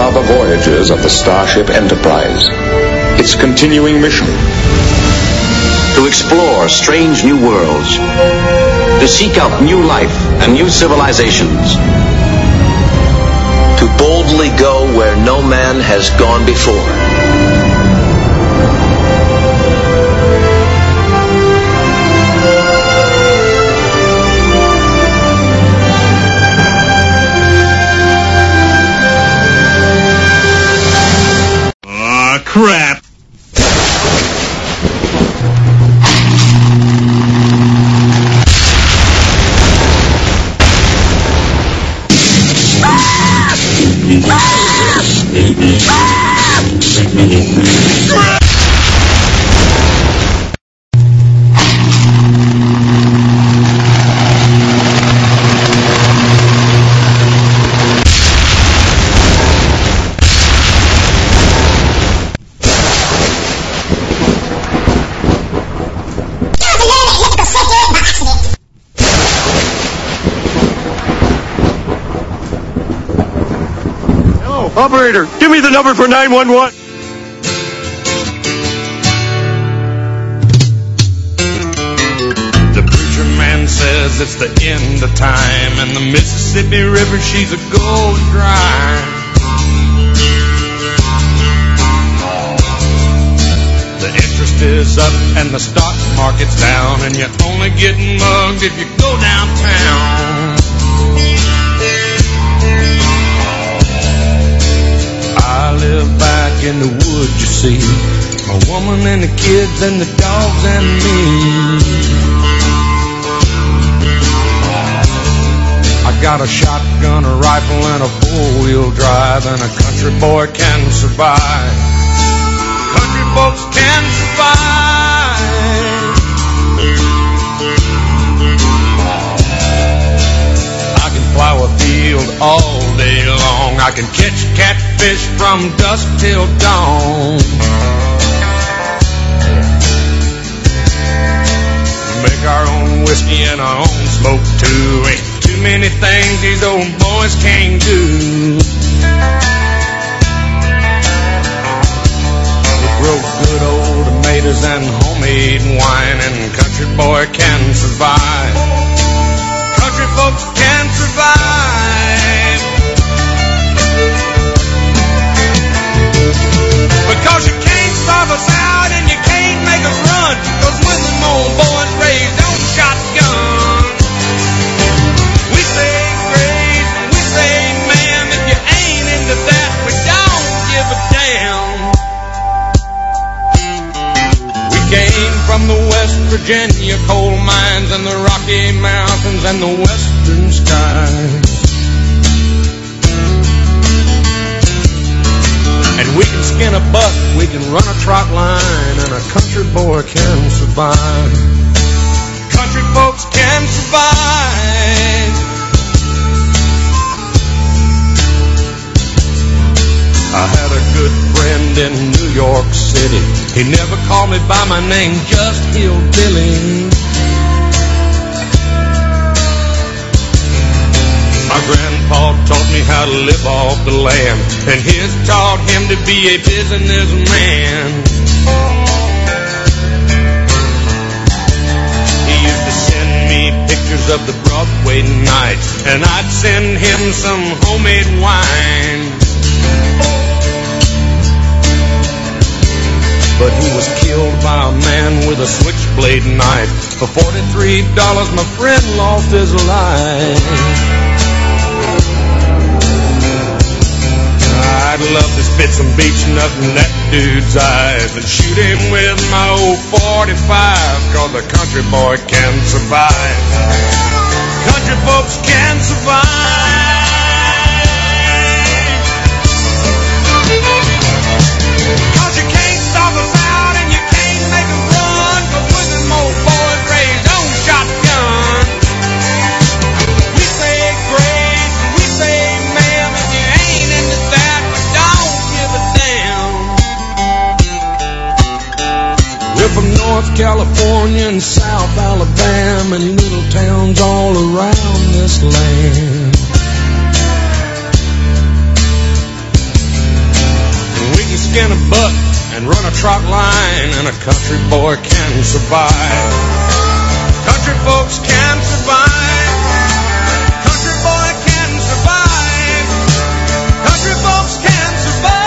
are the voyages of the Starship Enterprise. Its continuing mission: to explore strange new worlds, to seek out new life and new civilizations, to boldly go where no man has gone before. Crap. Operator, give me the number for 911. The preacher man says it's the end of time, and the Mississippi River, she's a gold dry. The interest is up and the stock market's down, and you're only getting mugged if you go downtown. I live back in the woods, you see, a woman and the kids and the dogs and me. I got a shotgun, a rifle, and a four-wheel drive, and a country boy can survive. Country folks can survive. I can plow a field all day long. I can catch catfish from dusk till dawn. Make our own whiskey and our own smoke too. Ain't too many things these old boys can't do. We grow good old tomatoes and homemade wine, and country boy can survive. Country folks can survive. Because you can't starve us out and you can't make us run, 'cause when them old boys raised on shotguns, we say grace and we say ma'am. If you ain't into that, we don't give a damn. We came from the West Virginia coal mines and the Rocky Mountains and the western skies. And we can skin a buck, we can run a trot line, and a country boy can survive. Country folks can survive. I had a good friend in New York City. He never called me by my name, just Hillbilly. My grandpa taught me how to live off the land, and his taught him to be a businessman. He used to send me pictures of the Broadway nights, and I'd send him some homemade wine. But he was killed by a man with a switchblade knife. For $43, my friend lost his life. I'd love to spit some beach nut in that dude's eyes and shoot him with my old 45, 'cause a country boy can survive. Country folks can survive. 'Cause you can't starve us out and you can't make us run, 'cause we're them old boys raised on shotguns. We say grace and we say ma'am. If you ain't into that, we don't give a damn. We're from North California and South Alabama and little towns all around this land. skin a buck and run a trot line, and a country boy can survive. Country folks can survive. Country boy can survive. Country folks can survive.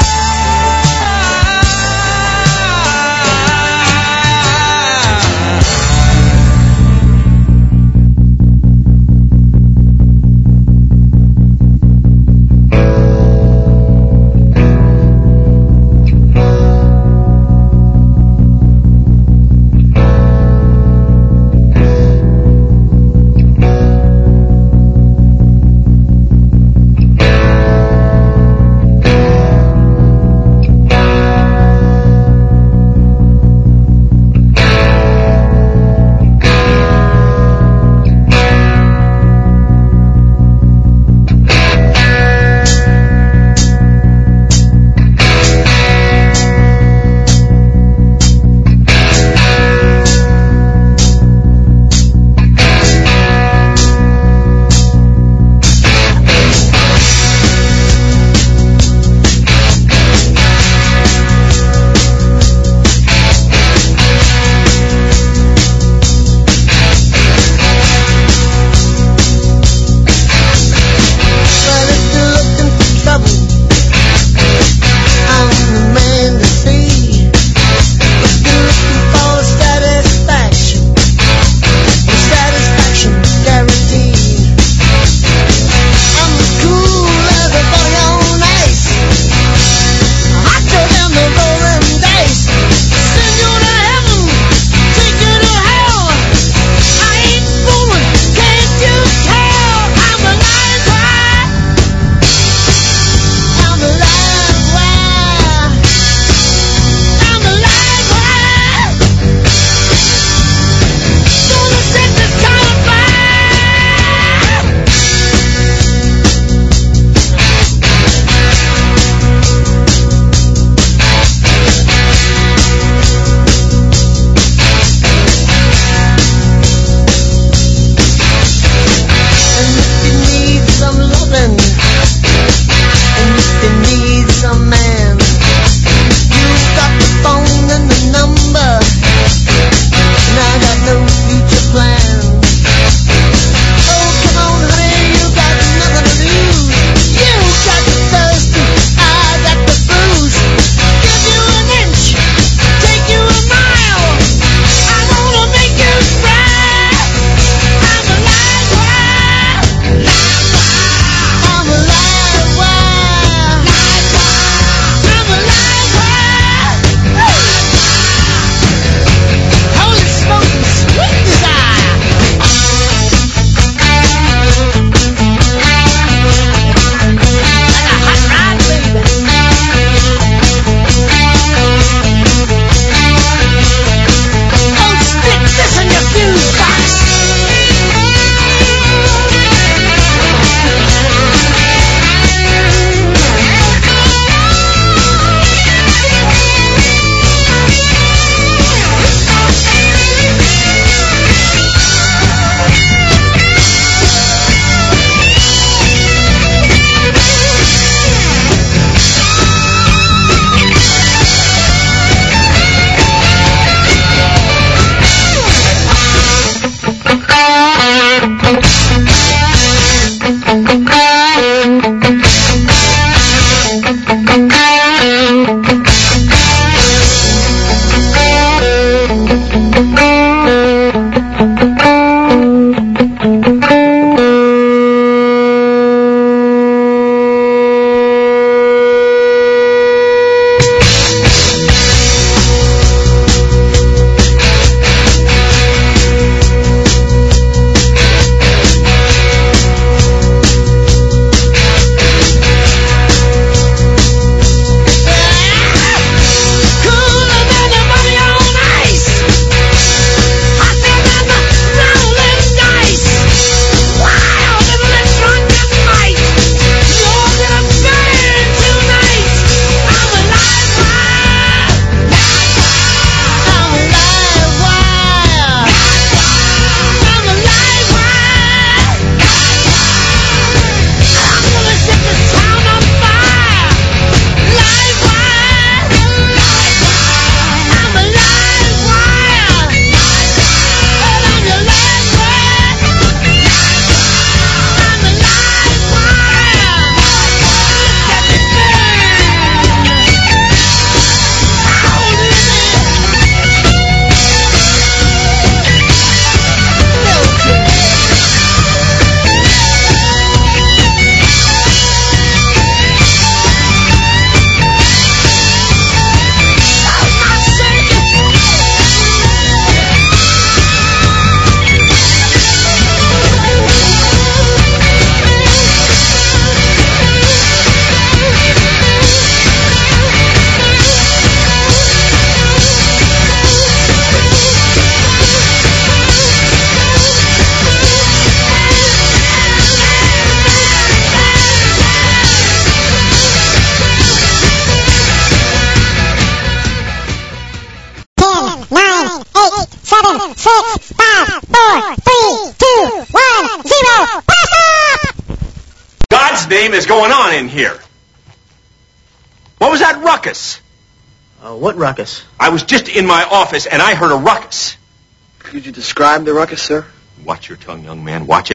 name is going on in here? What was that ruckus? What ruckus? I was just in my office and I heard a ruckus. Could you describe the ruckus, sir? Watch your tongue, young man. Watch it.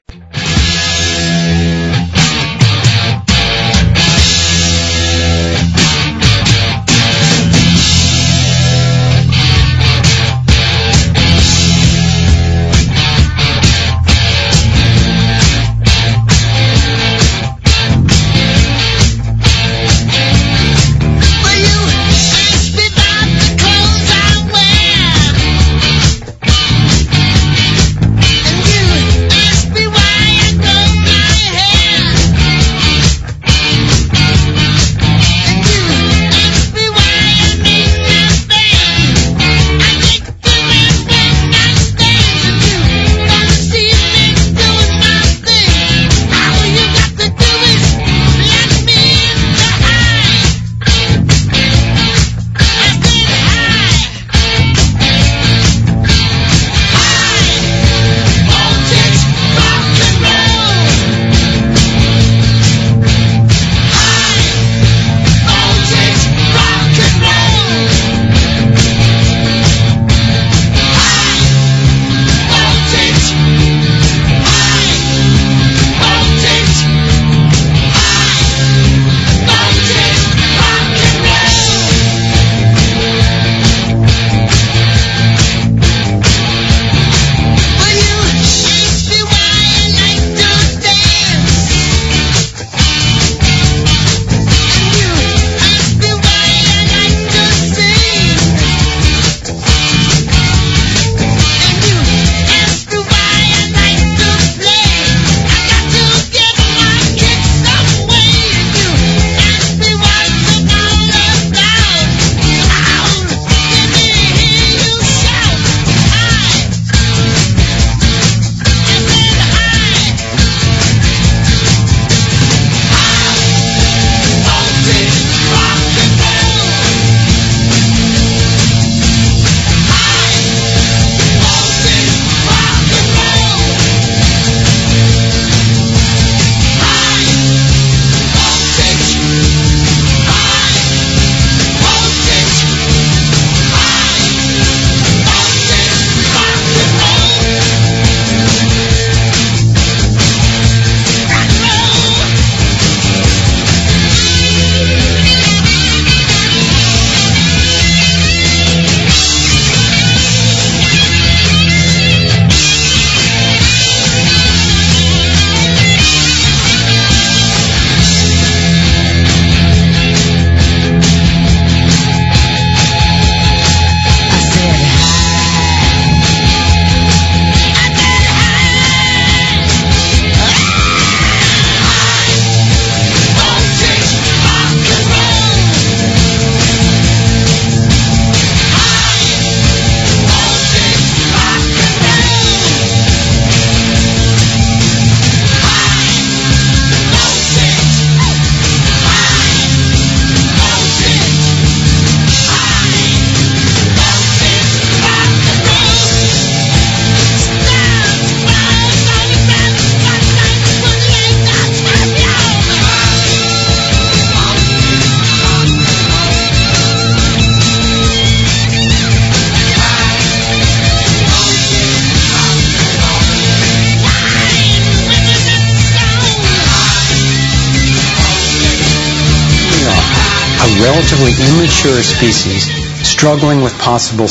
Relatively immature species struggling with possible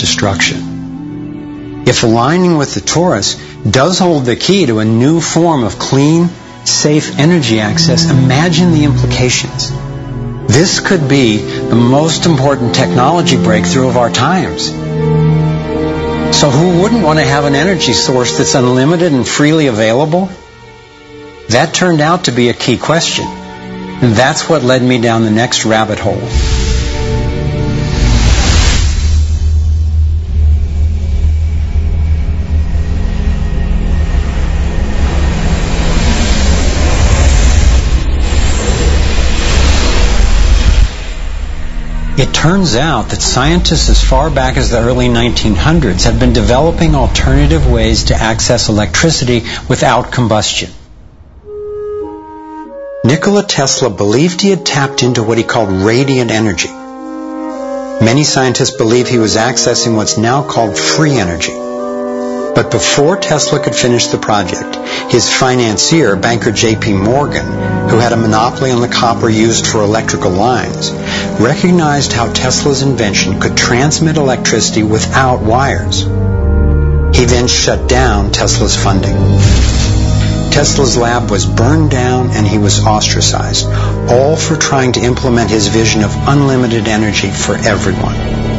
self-destruction. If aligning with the torus does hold the key to a new form of clean, safe energy access, imagine the implications. This could be the most important technology breakthrough of our times. So who wouldn't want to have an energy source that's unlimited and freely available? That turned out to be a key question. And that's what led me down the next rabbit hole. It turns out that scientists as far back as the early 1900s have been developing alternative ways to access electricity without combustion. Nikola Tesla believed he had tapped into what he called radiant energy. Many scientists believe he was accessing what's now called free energy. But before Tesla could finish the project, his financier, banker J.P. Morgan, who had a monopoly on the copper used for electrical lines, recognized how Tesla's invention could transmit electricity without wires. He then shut down Tesla's funding. Tesla's lab was burned down and he was ostracized, all for trying to implement his vision of unlimited energy for everyone.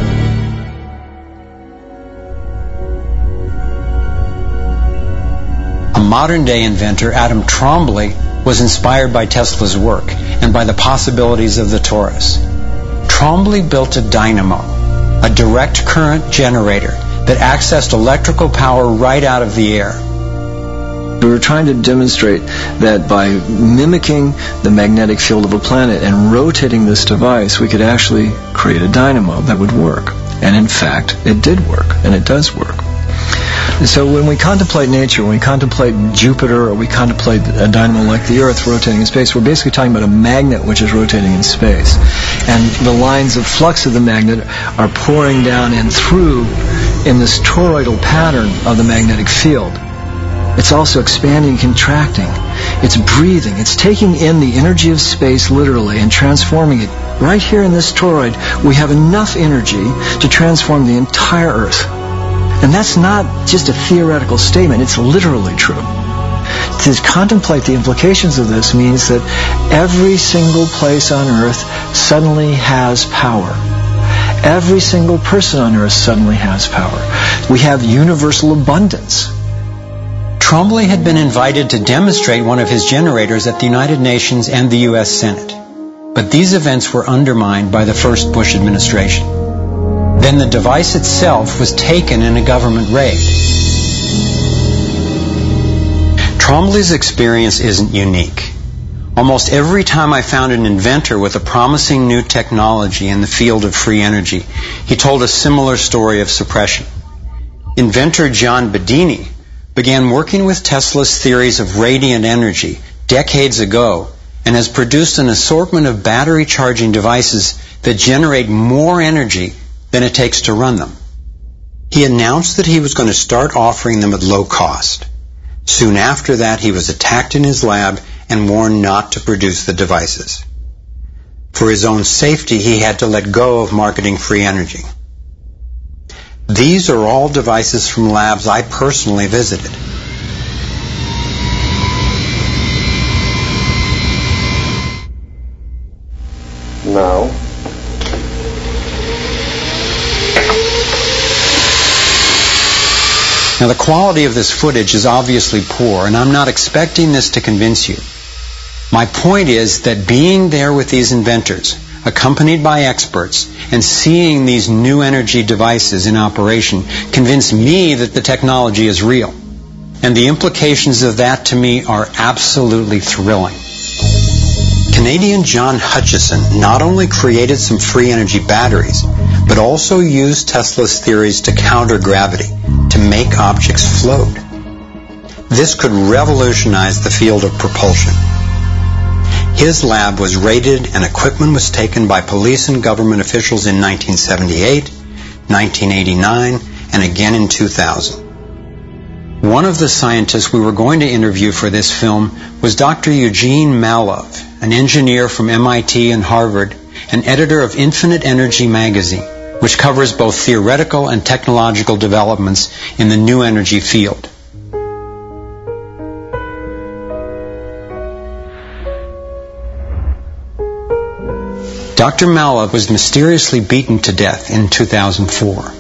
A modern-day inventor, Adam Trombly, was inspired by Tesla's work and by the possibilities of the torus. Trombly built a dynamo, a direct current generator that accessed electrical power right out of the air. We were trying to demonstrate that by mimicking the magnetic field of a planet and rotating this device, we could actually create a dynamo that would work. And in fact, it did work, and it does work. So when we contemplate nature, when we contemplate Jupiter, or we contemplate a dynamo like the Earth rotating in space, we're basically talking about a magnet which is rotating in space. And the lines of flux of the magnet are pouring down and through in this toroidal pattern of the magnetic field. It's also expanding and contracting. It's breathing. It's taking in the energy of space literally and transforming it. Right here in this toroid, we have enough energy to transform the entire Earth. And that's not just a theoretical statement. It's literally true. To contemplate the implications of this means that every single place on Earth suddenly has power. Every single person on Earth suddenly has power. We have universal abundance. Trombly had been invited to demonstrate one of his generators at the United Nations and the U.S. Senate. But these events were undermined by the first Bush administration. Then the device itself was taken in a government raid. Trombly's experience isn't unique. Almost every time I found an inventor with a promising new technology in the field of free energy, he told a similar story of suppression. Inventor John Bedini began working with Tesla's theories of radiant energy decades ago and has produced an assortment of battery charging devices that generate more energy than it takes to run them. He announced that he was going to start offering them at low cost. Soon after that, he was attacked in his lab and warned not to produce the devices. For his own safety, he had to let go of marketing free energy. These are all devices from labs I personally visited. Now, the quality of this footage is obviously poor, and I'm not expecting this to convince you. My point is that being there with these inventors, accompanied by experts, and seeing these new energy devices in operation convinced me that the technology is real. And the implications of that to me are absolutely thrilling. Canadian John Hutchison not only created some free energy batteries, but also used Tesla's theories to counter gravity, to make objects float. This could revolutionize the field of propulsion. His lab was raided and equipment was taken by police and government officials in 1978, 1989, and again in 2000. One of the scientists we were going to interview for this film was Dr. Eugene Malov, an engineer from MIT and Harvard, and editor of Infinite Energy magazine, which covers both theoretical and technological developments in the new energy field. Dr. Malov was mysteriously beaten to death in 2004.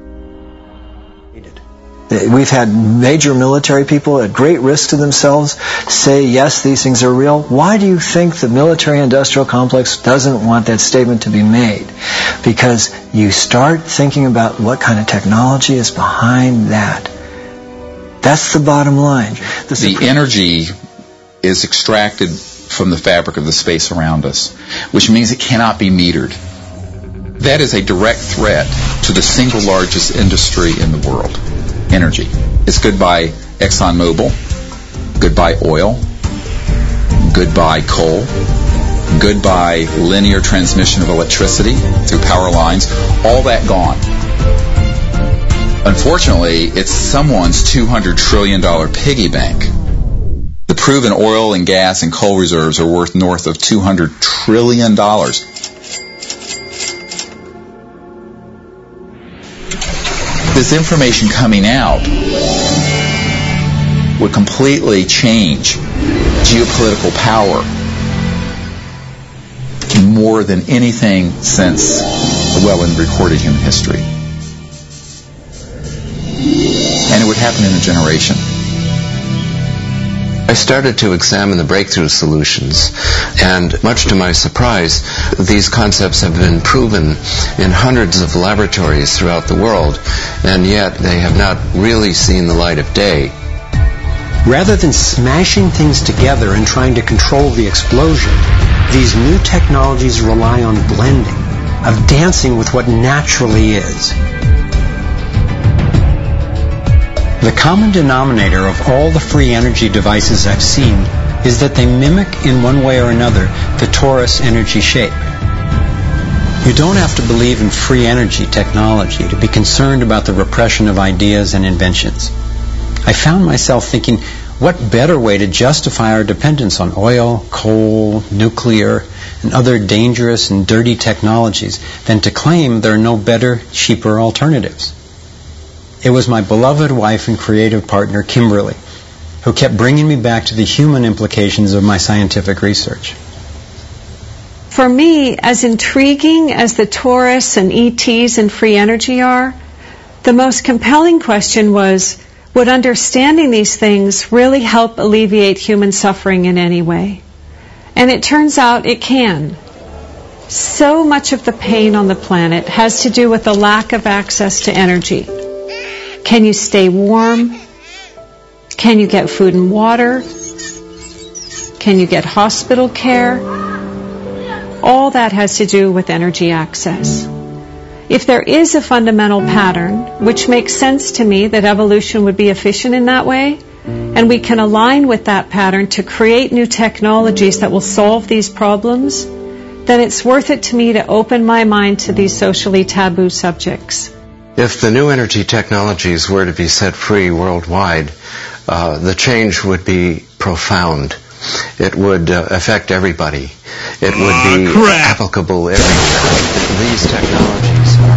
We've had major military people at great risk to themselves say, yes, these things are real. Why do you think the military-industrial complex doesn't want that statement to be made? Because you start thinking about what kind of technology is behind that. That's the bottom line. The energy is extracted from the fabric of the space around us, which means it cannot be metered. That is a direct threat to the single largest industry in the world. Energy. It's goodbye ExxonMobil, goodbye oil, Goodbye coal. Goodbye linear transmission of electricity through power lines. All that gone. Unfortunately, it's someone's $200 trillion piggy bank. The proven oil and gas and coal reserves are worth north of $200 trillion. This information coming out would completely change geopolitical power more than anything since, well, in recorded human history. And it would happen in a generation. I started to examine the breakthrough solutions, and much to my surprise, these concepts have been proven in hundreds of laboratories throughout the world, and yet they have not really seen the light of day. Rather than smashing things together and trying to control the explosion, these new technologies rely on blending, of dancing with what naturally is. The common denominator of all the free energy devices I've seen is that they mimic in one way or another the torus energy shape. You don't have to believe in free energy technology to be concerned about the repression of ideas and inventions. I found myself thinking, what better way to justify our dependence on oil, coal, nuclear, and other dangerous and dirty technologies than to claim there are no better, cheaper alternatives? It was my beloved wife and creative partner, Kimberly, who kept bringing me back to the human implications of my scientific research. For me, as intriguing as the torus and ETs and free energy are, the most compelling question was, would understanding these things really help alleviate human suffering in any way? And it turns out it can. So much of the pain on the planet has to do with the lack of access to energy. Can you stay warm? Can you get food and water? Can you get hospital care? All that has to do with energy access. If there is a fundamental pattern, which makes sense to me that evolution would be efficient in that way, and we can align with that pattern to create new technologies that will solve these problems, then it's worth it to me to open my mind to these socially taboo subjects. If the new energy technologies were to be set free worldwide, the change would be profound. It would affect everybody. It would be applicable everywhere. These technologies are...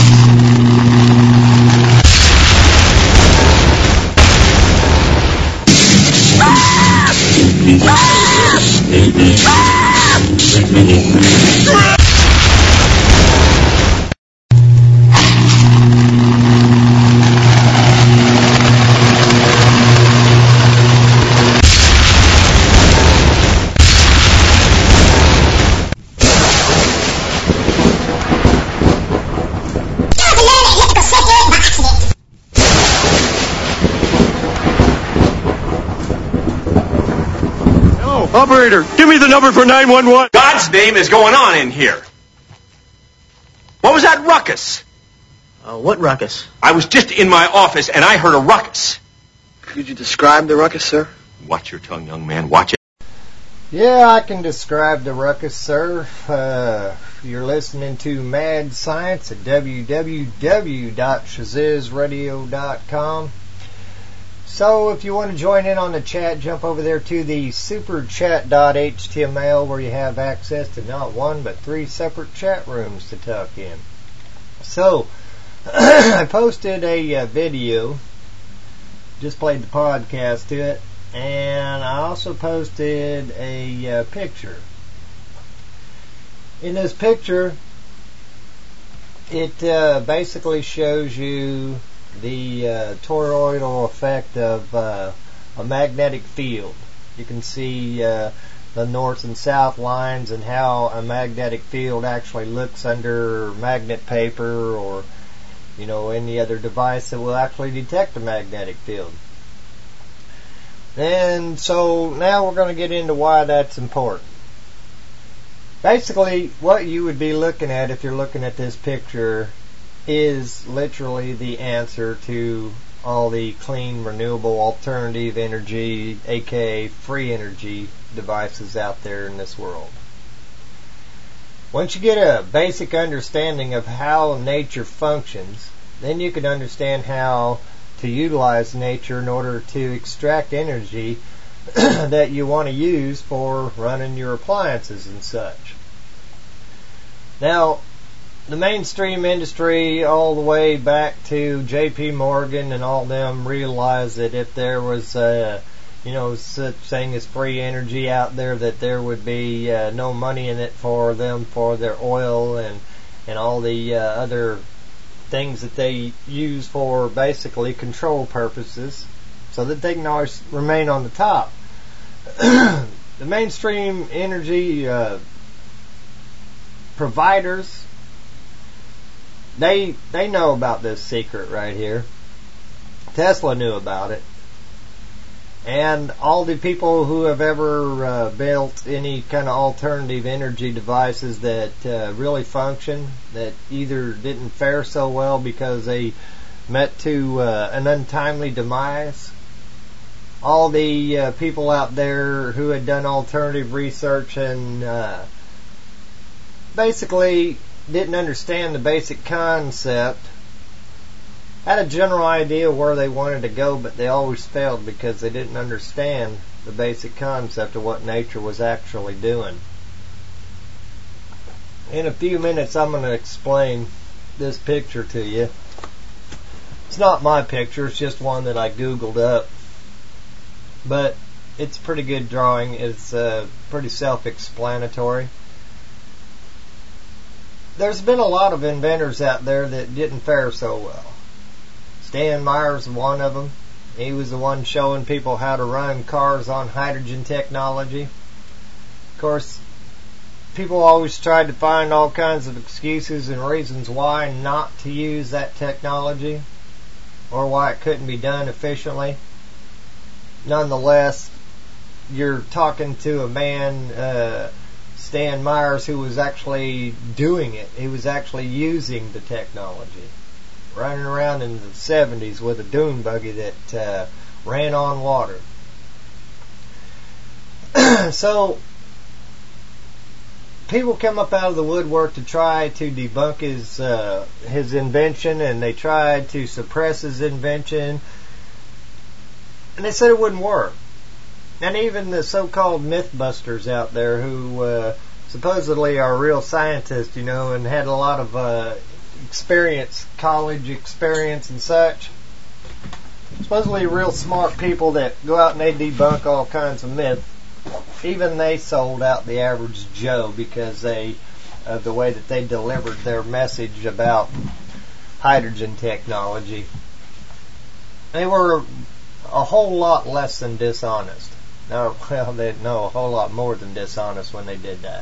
Operator, give me the number for 911. God's name is going on in here. What was that ruckus? What ruckus? I was just in my office and I heard a ruckus. Could you describe the ruckus, sir? Watch your tongue, young man. Watch it. Yeah, I can describe the ruckus, sir. You're listening to Mad Science at www.shazizradio.com. So if you want to join in on the chat, jump over there to the superchat.html where you have access to not one but 3 separate chat rooms to talk in. So I posted a video, just played the podcast to it, and I also posted a picture. In this picture, it basically shows you the toroidal effect of a magnetic field. You can see the north and south lines and how a magnetic field actually looks under magnet paper or any other device that will actually detect a magnetic field. And so now we're going to get into why that's important. Basically, what you would be looking at if you're looking at this picture is literally the answer to all the clean, renewable, alternative energy, aka free energy devices out there in this world. Once you get a basic understanding of how nature functions, then you can understand how to utilize nature in order to extract energy that you want to use for running your appliances and such. Now, the mainstream industry all the way back to J.P. Morgan and all them realized that if there was such thing as free energy out there, that there would be no money in it for them for their oil and all the other things that they use for basically control purposes, so that they can always remain on the top. The mainstream energy providers, they know about this secret right here. Tesla knew about it. And all the people who have ever built any kind of alternative energy devices that really function, that either didn't fare so well because they met to an untimely demise, all the people out there who had done alternative research and basically didn't understand the basic concept, had a general idea where they wanted to go, but they always failed because they didn't understand the basic concept of what nature was actually doing. In a few minutes, I'm going to explain this picture to you. It's not my picture, it's just one that I Googled up. But it's a pretty good drawing. It's pretty self-explanatory. There's been a lot of inventors out there that didn't fare so well. Stan Myers was one of them. He was the one showing people how to run cars on hydrogen technology. Of course, people always tried to find all kinds of excuses and reasons why not to use that technology or why it couldn't be done efficiently. Nonetheless, you're talking to a man, Stan Myers, who was actually doing it. He was actually using the technology. Running around in the 70s with a dune buggy that ran on water. So, people come up out of the woodwork to try to debunk his invention, and they tried to suppress his invention, and they said it wouldn't work. And even the so-called mythbusters out there who supposedly are real scientists, and had a lot of experience, college experience and such. Supposedly real smart people that go out and they debunk all kinds of myths. Even they sold out the average Joe because of the way that they delivered their message about hydrogen technology. They were a whole lot less than dishonest. No, well, they know a whole lot more than dishonest when they did that.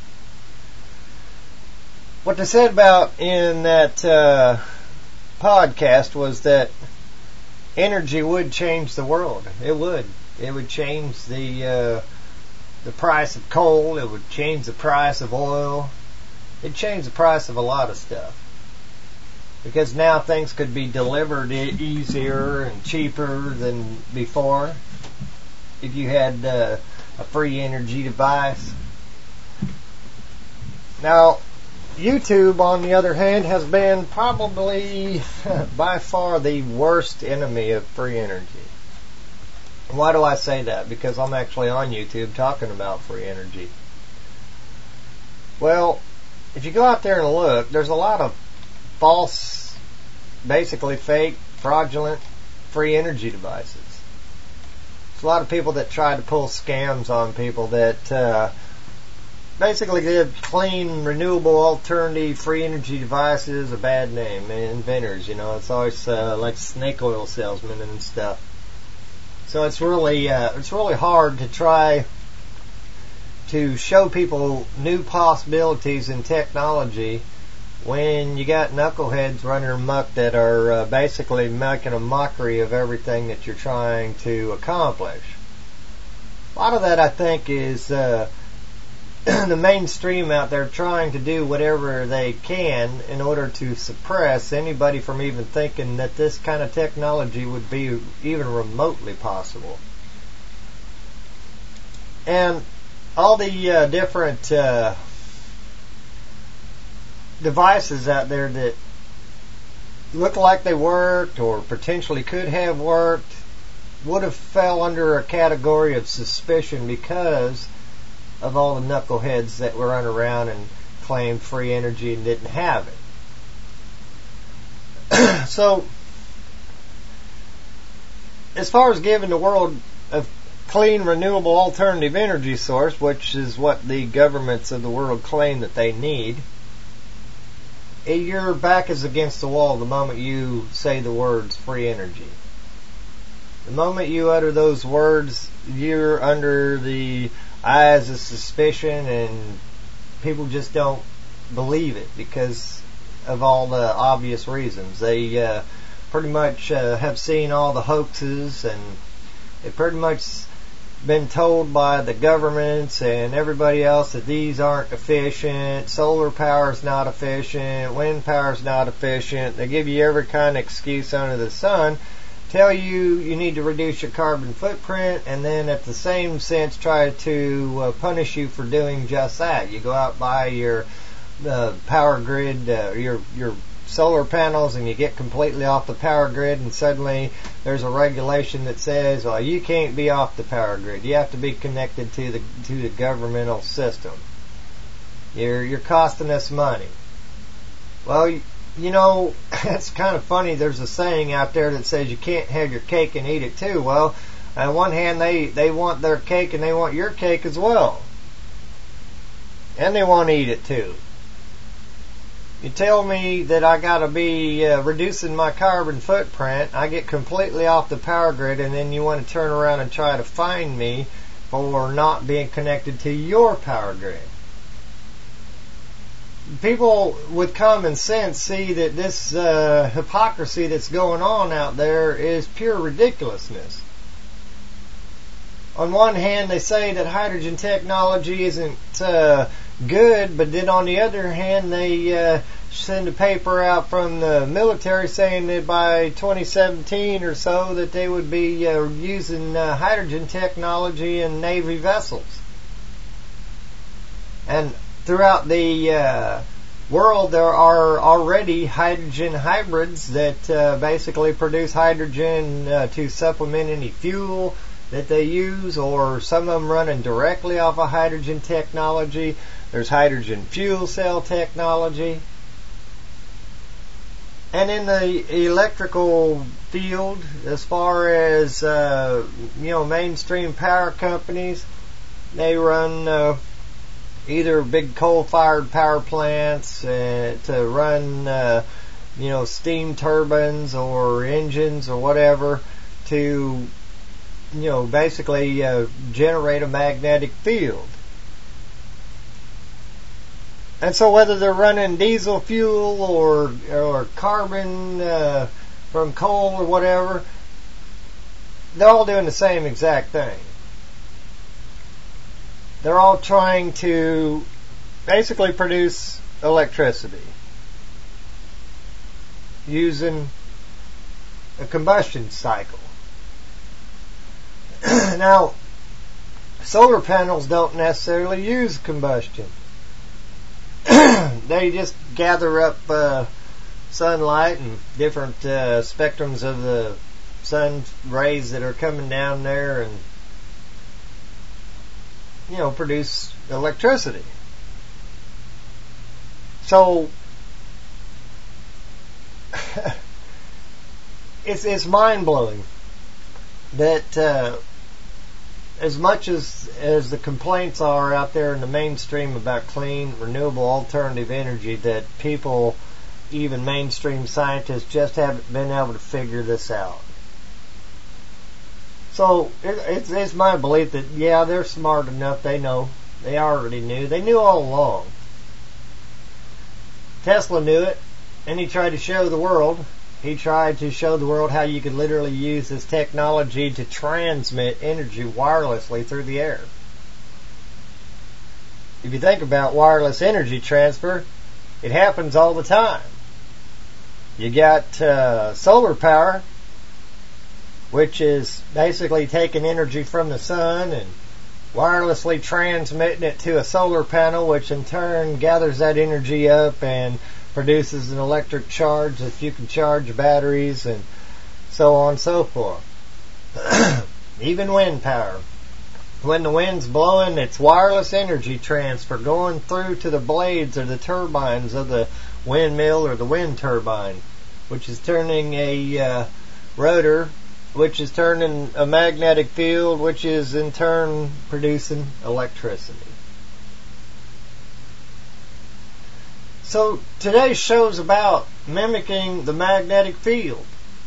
What they said about in that podcast was that energy would change the world. It would. It would change the price of coal. It would change the price of oil. It'd change the price of a lot of stuff. Because now things could be delivered easier and cheaper than before if you had a free energy device. Now, YouTube, on the other hand, has been probably by far the worst enemy of free energy. Why do I say that? Because I'm actually on YouTube talking about free energy. Well, if you go out there and look, there's a lot of false, basically fake, fraudulent free energy devices. There's a lot of people that try to pull scams on people that basically give clean, renewable, alternative, free energy devices a bad name. Inventors, it's always like snake oil salesmen and stuff. So it's really hard to try to show people new possibilities in technology when you got knuckleheads running amok that are basically making a mockery of everything that you're trying to accomplish. A lot of that, I think, is the mainstream out there trying to do whatever they can in order to suppress anybody from even thinking that this kind of technology would be even remotely possible. And all the different devices out there that look like they worked or potentially could have worked would have fell under a category of suspicion because of all the knuckleheads that were running around and claimed free energy and didn't have it. So, as far as giving the world a clean, renewable, alternative energy source, which is what the governments of the world claim that they need, your back is against the wall the moment you say the words free energy. The moment you utter those words, you're under the eyes of suspicion, and people just don't believe it because of all the obvious reasons. They pretty much have seen all the hoaxes, and they've pretty much been told by the governments and everybody else that these aren't efficient, solar power is not efficient, wind power is not efficient. They give you every kind of excuse under the sun, tell you need to reduce your carbon footprint, and then at the same sense try to punish you for doing just that. You go out, buy your power grid, your solar panels, and you get completely off the power grid, and suddenly there's a regulation that says, well, you can't be off the power grid. You have to be connected to the governmental system. You're costing us money. Well, you know, it's kind of funny. There's a saying out there that says you can't have your cake and eat it too. Well, on one hand, they want their cake and they want your cake as well. And they want to eat it too. You tell me that I got to be reducing my carbon footprint, I get completely off the power grid, and then you want to turn around and try to fine me for not being connected to your power grid. People with common sense see that this hypocrisy that's going on out there is pure ridiculousness. On one hand, they say that hydrogen technology isn't good, but then on the other hand, they send a paper out from the military saying that by 2017 or so that they would be using hydrogen technology in Navy vessels. And throughout the world, there are already hydrogen hybrids that basically produce hydrogen to supplement any fuel that they use, or some of them running directly off of hydrogen technology. There's hydrogen fuel cell technology. And in the electrical field, as far as mainstream power companies, they run either big coal-fired power plants to run steam turbines or engines or whatever to basically generate a magnetic field. And so whether they're running diesel fuel or carbon from coal or whatever, they're all doing the same exact thing. They're all trying to basically produce electricity using a combustion cycle. Now, solar panels don't necessarily use combustion. They just gather up sunlight and different spectrums of the sun rays that are coming down there and produce electricity. So it's mind-blowing that as much as the complaints are out there in the mainstream about clean, renewable, alternative energy, that people, even mainstream scientists, just haven't been able to figure this out. So it's my belief that, yeah, they're smart enough. They know. They already knew. They knew all along. Tesla knew it, and he tried to show the world. He tried to show the world how you could literally use this technology to transmit energy wirelessly through the air. If you think about wireless energy transfer, it happens all the time. You got solar power, which is basically taking energy from the sun and wirelessly transmitting it to a solar panel, which in turn gathers that energy up and produces an electric charge that you can charge batteries and so on and so forth. Even wind power. When the wind's blowing, it's wireless energy transfer going through to the blades or the turbines of the windmill or the wind turbine, which is turning a rotor, which is turning a magnetic field, which is in turn producing electricity. So today's show's about mimicking the magnetic field.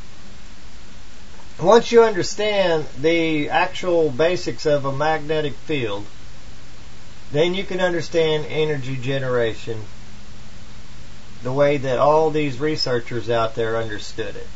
Once you understand the actual basics of a magnetic field, then you can understand energy generation the way that all these researchers out there understood it.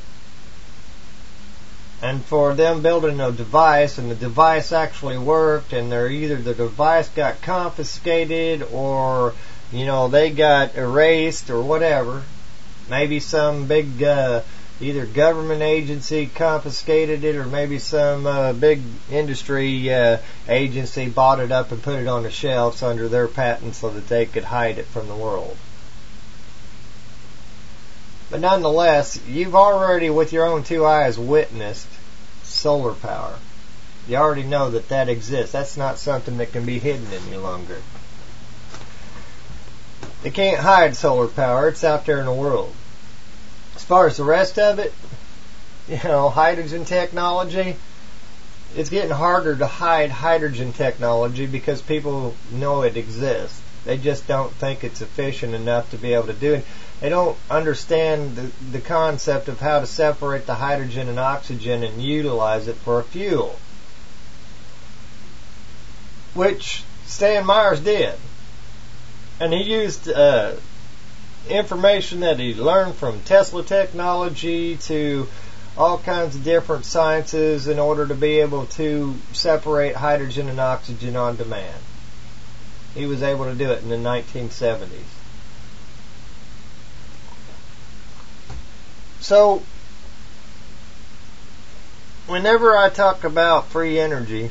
And for them building a device, and the device actually worked, and either the device got confiscated or, they got erased or whatever. Maybe some big either government agency confiscated it, or maybe some big industry agency bought it up and put it on the shelves under their patent so that they could hide it from the world. But nonetheless, you've already with your own two eyes witnessed solar power. You already know that that exists. That's not something that can be hidden any longer. They can't hide solar power. It's out there in the world. As far as the rest of it, hydrogen technology, it's getting harder to hide hydrogen technology because people know it exists. They just don't think it's efficient enough to be able to do it. They don't understand the concept of how to separate the hydrogen and oxygen and utilize it for a fuel, which Stan Myers did. And he used information that he learned from Tesla technology to all kinds of different sciences in order to be able to separate hydrogen and oxygen on demand. He was able to do it in the 1970s. So, whenever I talk about free energy,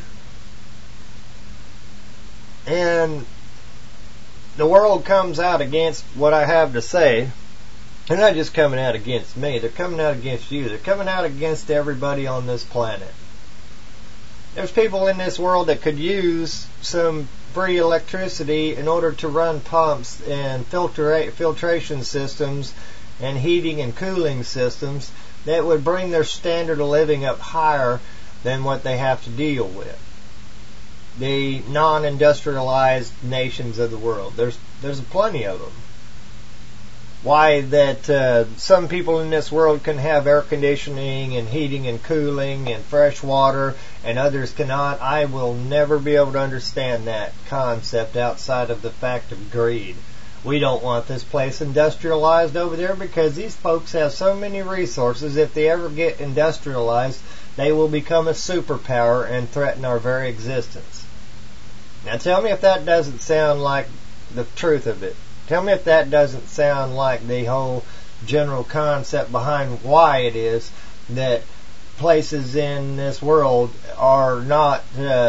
and the world comes out against what I have to say, they're not just coming out against me, they're coming out against you. They're coming out against everybody on this planet. There's people in this world that could use some free electricity in order to run pumps and filtration systems and heating and cooling systems that would bring their standard of living up higher than what they have to deal with. The non-industrialized nations of the world. There's plenty of them. Why that some people in this world can have air conditioning and heating and cooling and fresh water and others cannot, I will never be able to understand that concept outside of the fact of greed. We don't want this place industrialized over there because these folks have so many resources. If they ever get industrialized, they will become a superpower and threaten our very existence. Now tell me if that doesn't sound like the truth of it. Tell me if that doesn't sound like the whole general concept behind why it is that places in this world are not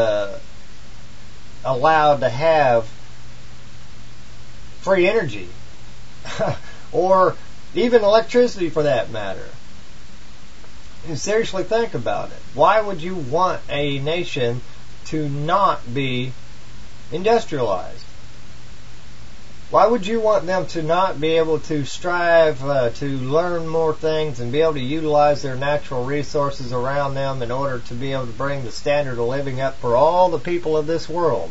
allowed to have free energy or even electricity for that matter. And seriously think about it. Why would you want a nation to not be industrialized? Why would you want them to not be able to strive to learn more things and be able to utilize their natural resources around them in order to be able to bring the standard of living up for all the people of this world?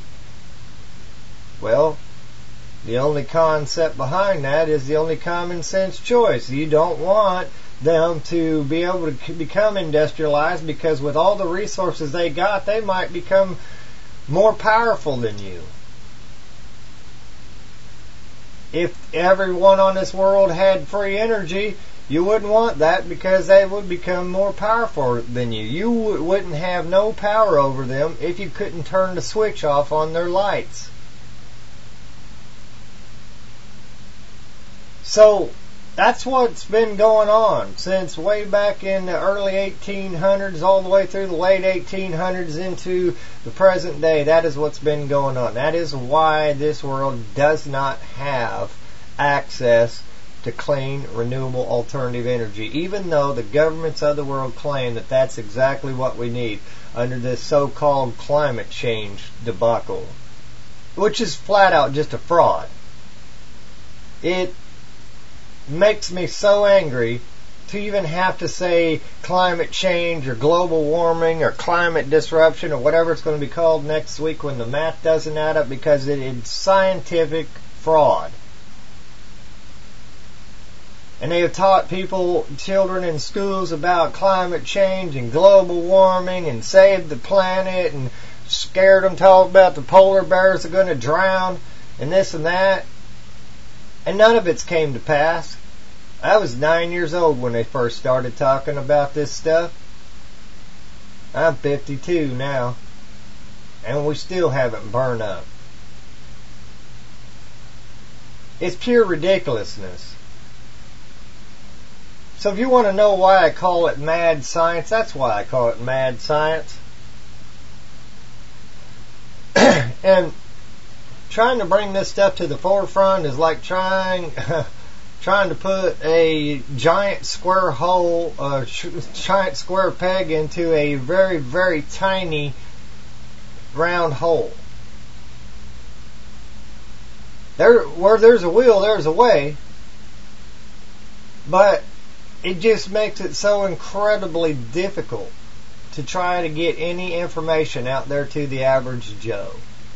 Well, the only concept behind that is the only common sense choice. You don't want them to be able to become industrialized because with all the resources they got, they might become more powerful than you. If everyone on this world had free energy, you wouldn't want that because they would become more powerful than you. You wouldn't have no power over them if you couldn't turn the switch off on their lights. So, That's what's been going on since way back in the early 1800s, all the way through the late 1800s into the present day. That is what's been going on. That is why this world does not have access to clean, renewable, alternative energy, even though the governments of the world claim that that's exactly what we need under this so-called climate change debacle, which is flat out just a fraud. It makes me so angry to even have to say climate change or global warming or climate disruption or whatever it's going to be called next week when the math doesn't add up, because it's scientific fraud. And they have taught children in schools about climate change and global warming and save the planet and scared them, talk about the polar bears are going to drown and this and that. And none of it's came to pass. I was 9 years old when they first started talking about this stuff. I'm 52 now, and we still haven't burned up. It's pure ridiculousness. So if you want to know why I call it mad science, that's why I call it mad science. And trying to bring this stuff to the forefront is like trying to put a giant square hole, giant square peg into a very, very tiny round hole. Where there's a will, there's a way. But it just makes it so incredibly difficult to try to get any information out there to the average Joe.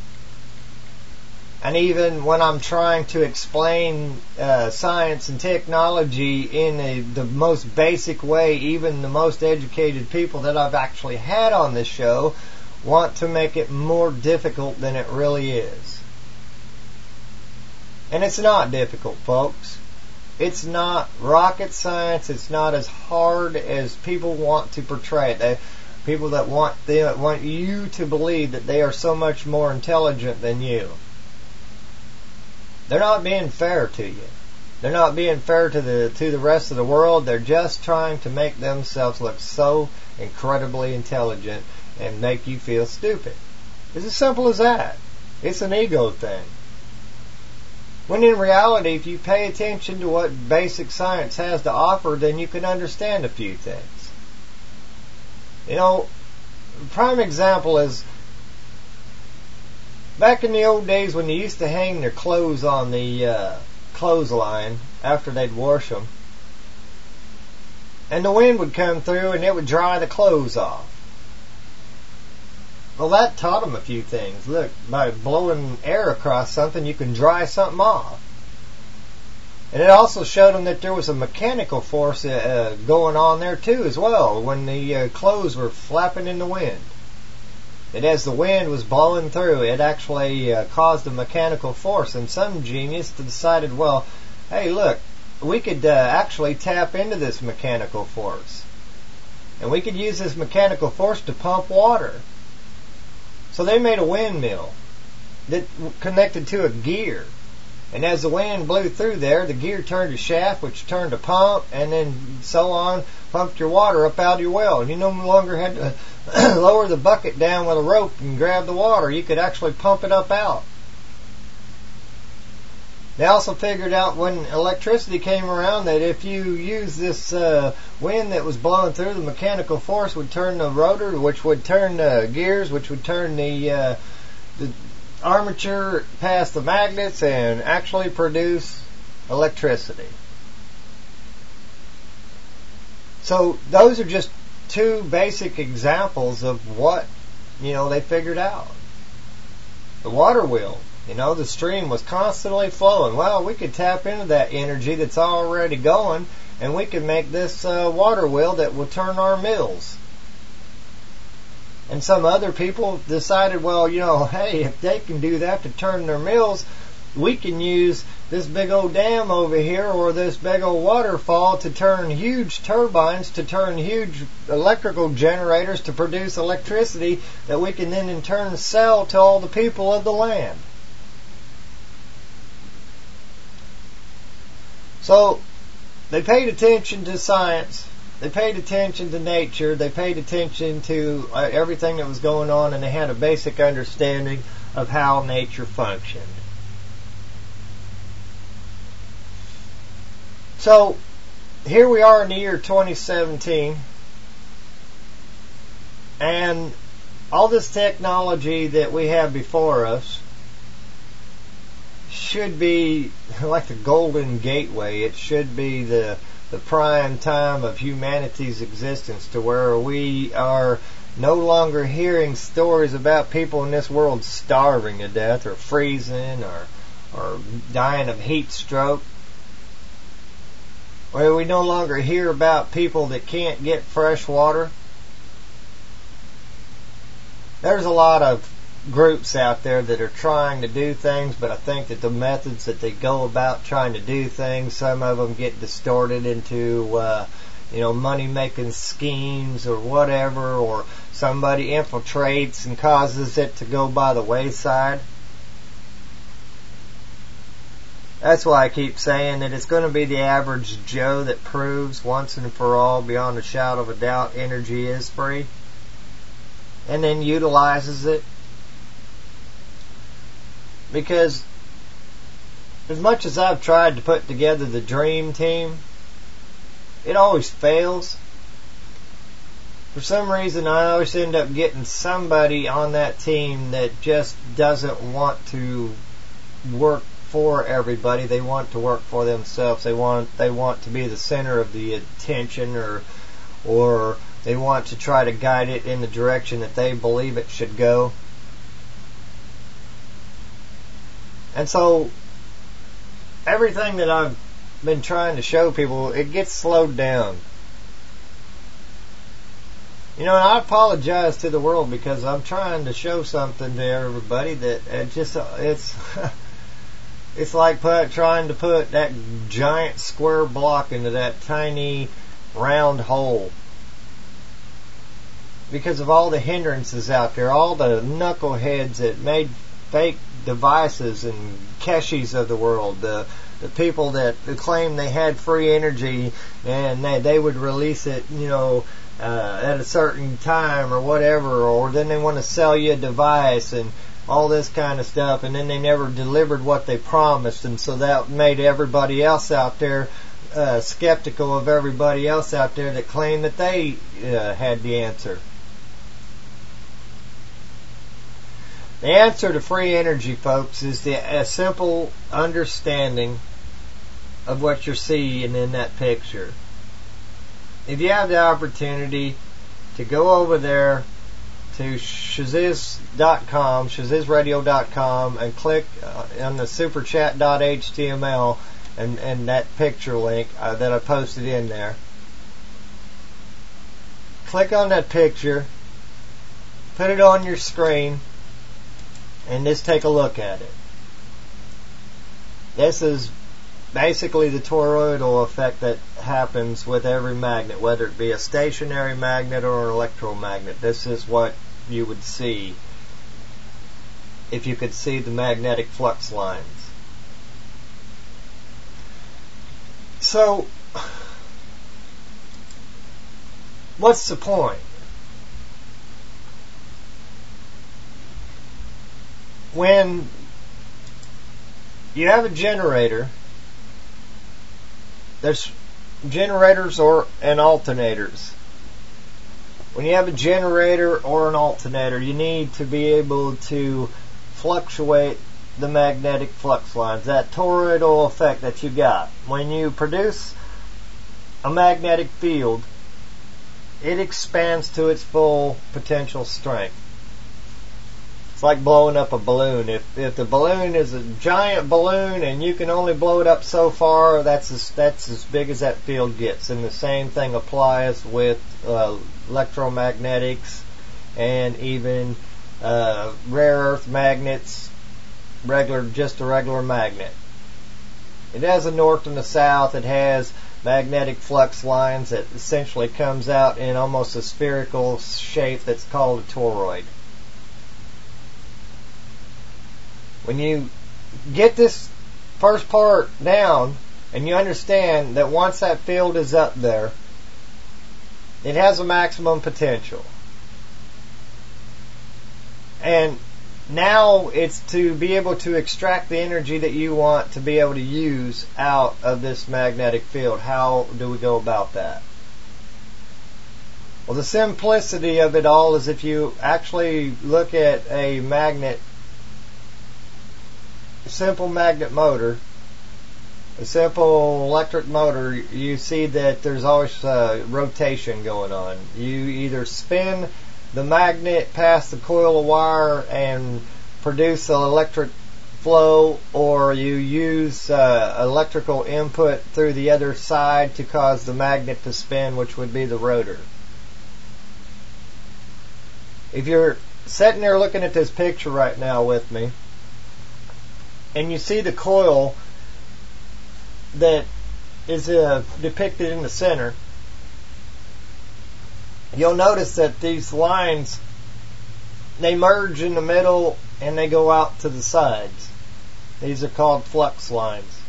And even when I'm trying to explain science and technology in the most basic way, even the most educated people that I've actually had on this show want to make it more difficult than it really is. And it's not difficult, folks. It's not rocket science. It's not as hard as people want to portray it. People that want you to believe that they are so much more intelligent than you. They're not being fair to you. They're not being fair to the rest of the world. They're just trying to make themselves look so incredibly intelligent and make you feel stupid. It's as simple as that. It's an ego thing. When in reality, if you pay attention to what basic science has to offer, then you can understand a few things. You know, a prime example is back in the old days when they used to hang their clothes on the clothesline after they'd wash them, and the wind would come through and it would dry the clothes off. Well, that taught them a few things. Look, by blowing air across something, you can dry something off. And it also showed them that there was a mechanical force going on there too as well when the clothes were flapping in the wind. And as the wind was blowing through, it actually caused a mechanical force. And some genius decided, well, hey, look, we could actually tap into this mechanical force. And we could use this mechanical force to pump water. So they made a windmill that connected to a gear. And as the wind blew through there, the gear turned a shaft, which turned a pump, and then so on, pumped your water up out of your well. And you no longer had to lower the bucket down with a rope and grab the water. You could actually pump it up out. They also figured out when electricity came around that if you use this wind that was blowing through, the mechanical force would turn the rotor, which would turn the gears, which would turn the armature past the magnets and actually produce electricity. So those are just two basic examples of what, they figured out. The water wheel. The stream was constantly flowing. Well, we could tap into that energy that's already going, and we could make this water wheel that will turn our mills. And some other people decided, well, hey, if they can do that to turn their mills, we can use this big old dam over here or this big old waterfall to turn huge turbines, to turn huge electrical generators to produce electricity that we can then in turn sell to all the people of the land. So, they paid attention to science. They paid attention to nature. They paid attention to everything that was going on, and they had a basic understanding of how nature functioned. So, here we are in the year 2017, and all this technology that we have before us should be like the golden gateway. It should be the prime time of humanity's existence, to where we are no longer hearing stories about people in this world starving to death or freezing or dying of heat stroke. Where we no longer hear about people that can't get fresh water. There's a lot of groups out there that are trying to do things, but I think that the methods that they go about trying to do things, some of them get distorted into money-making schemes or whatever, or somebody infiltrates and causes it to go by the wayside. That's why I keep saying that it's going to be the average Joe that proves once and for all, beyond a shadow of a doubt, energy is free, and then utilizes it. Because as much as I've tried to put together the dream team, it always fails. For some reason, I always end up getting somebody on that team that just doesn't want to work for everybody. They want to work for themselves. They want to be the center of the attention, or they want to try to guide it in the direction that they believe it should go. And so, everything that I've been trying to show people, it gets slowed down. And I apologize to the world, because I'm trying to show something to everybody that it's like trying to put that giant square block into that tiny round hole. Because of all the hindrances out there, all the knuckleheads that made fake devices and Keshis of the world, the people that claim they had free energy and they would release it, at a certain time or whatever, or then they want to sell you a device and all this kind of stuff, and then they never delivered what they promised, and so that made everybody else out there skeptical of everybody else out there that claimed that they had the answer. The answer to free energy, folks, is a simple understanding of what you're seeing in that picture. If you have the opportunity to go over there to Shaziz.com, ShazizRadio.com, and click on the superchat.html and that picture link that I posted in there. Click on that picture, put it on your screen, and just take a look at it. This is basically the toroidal effect that happens with every magnet, whether it be a stationary magnet or an electromagnet. This is what you would see if you could see the magnetic flux lines. So, what's the point? When you have a generator, there's generators and alternators. When you have a generator or an alternator, you need to be able to fluctuate the magnetic flux lines, that toroidal effect that you got. When you produce a magnetic field, it expands to its full potential strength. It's like blowing up a balloon. If the balloon is a giant balloon and you can only blow it up so far, that's as big as that field gets. And the same thing applies with electromagnetics and even rare earth magnets, just a regular magnet. It has a north and a south. It has magnetic flux lines that essentially comes out in almost a spherical shape that's called a toroid. When you get this first part down, and you understand that once that field is up there, it has a maximum potential. And now it's to be able to extract the energy that you want to be able to use out of this magnetic field. How do we go about that? Well, the simplicity of it all is if you actually look at a simple magnet motor, a simple electric motor, you see that there's always rotation going on. You either spin the magnet past the coil of wire and produce an electric flow, or you use electrical input through the other side to cause the magnet to spin, which would be the rotor. If you're sitting there looking at this picture right now with me, and you see the coil that is depicted in the center, you'll notice that these lines, they merge in the middle and they go out to the sides. These are called flux lines.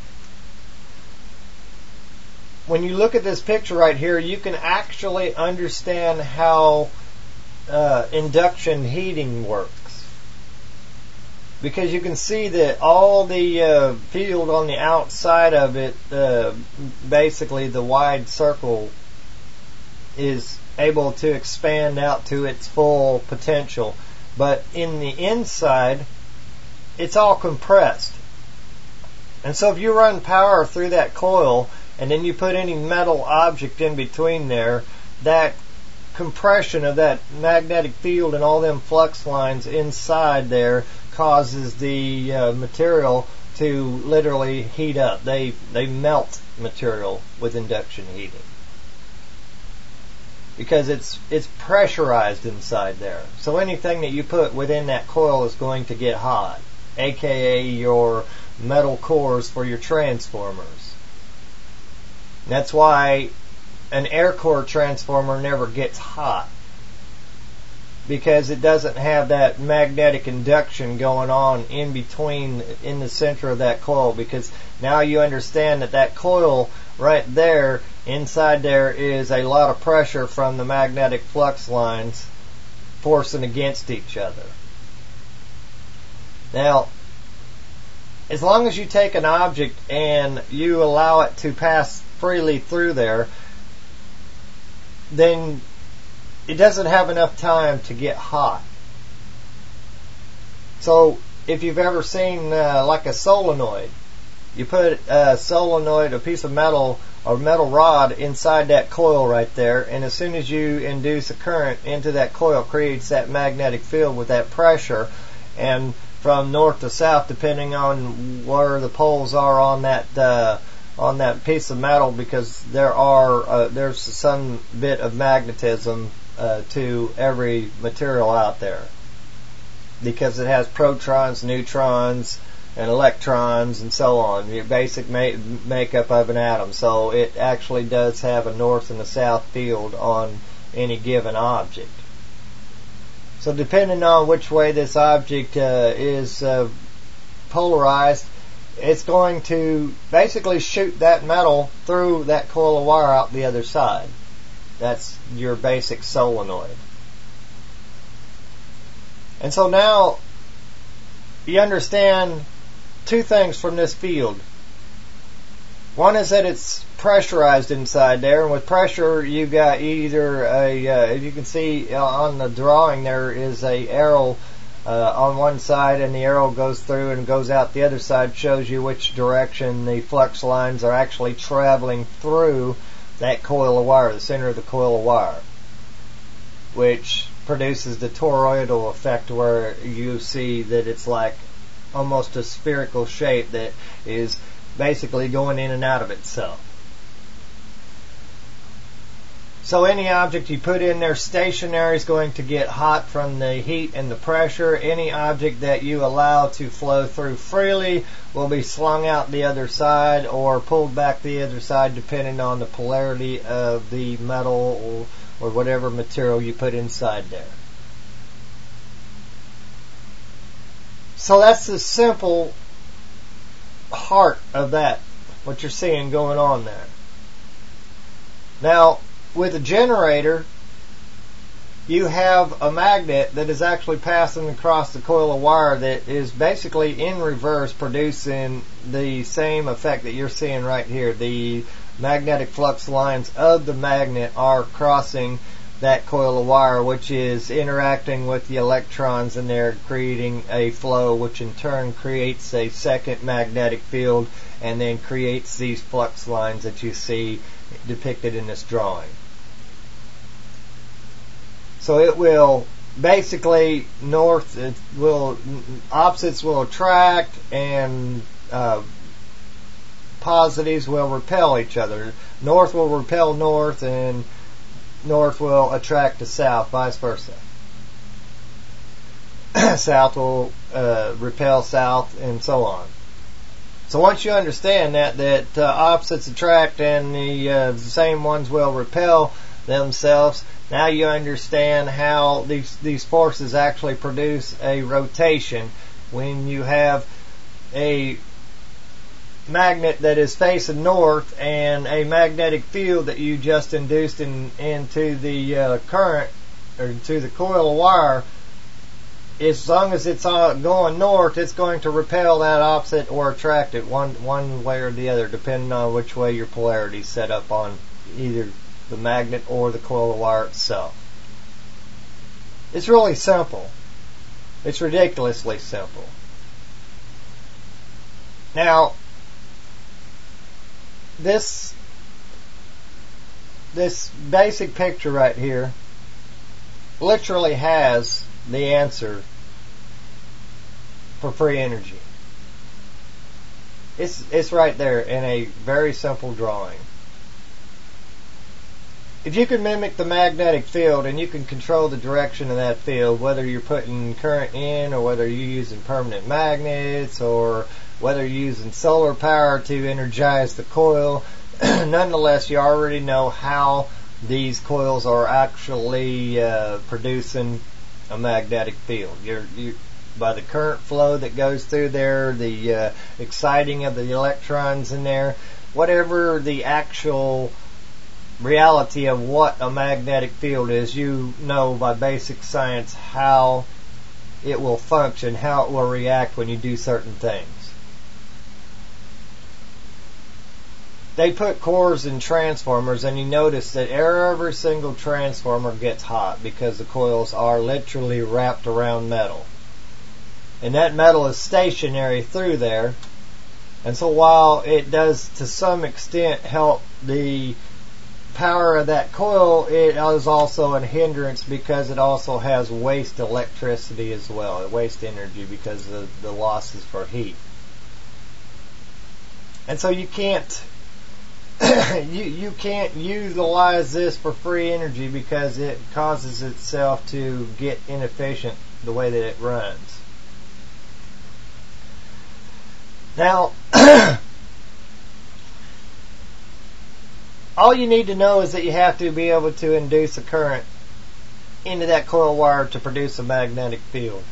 When you look at this picture right here, you can actually understand how induction heating works. Because you can see that all the field on the outside of it, basically the wide circle, is able to expand out to its full potential. But in the inside, it's all compressed. And so if you run power through that coil and then you put any metal object in between there, that compression of that magnetic field and all them flux lines inside there causes the material to literally heat up. They melt material with induction heating, because it's pressurized inside there. So anything that you put within that coil is going to get hot, aka your metal cores for your transformers. And that's why an air core transformer never gets hot, because it doesn't have that magnetic induction going on in between, in the center of that coil. Because now you understand that coil right there, inside there is a lot of pressure from the magnetic flux lines forcing against each other. Now, as long as you take an object and you allow it to pass freely through there, then it doesn't have enough time to get hot. So if you've ever seen like a solenoid, you put a solenoid, a piece of metal or metal rod inside that coil right there, and as soon as you induce a current into that coil, it creates that magnetic field with that pressure, and from north to south, depending on where the poles are on that piece of metal, because there's some bit of magnetism to every material out there, because it has protons, neutrons, and electrons, and so on, your basic makeup of an atom. So it actually does have a north and a south field on any given object. So depending on which way this object is polarized, it's going to basically shoot that metal through that coil of wire out the other side. That's your basic solenoid. And so now you understand two things from this field. One is that it's pressurized inside there, and with pressure you've got either as you can see on the drawing, there is a arrow on one side, and the arrow goes through and goes out the other side, shows you which direction the flux lines are actually traveling through that coil of wire, the center of the coil of wire, which produces the toroidal effect, where you see that it's like almost a spherical shape that is basically going in and out of itself. So any object you put in there stationary is going to get hot from the heat and the pressure. Any object that you allow to flow through freely will be slung out the other side or pulled back the other side, depending on the polarity of the metal or whatever material you put inside there. So that's the simple heart of that what you're seeing going on there. Now, with a generator, you have a magnet that is actually passing across the coil of wire that is basically in reverse, producing the same effect that you're seeing right here. The magnetic flux lines of the magnet are crossing that coil of wire, which is interacting with the electrons in there, creating a flow, which in turn creates a second magnetic field and then creates these flux lines that you see depicted in this drawing. So it will basically opposites will attract and positives will repel each other. North will repel north and north will attract to south, vice versa. South will repel south, and so on. So once you understand that opposites attract and the same ones will repel themselves, now you understand how these forces actually produce a rotation. When you have a magnet that is facing north and a magnetic field that you just induced into the current or into the coil of wire, as long as it's going north, it's going to repel that opposite or attract it one way or the other, depending on which way your polarity is set up on either the magnet or the coil of wire itself. It's really simple. It's ridiculously simple. Now, this basic picture right here literally has the answer for free energy. It's right there in a very simple drawing. If you can mimic the magnetic field and you can control the direction of that field, whether you're putting current in or whether you're using permanent magnets or whether you're using solar power to energize the coil, nonetheless you already know how these coils are actually producing a magnetic field. You by the current flow that goes through there, the exciting of the electrons in there, whatever the actual reality of what a magnetic field is, you know by basic science how it will function, how it will react when you do certain things. They put cores in transformers, and you notice that every single transformer gets hot because the coils are literally wrapped around metal. And that metal is stationary through there. And so while it does to some extent help the power of that coil, it is also a hindrance because it also has waste electricity as well, waste energy because of the losses for heat. And so you can't you can't utilize this for free energy because it causes itself to get inefficient the way that it runs. Now, all you need to know is that you have to be able to induce a current into that coil wire to produce a magnetic field.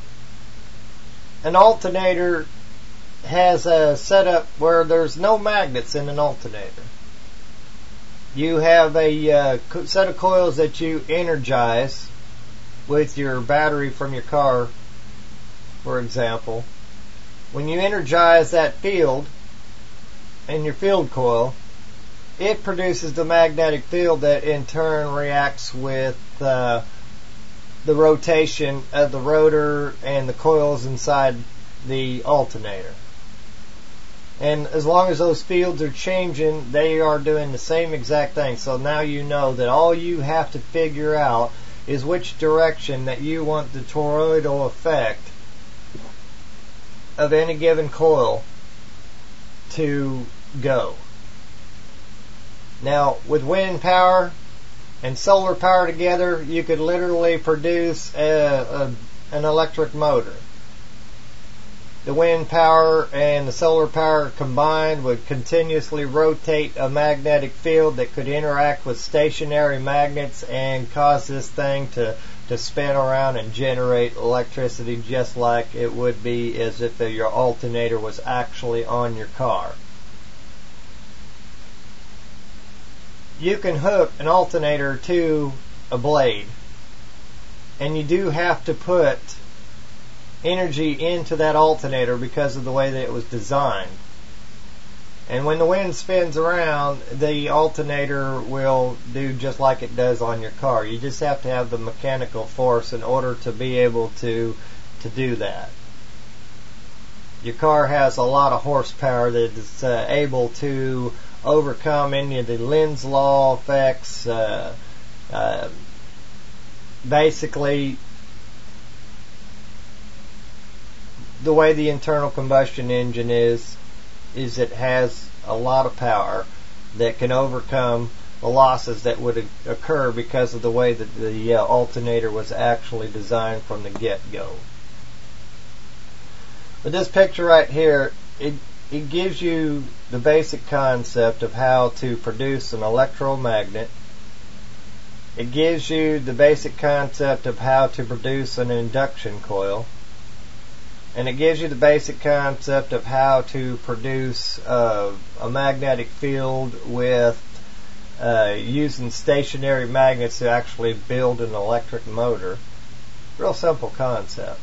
An alternator has a setup where there's no magnets in an alternator. You have a set of coils that you energize with your battery from your car, for example. When you energize that field in your field coil, it produces the magnetic field that in turn reacts with the rotation of the rotor and the coils inside the alternator. And as long as those fields are changing, they are doing the same exact thing. So now you know that all you have to figure out is which direction that you want the toroidal effect of any given coil to go. Now, with wind power and solar power together, you could literally produce an electric motor. The wind power and the solar power combined would continuously rotate a magnetic field that could interact with stationary magnets and cause this thing to spin around and generate electricity just like it would be as if your alternator was actually on your car. you can hook an alternator to a blade, and you do have to put energy into that alternator because of the way that it was designed. And when the wind spins around, the alternator will do just like it does on your car. You just have to have the mechanical force in order to be able to do that. Your car has a lot of horsepower that is able to overcome any of the Lenz's law effects. Basically, the way the internal combustion engine is it has a lot of power that can overcome the losses that would occur because of the way that the alternator was actually designed from the get-go. But this picture right here, it gives you the basic concept of how to produce an electromagnet. It gives you the basic concept of how to produce an induction coil. And it gives you the basic concept of how to produce a magnetic field with using stationary magnets to actually build an electric motor. Real simple concept.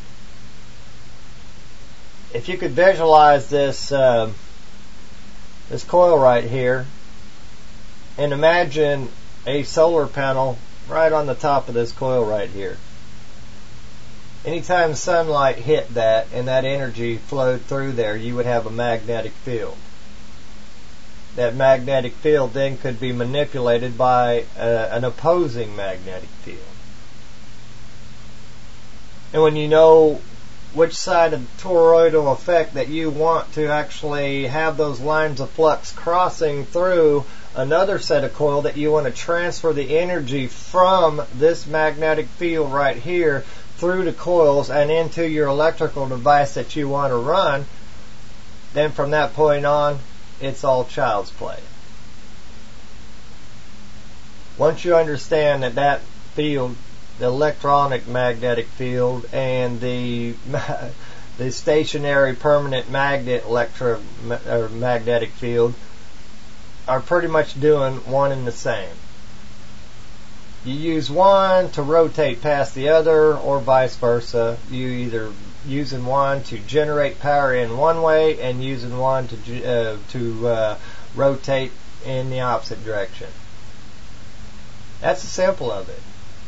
If you could visualize this this coil right here, and imagine a solar panel right on the top of this coil right here. Anytime sunlight hit that and that energy flowed through there, you would have a magnetic field. That magnetic field then could be manipulated by an opposing magnetic field. And when you know which side of the toroidal effect that you want to actually have those lines of flux crossing through another set of coil that you want to transfer the energy from this magnetic field right here through the coils and into your electrical device that you want to run, then from that point on, it's all child's play. Once you understand that field, the electronic magnetic field, and the stationary permanent magnet magnetic field are pretty much doing one and the same. You use one to rotate past the other, or vice versa. You either using one to generate power in one way and using one to rotate in the opposite direction. That's the simple of it.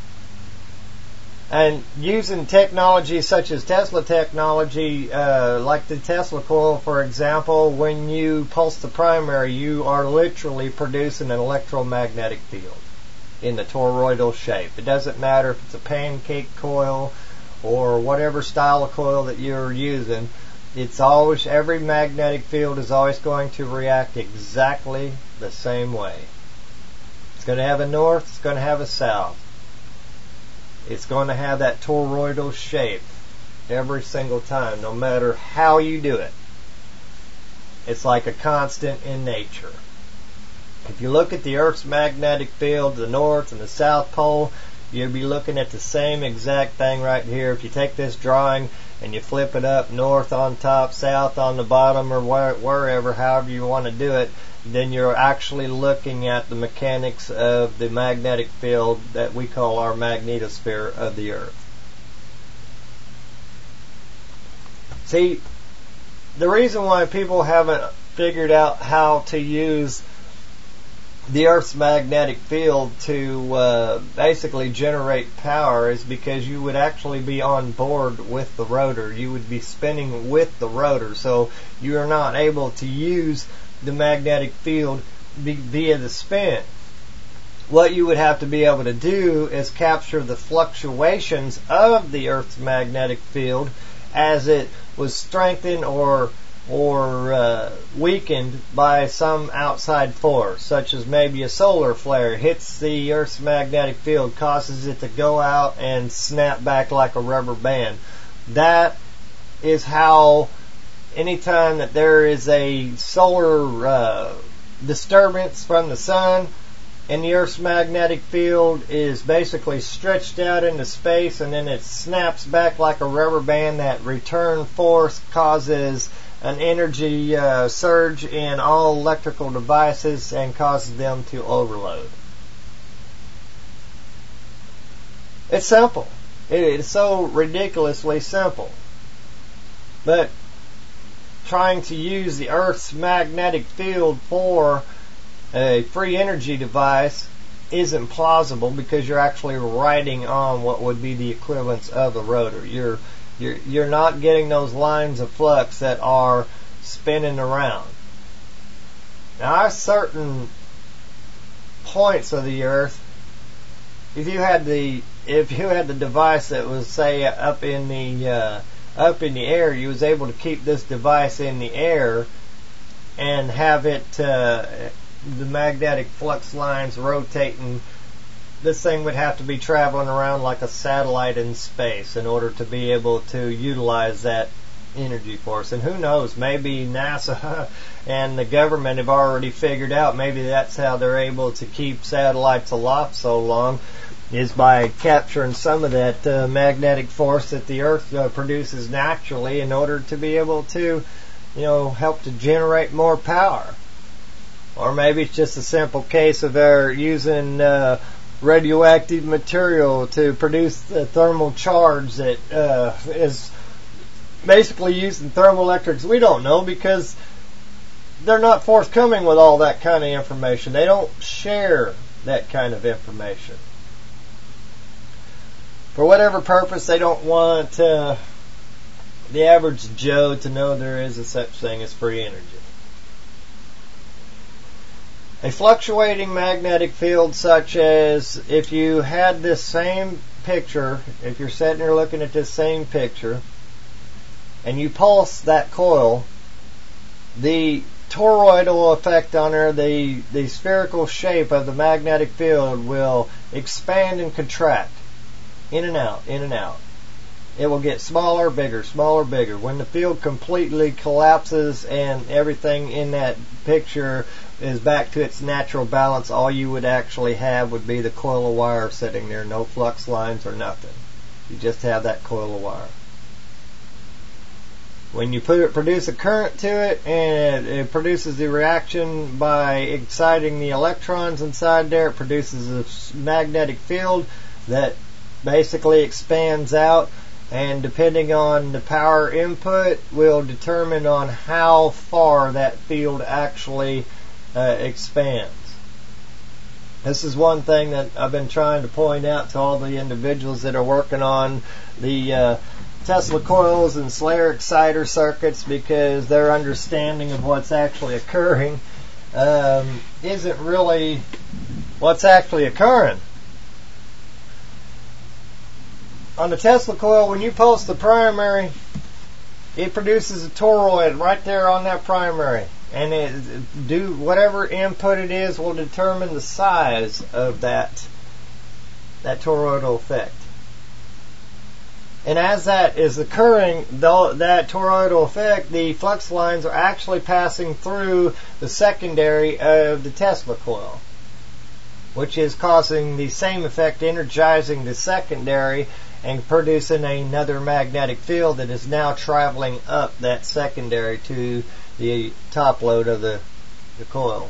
And using technology such as Tesla technology, like the Tesla coil, for example, when you pulse the primary, you are literally producing an electromagnetic field in the toroidal shape. It doesn't matter if it's a pancake coil or whatever style of coil that you're using. It's always, every magnetic field is always going to react exactly the same way. It's going to have a north, it's going to have a south. It's going to have that toroidal shape every single time, no matter how you do it. It's like a constant in nature. If you look at the Earth's magnetic field, the North and the South Pole, you'll be looking at the same exact thing right here. If you take this drawing and you flip it up, north on top, south on the bottom, or wherever, however you want to do it, then you're actually looking at the mechanics of the magnetic field that we call our magnetosphere of the Earth. See, the reason why people haven't figured out how to use the Earth's magnetic field to basically generate power is because you would actually be on board with the rotor. You would be spinning with the rotor, so you are not able to use the magnetic field via the spin. What you would have to be able to do is capture the fluctuations of the Earth's magnetic field as it was strengthened or weakened by some outside force, such as maybe a solar flare hits the Earth's magnetic field, causes it to go out and snap back like a rubber band. That is how, anytime that there is a solar disturbance from the sun, and the Earth's magnetic field is basically stretched out into space, and then it snaps back like a rubber band, that return force causes an energy surge in all electrical devices and causes them to overload. It's simple. It's so ridiculously simple. But trying to use the Earth's magnetic field for a free energy device isn't plausible, because you're actually riding on what would be the equivalence of a rotor. You're not getting those lines of flux that are spinning around. Now, at certain points of the Earth, if you had the device that was, say, up in the air, you was able to keep this device in the air and have it the magnetic flux lines rotating. This thing would have to be traveling around like a satellite in space in order to be able to utilize that energy force. And who knows, maybe NASA and the government have already figured out, maybe that's how they're able to keep satellites aloft so long, is by capturing some of that magnetic force that the Earth produces naturally in order to be able to, help to generate more power. Or maybe it's just a simple case of they're using radioactive material to produce the thermal charge that is basically used in thermoelectrics. We don't know, because they're not forthcoming with all that kind of information. They don't share that kind of information. For whatever purpose, they don't want the average Joe to know there is a such thing as free energy. A fluctuating magnetic field, such as if you had this same picture, if you're sitting there looking at this same picture, and you pulse that coil, the toroidal effect on her, the spherical shape of the magnetic field will expand and contract. In and out, in and out. It will get smaller, bigger, smaller, bigger. When the field completely collapses and everything in that picture is back to its natural balance, all you would actually have would be the coil of wire sitting there, no flux lines or nothing. You just have that coil of wire. When you produce a current to it, and it produces the reaction by exciting the electrons inside there, it produces a magnetic field that basically expands out, and depending on the power input will determine on how far that field actually expands. This is one thing that I've been trying to point out to all the individuals that are working on the Tesla coils and Slayer exciter circuits, because their understanding of what's actually occurring isn't really what's actually occurring. On the Tesla coil, when you pulse the primary, it produces a toroid right there on that primary. And whatever input it is will determine the size of that toroidal effect. And as that is occurring, that toroidal effect, the flux lines are actually passing through the secondary of the Tesla coil, which is causing the same effect, energizing the secondary and producing another magnetic field that is now traveling up that secondary to the top load of the coil.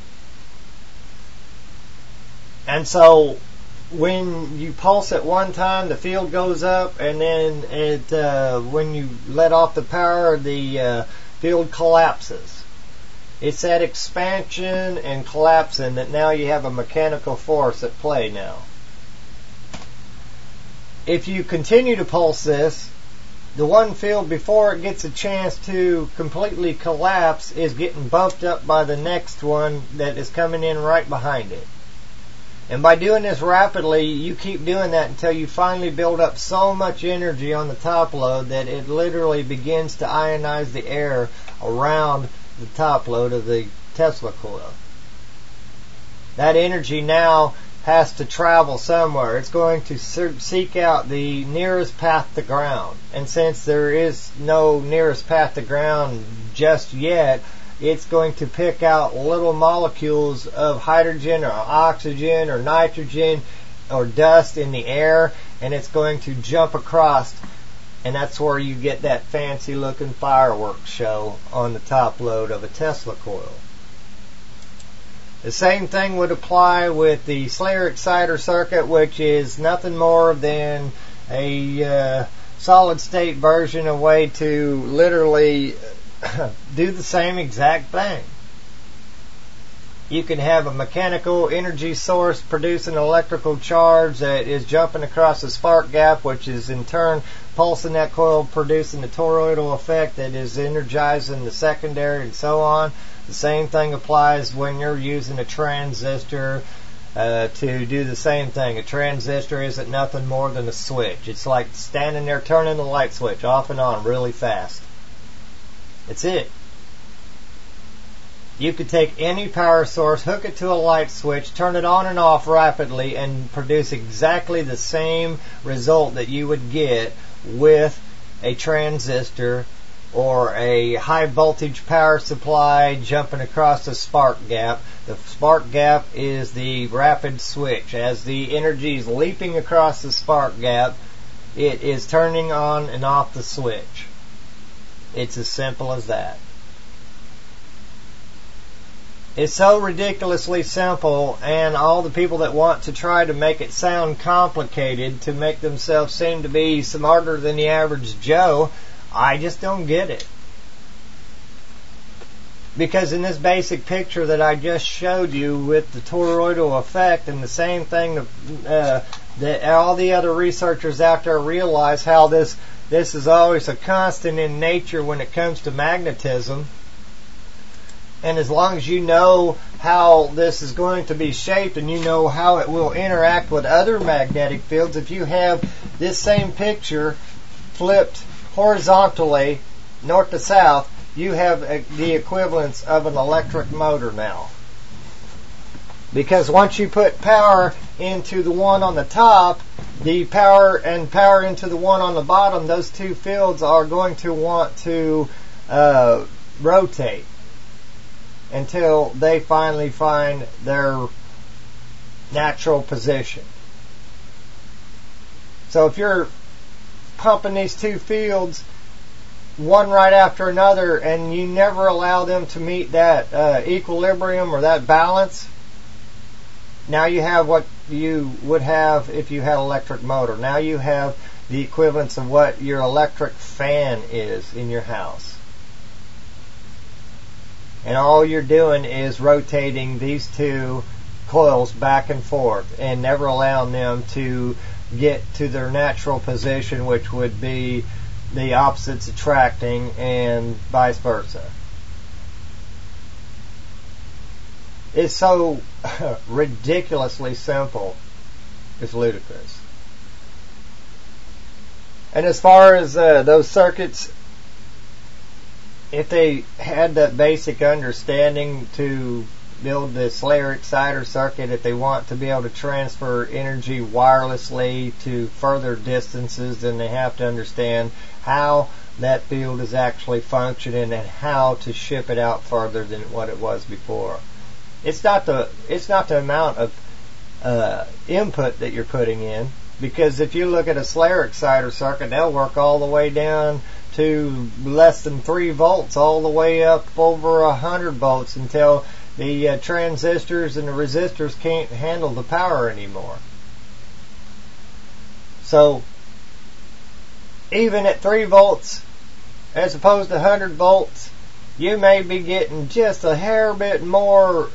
And so when you pulse at one time, the field goes up, and then when you let off the power, the field collapses. It's that expansion and collapsing that now you have a mechanical force at play now. If you continue to pulse this, the one field before it gets a chance to completely collapse is getting bumped up by the next one that is coming in right behind it. And by doing this rapidly, you keep doing that until you finally build up so much energy on the top load that it literally begins to ionize the air around the top load of the Tesla coil. That energy now has to travel somewhere. It's going to seek out the nearest path to ground. And since there is no nearest path to ground just yet, it's going to pick out little molecules of hydrogen or oxygen or nitrogen or dust in the air, and it's going to jump across And that's where you get that fancy looking fireworks show on the top load of a Tesla coil. The same thing would apply with the Slayer exciter circuit, which is nothing more than a solid state version, a way to literally do the same exact thing. You can have a mechanical energy source produce an electrical charge that is jumping across the spark gap, which is in turn pulsing that coil, producing the toroidal effect that is energizing the secondary, and so on. The same thing applies when you're using a transistor to do the same thing. A transistor isn't nothing more than a switch. It's like standing there turning the light switch off and on really fast. That's it. You could take any power source, hook it to a light switch, turn it on and off rapidly, and produce exactly the same result that you would get with a transistor or a high voltage power supply jumping across the spark gap. The spark gap is the rapid switch. As the energy is leaping across the spark gap, it is turning on and off the switch. It's as simple as that. It's so ridiculously simple, and all the people that want to try to make it sound complicated to make themselves seem to be smarter than the average Joe, I just don't get it. Because in this basic picture that I just showed you with the toroidal effect, and the same thing that all the other researchers out there realize, how this is always a constant in nature when it comes to magnetism. And as long as you know how this is going to be shaped, and you know how it will interact with other magnetic fields, if you have this same picture flipped horizontally, north to south, you have the equivalence of an electric motor now. Because once you put power into the one on the top, the power into the one on the bottom, those two fields are going to want to rotate until they finally find their natural position. So if you're pumping these two fields one right after another, and you never allow them to meet that equilibrium or that balance, now you have what you would have if you had an electric motor. Now you have the equivalence of what your electric fan is in your house. And all you're doing is rotating these two coils back and forth, and never allowing them to get to their natural position, which would be the opposites attracting, and vice versa. It's so ridiculously simple. It's ludicrous. And as far as those circuits, if they had that basic understanding to build the Slayer exciter circuit, if they want to be able to transfer energy wirelessly to further distances, then they have to understand how that field is actually functioning and how to ship it out further than what it was before. It's not the amount of input that you're putting in, because if you look at a Slayer exciter circuit, they'll work all the way down to less than 3 volts, all the way up over 100 volts, until the transistors and the resistors can't handle the power anymore. So even at 3 volts as opposed to 100 volts, you may be getting just a hair bit more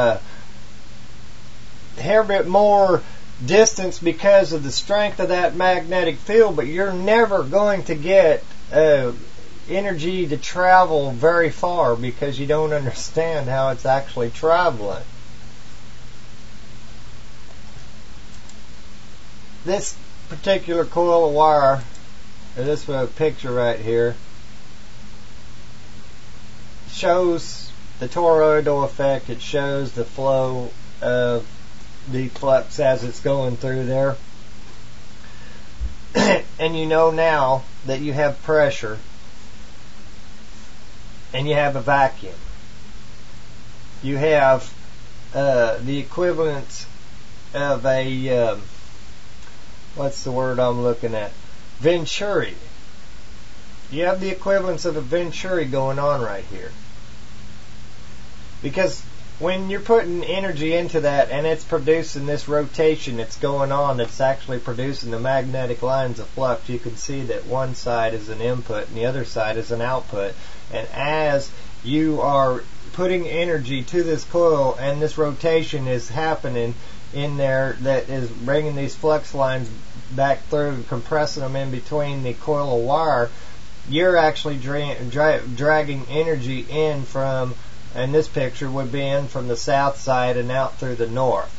distance because of the strength of that magnetic field, but you're never going to get energy to travel very far, because you don't understand how it's actually traveling. This particular coil of wire, or this picture right here, shows the toroidal effect. It shows the flow of the flux as it's going through there. And you know now that you have pressure and you have a vacuum. You have the equivalent of a what's the word I'm looking at? Venturi. You have the equivalence of a Venturi going on right here. Because when you're putting energy into that and it's producing this rotation that's going on, that's actually producing the magnetic lines of flux, you can see that one side is an input and the other side is an output. And as you are putting energy to this coil and this rotation is happening in there that is bringing these flux lines back through, compressing them in between the coil of wire, you're actually dragging energy in from, and this picture would be in from the south side and out through the north.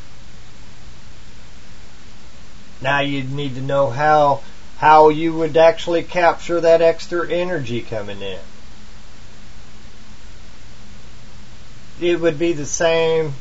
Now you need to know how you would actually capture that extra energy coming in. It would be the same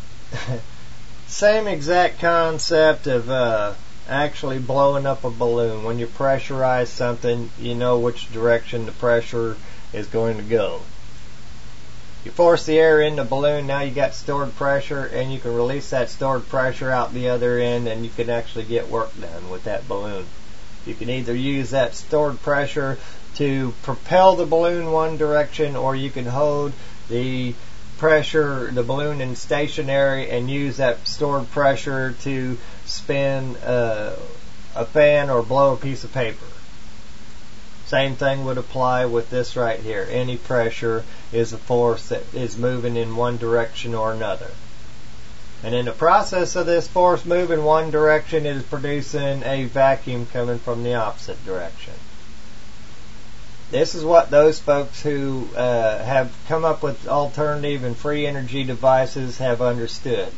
exact concept of actually blowing up a balloon. When you pressurize something, you know which direction the pressure is going to go. You force the air in the balloon, now you got stored pressure, and you can release that stored pressure out the other end, and you can actually get work done with that balloon. You can either use that stored pressure to propel the balloon one direction, or you can hold the pressure, the balloon in stationary, and use that stored pressure to spin a fan or blow a piece of paper. Same thing would apply with this right here. Any pressure is a force that is moving in one direction or another. And in the process of this force moving one direction, it is producing a vacuum coming from the opposite direction. This is what those folks who have come up with alternative and free energy devices have understood.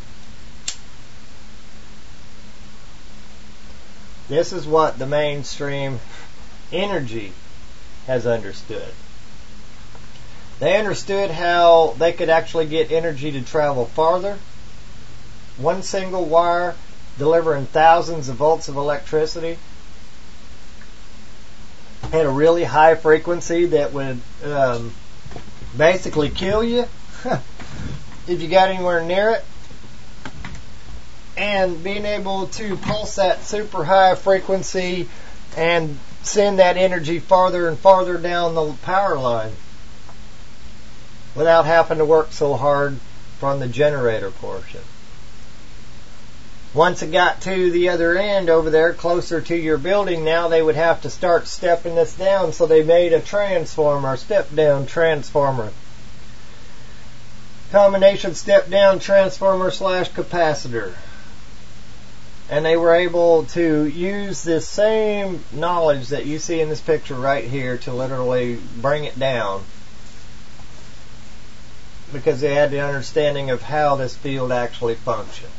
This is what the mainstream energy has understood. They understood how they could actually get energy to travel farther. One single wire delivering thousands of volts of electricity had a really high frequency that would basically kill you if you got anywhere near it. And being able to pulse that super high frequency and send that energy farther and farther down the power line without having to work so hard from the generator portion. Once it got to the other end over there closer to your building, now they would have to start stepping this down, so they made a transformer, step down transformer. Combination step down transformer / capacitor. And they were able to use this same knowledge that you see in this picture right here to literally bring it down, because they had the understanding of how this field actually functions.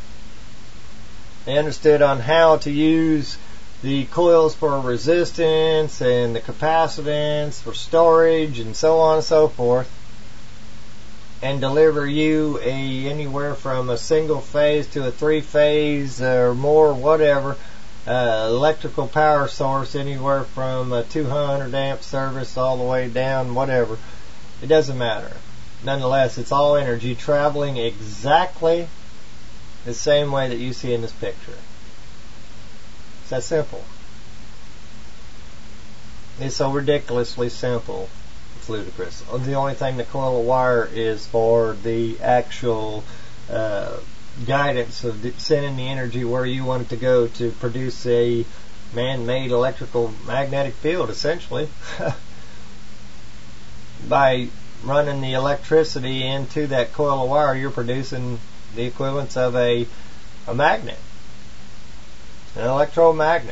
They understood on how to use the coils for resistance and the capacitance for storage and so on and so forth, and deliver you anywhere from a single phase to a 3-phase or more, whatever, electrical power source, anywhere from a 200 amp service all the way down, whatever. It doesn't matter. Nonetheless, it's all energy traveling exactly the same way that you see in this picture. It's that simple. It's so ridiculously simple. It's ludicrous. The only thing the coil of wire is for the actual guidance of sending the energy where you want it to go to produce a man-made electrical magnetic field, essentially. By running the electricity into that coil of wire, you're producing the equivalence of a magnet, an electromagnet.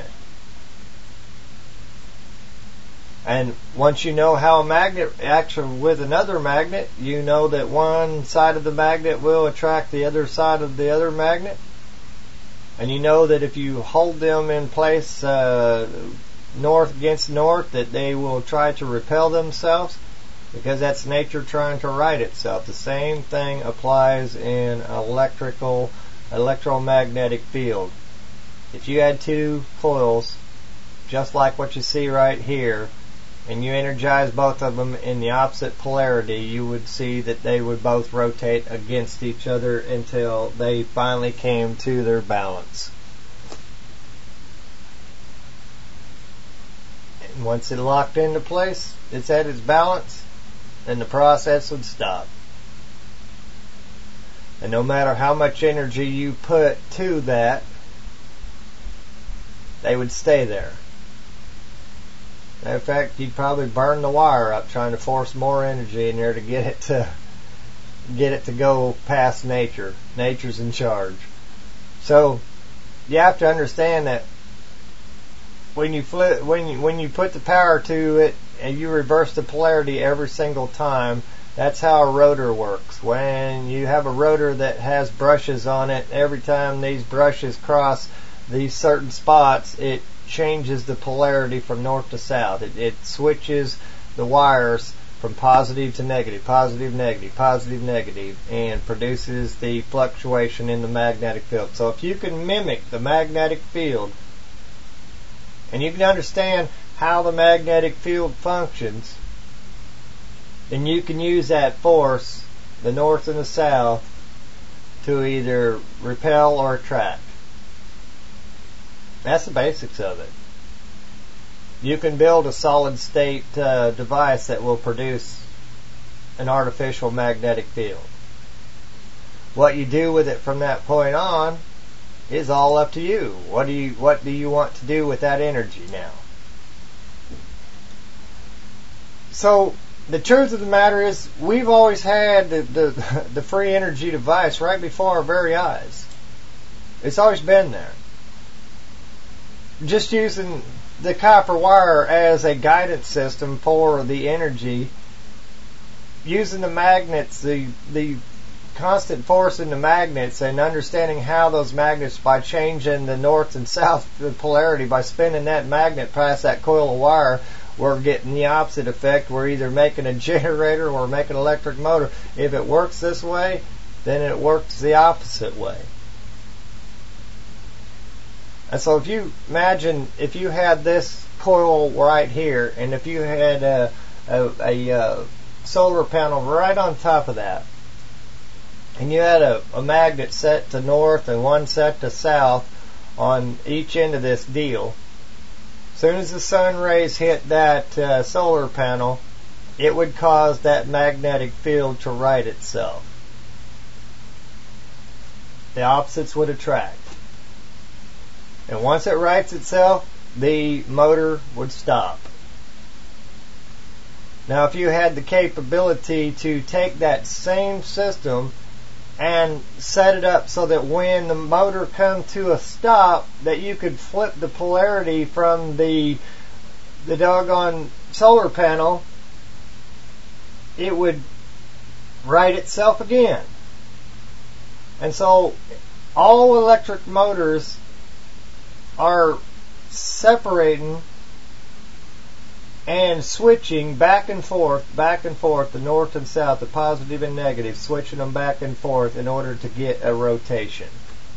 And once you know how a magnet acts with another magnet, you know that one side of the magnet will attract the other side of the other magnet. And you know that if you hold them in place north against north, that they will try to repel themselves, because that's nature trying to right itself. The same thing applies in electromagnetic field. If you had two coils, just like what you see right here, and you energize both of them in the opposite polarity, you would see that they would both rotate against each other until they finally came to their balance. And once it locked into place, it's at its balance, and the process would stop. And no matter how much energy you put to that, they would stay there. Matter of fact, you'd probably burn the wire up trying to force more energy in there to get it to go past nature. Nature's in charge. So you have to understand that when you put the power to it and you reverse the polarity every single time, that's how a rotor works. When you have a rotor that has brushes on it, every time these brushes cross these certain spots, it changes the polarity from north to south. It switches the wires from positive to negative, positive, negative, positive, negative, and produces the fluctuation in the magnetic field. So if you can mimic the magnetic field, and you can understand how the magnetic field functions, then you can use that force, the north and the south, to either repel or attract. That's the basics of it. You can build a solid state device that will produce an artificial magnetic field. What you do with it from that point on is all up to you. What do you want to do with that energy now? So the truth of the matter is, we've always had the free energy device right before our very eyes. It's always been there. Just using the copper wire as a guidance system for the energy, using the magnets, the constant force in the magnets, and understanding how those magnets, by changing the north and south the polarity, by spinning that magnet past that coil of wire, we're getting the opposite effect. We're either making a generator or making an electric motor. If it works this way, then it works the opposite way. And so if you imagine, if you had this coil right here, and if you had a solar panel right on top of that, and you had a magnet set to north and one set to south on each end of this deal, as soon as the sun rays hit that solar panel, it would cause that magnetic field to right itself. The opposites would attract. And once it rights itself, the motor would stop. Now, if you had the capability to take that same system and set it up so that when the motor comes to a stop, that you could flip the polarity from the doggone solar panel, it would right itself again. And so all electric motors are separating and switching back and forth, the north and south, the positive and negative, switching them back and forth in order to get a rotation.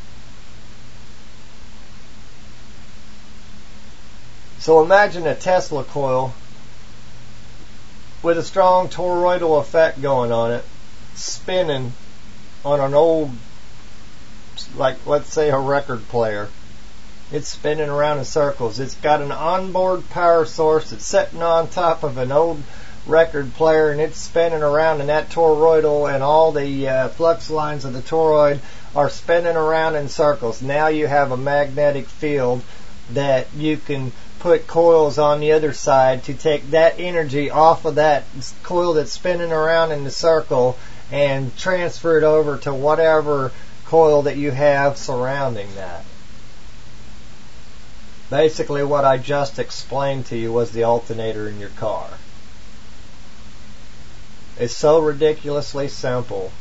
So imagine a Tesla coil with a strong toroidal effect going on it, spinning on an old, like let's say a record player. It's spinning around in circles. It's got an onboard power source that's sitting on top of an old record player, and it's spinning around, and that toroidal and all the flux lines of the toroid are spinning around in circles. Now you have a magnetic field that you can put coils on the other side to take that energy off of that coil that's spinning around in the circle and transfer it over to whatever coil that you have surrounding that. Basically, what I just explained to you was the alternator in your car. It's so ridiculously simple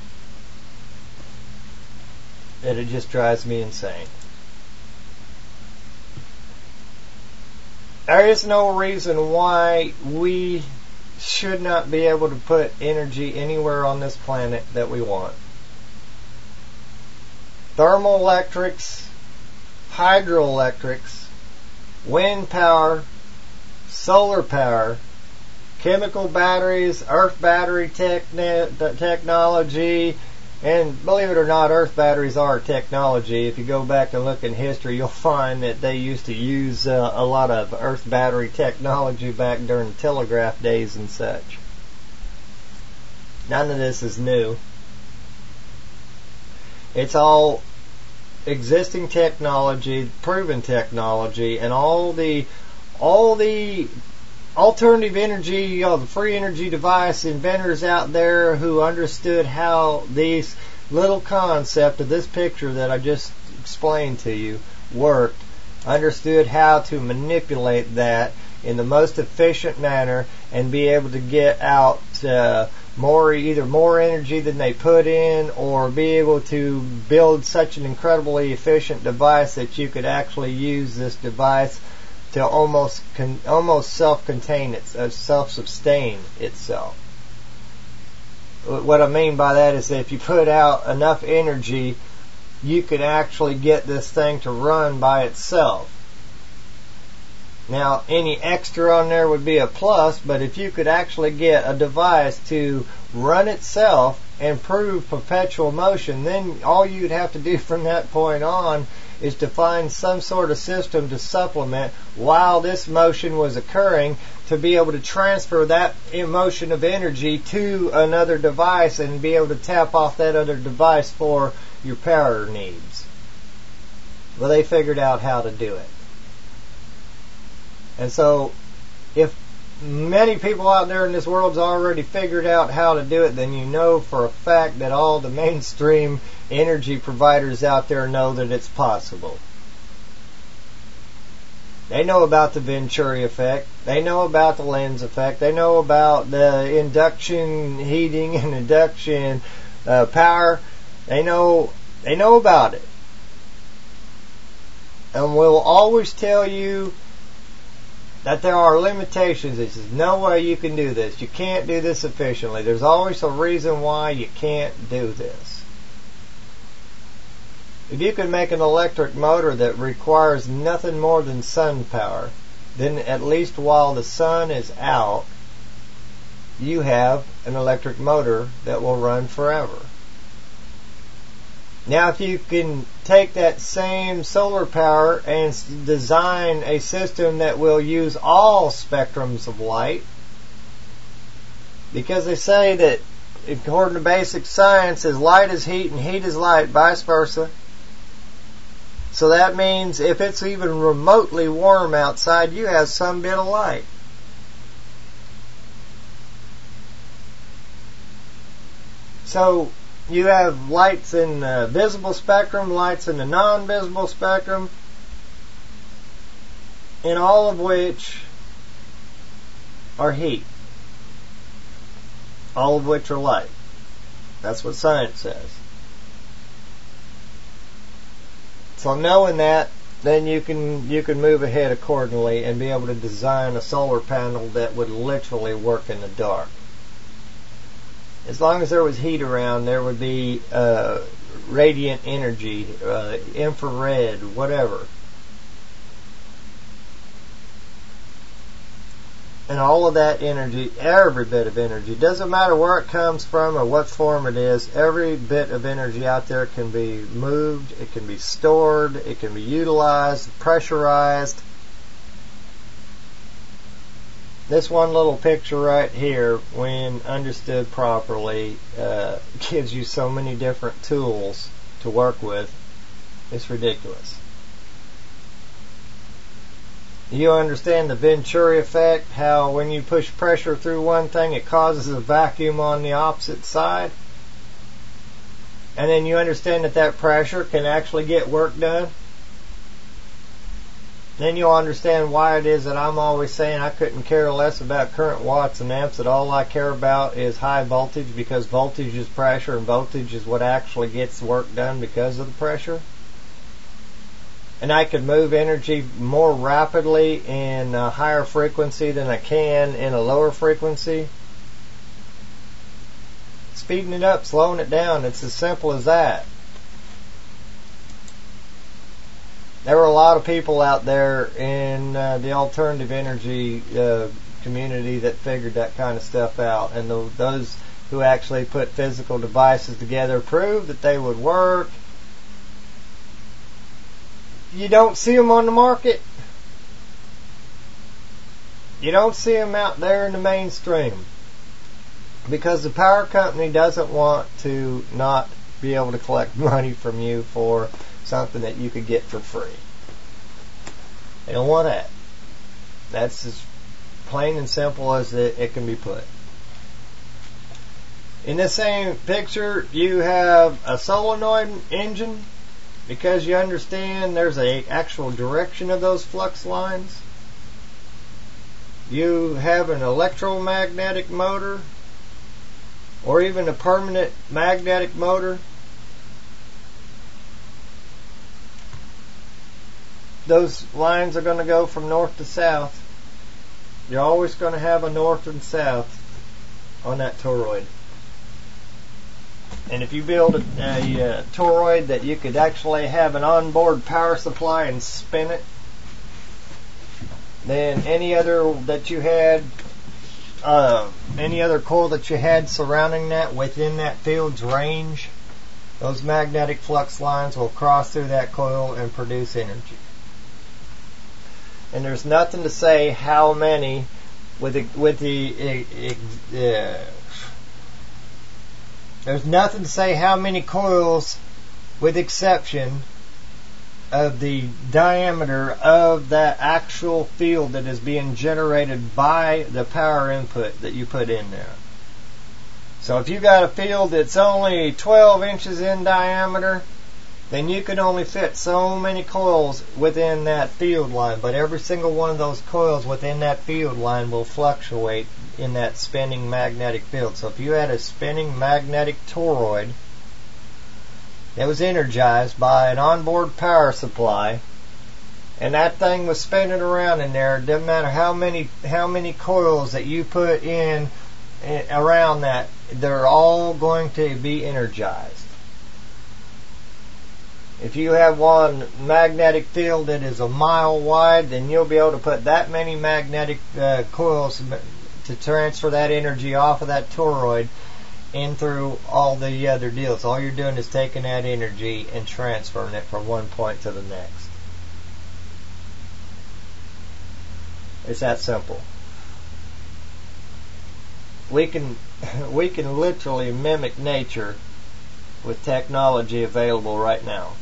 that it just drives me insane. There is no reason why we should not be able to put energy anywhere on this planet that we want. Thermoelectrics, hydroelectrics, wind power, solar power, chemical batteries, earth battery technology, And believe it or not, earth batteries are technology. If you go back and look in history, you'll find that they used to use a lot of earth battery technology back during the telegraph days and such. None of this is new. It's all existing technology, proven technology, and all the alternative energy, the free energy device inventors out there who understood how these little concept of this picture that I just explained to you worked, understood how to manipulate that in the most efficient manner and be able to get out either more energy than they put in, or be able to build such an incredibly efficient device that you could actually use this device to almost self-contain self-sustain itself. What I mean by that is that if you put out enough energy, you could actually get this thing to run by itself. Now, any extra on there would be a plus, but if you could actually get a device to run itself and prove perpetual motion, then all you'd have to do from that point on is to find some sort of system to supplement while this motion was occurring, to be able to transfer that motion of energy to another device and be able to tap off that other device for your power needs. Well, they figured out how to do it. And so, if many people out there in this world's already figured out how to do it, then you know for a fact that all the mainstream energy providers out there know that it's possible. They know about the Venturi effect. They know about the Lenz effect. They know about the induction heating and induction power. They know about it. And we'll always tell you that there are limitations. There's no way you can do this. You can't do this efficiently. There's always a reason why you can't do this. If you can make an electric motor that requires nothing more than sun power, then at least while the sun is out, you have an electric motor that will run forever. Now, if you can take that same solar power and design a system that will use all spectrums of light, because they say that according to basic science, is light is heat and heat is light, vice versa. So that means if it's even remotely warm outside, you have some bit of light. So you have lights in the visible spectrum, lights in the non-visible spectrum, in all of which are heat. All of which are light. That's what science says. So knowing that, then you can move ahead accordingly and be able to design a solar panel that would literally work in the dark. As long as there was heat around, there would be radiant energy, infrared, whatever. And all of that energy, every bit of energy, doesn't matter where it comes from or what form it is, every bit of energy out there can be moved, it can be stored, it can be utilized, pressurized. This one little picture right here, when understood properly, gives you so many different tools to work with. It's ridiculous. You understand the Venturi effect, how when you push pressure through one thing, it causes a vacuum on the opposite side? And then you understand that pressure can actually get work done? Then you'll understand why it is that I'm always saying I couldn't care less about current watts and amps, that all I care about is high voltage, because voltage is pressure and voltage is what actually gets work done because of the pressure. And I could move energy more rapidly in a higher frequency than I can in a lower frequency. Speeding it up, slowing it down, it's as simple as that. There were a lot of people out there in the alternative energy community that figured that kind of stuff out, and those who actually put physical devices together, proved that they would work. You don't see them on the market. You don't see them out there in the mainstream because the power company doesn't want to not be able to collect money from you for something that you could get for free. They don't want that. That's as plain and simple as it can be put. In this same picture, you have a solenoid engine because you understand there's an actual direction of those flux lines. You have an electromagnetic motor or even a permanent magnetic motor. Those lines are going to go from north to south. You're always going to have a north and south on that toroid. And if you build a toroid that you could actually have an onboard power supply and spin it, then any other that you had, any other coil that you had surrounding that within that field's range, those magnetic flux lines will cross through that coil and produce energy. And there's nothing to say how many there's nothing to say how many coils, with exception of the diameter of that actual field that is being generated by the power input that you put in there. So if you got a field that's only 12 inches in diameter, then you can only fit so many coils within that field line, but every single one of those coils within that field line will fluctuate in that spinning magnetic field. So if you had a spinning magnetic toroid that was energized by an onboard power supply, and that thing was spinning around in there, it doesn't matter how many coils that you put in around that, they're all going to be energized. If you have one magnetic field that is a mile wide, then you'll be able to put that many magnetic coils to transfer that energy off of that toroid in through all the other deals. All you're doing is taking that energy and transferring it from one point to the next. It's that simple. We can literally mimic nature with technology available right now.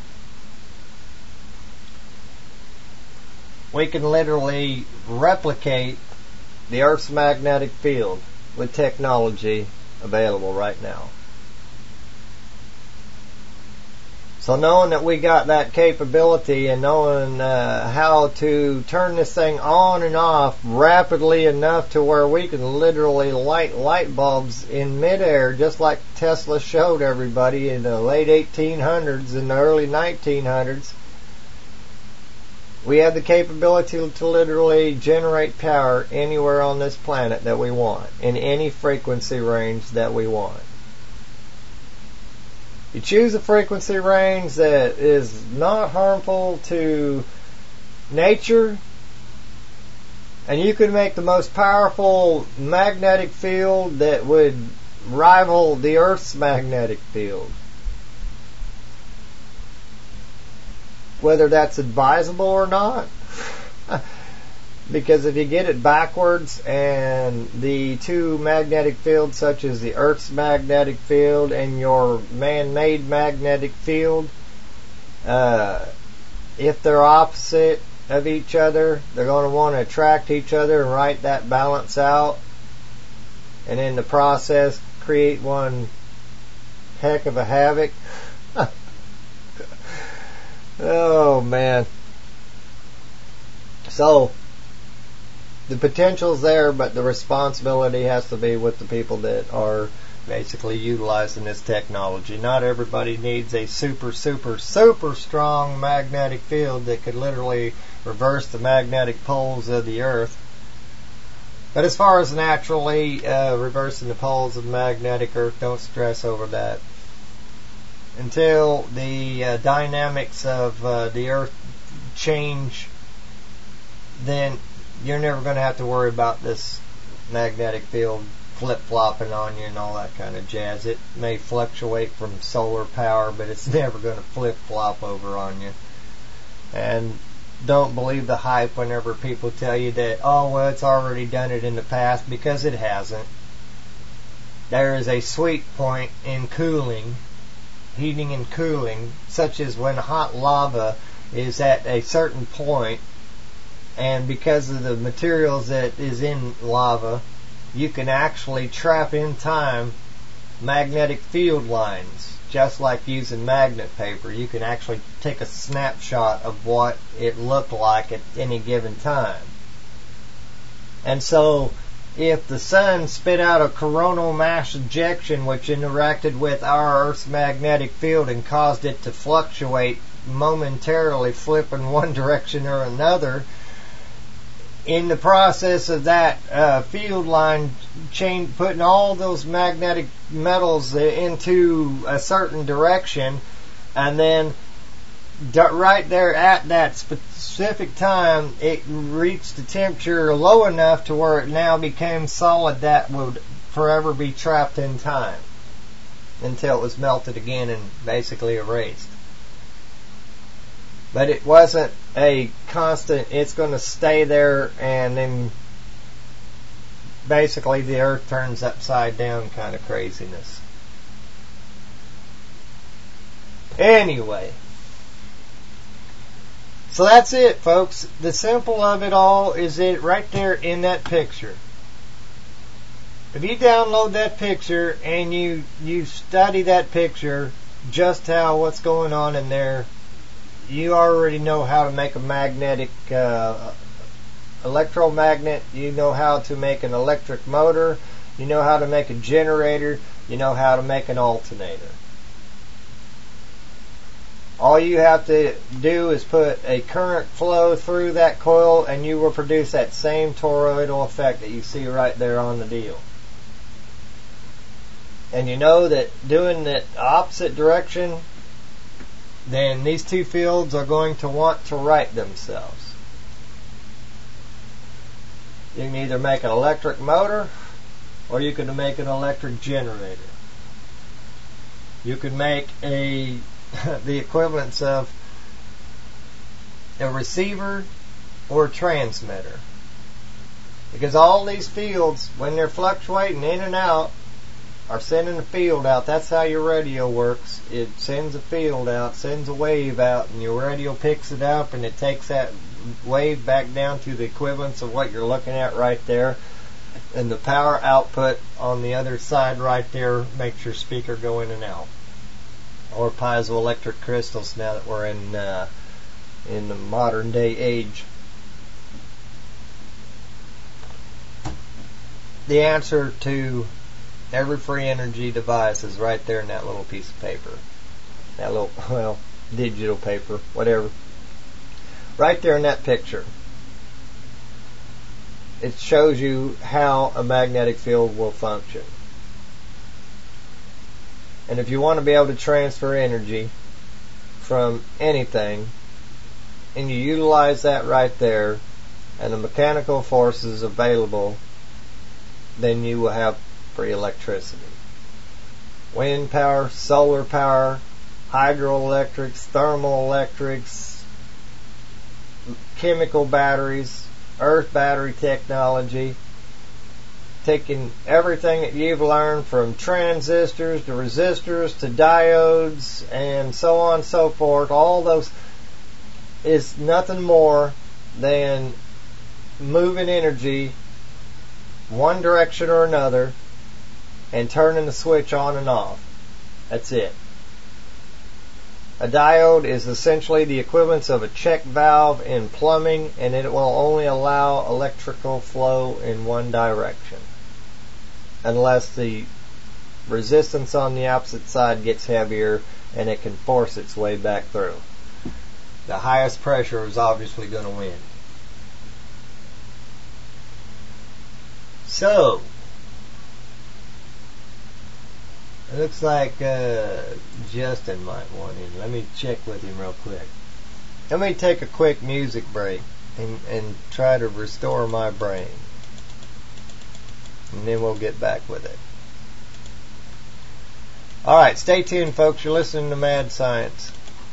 We can literally replicate the Earth's magnetic field with technology available right now. So knowing that we got that capability and knowing how to turn this thing on and off rapidly enough to where we can literally light light bulbs in midair, just like Tesla showed everybody in the late 1800s and the early 1900s, we have the capability to literally generate power anywhere on this planet that we want, in any frequency range that we want. You choose a frequency range that is not harmful to nature, and you can make the most powerful magnetic field that would rival the Earth's magnetic field. Whether that's advisable or not. Because if you get it backwards and the two magnetic fields, such as the Earth's magnetic field and your man-made magnetic field, if they're opposite of each other, they're going to want to attract each other and right that balance out, and in the process create one heck of a havoc. Oh man. So the potential's there, but the responsibility has to be with the people that are basically utilizing this technology. Not everybody needs a super strong magnetic field that could literally reverse the magnetic poles of the Earth. But as far as naturally reversing the poles of the magnetic Earth, don't stress over that. Until the dynamics of the Earth change, then you're never going to have to worry about this magnetic field flip-flopping on you and all that kind of jazz. It may fluctuate from solar power, but it's never going to flip-flop over on you. And don't believe the hype whenever people tell you that, oh, well, it's already done it in the past, because it hasn't. There is a sweet point in cooling, heating and cooling, such as when hot lava is at a certain point, and because of the materials that is in lava, you can actually trap in time magnetic field lines, just like using magnet paper. You can actually take a snapshot of what it looked like at any given time. And so, if the sun spit out a coronal mass ejection which interacted with our Earth's magnetic field and caused it to fluctuate momentarily, flip in one direction or another, in the process of that field line chain, putting all those magnetic metals into a certain direction, and then right there at that specific time, it reached the temperature low enough to where it now became solid that would forever be trapped in time until it was melted again and basically erased. But it wasn't a constant, it's going to stay there and then basically the earth turns upside down kind of craziness. Anyway, so that's it, folks. The simple of it all is it right there in that picture. If you download that picture and you study that picture, just how what's going on in there, you already know how to make a magnetic electromagnet. You know how to make an electric motor. You know how to make a generator. You know how to make an alternator. All you have to do is put a current flow through that coil and you will produce that same toroidal effect that you see right there on the deal. And you know that doing the opposite direction, then these two fields are going to want to right themselves. You can either make an electric motor or you can make an electric generator. You can make the equivalence of a receiver or a transmitter. Because all these fields, when they're fluctuating in and out, are sending a field out. That's how your radio works. It sends a field out, sends a wave out, and your radio picks it up and it takes that wave back down to the equivalence of what you're looking at right there. And the power output on the other side right there makes your speaker go in and out. Or piezoelectric crystals now that we're in the modern day age. The answer to every free energy device is right there in that little piece of paper. That little, well, digital paper, whatever. Right there in that picture. It shows you how a magnetic field will function. And if you want to be able to transfer energy from anything, and you utilize that right there, and the mechanical forces available, then you will have free electricity. Wind power, solar power, hydroelectrics, thermal electrics, chemical batteries, earth battery technology, taking everything that you've learned from transistors to resistors to diodes and so on and so forth, all those is nothing more than moving energy one direction or another and turning the switch on and off. That's it. A diode is essentially the equivalence of a check valve in plumbing, and it will only allow electrical flow in one direction unless the resistance on the opposite side gets heavier and it can force its way back through. The highest pressure is obviously going to win. So, it looks like Justin might want in. Let me check with him real quick. Let me take a quick music break and try to restore my brain. and then we'll get back with it. Alright, stay tuned, folks. You're listening to Mad Science.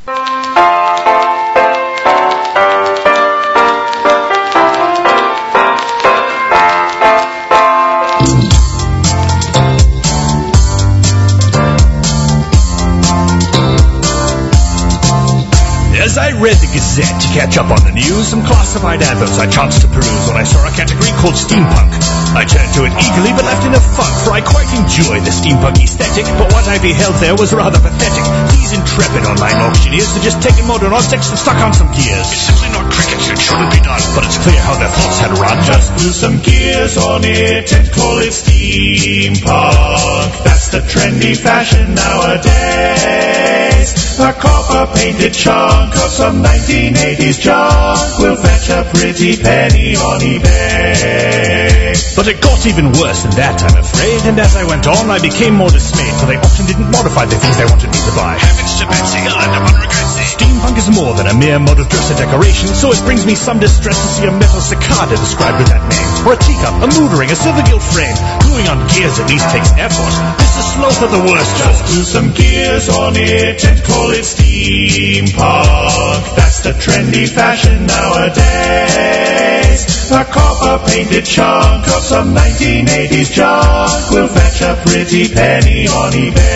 As I read the Gazette to catch up on the news, some classified adverts I chanced to peruse when I saw a category called steampunk. I turned to it eagerly but left in a funk, for I quite enjoy the steampunk aesthetic, but what I beheld there was rather pathetic. These intrepid online auctioneers had just taken modern objects and stuck on some gears. It's simply not cricket, it shouldn't be done, but it's clear how their thoughts had run. Just glue some gears on it and call it steampunk. That's the trendy fashion nowadays. A copper-painted chunk of some 1980s junk will fetch a pretty penny on eBay. But it got even worse than that, I'm afraid, and as I went on, I became more dismayed, for they often didn't modify the things they wanted me to buy. Heavens to Betsy, I'll end up on regrets. Steampunk is more than a mere mode of dress or decoration, so it brings me some distress to see a metal cicada described with that name, or a teacup, a mood ring, a silver gilt frame. Gluing on gears at least takes effort. This is sloth of the worst. Just glue some gears on it and call it steampunk. That's the trendy fashion nowadays. A copper-painted chunk of some 1980s junk will fetch a pretty penny on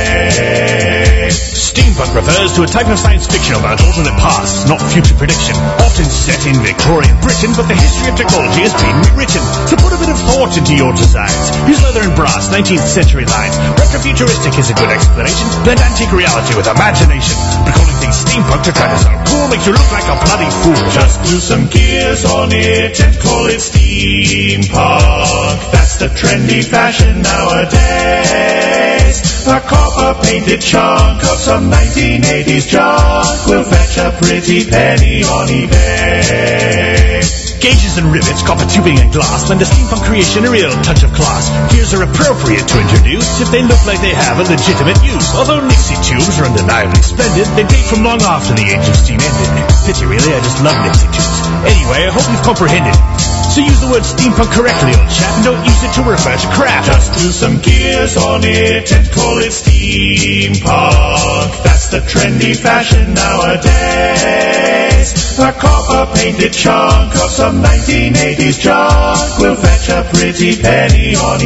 eBay. Steampunk refers to a type of science fiction about alternate paths, not future prediction, often set in Victorian Britain, but the history of technology has been rewritten. So put a bit of thought into your designs. Use leather and brass, 19th century lines. Retrofuturistic is a good explanation. Blend antique reality with imagination. But calling things steampunk to try to sound cool makes you look like a bloody fool. Just glue some gears on it and call it steampunk. That's the trendy fashion nowadays. A copper-painted chunk of some 1980s junk will fetch a pretty penny on eBay. Gauges and rivets, copper tubing and glass lend a steampunk creation a real touch of class. Gears are appropriate to introduce if they look like they have a legitimate use. Although Nixie tubes are undeniably splendid, they date from long after the age of steam ended. Pity really, I just love Nixie tubes. Anyway, I hope you've comprehended. So use the word steampunk correctly, old chap, and don't use it to refer to crap. Just glue some gears on it and call it steampunk. That's the trendy fashion nowadays. A copper-painted chunk of some 1980s junk will fetch a pretty penny on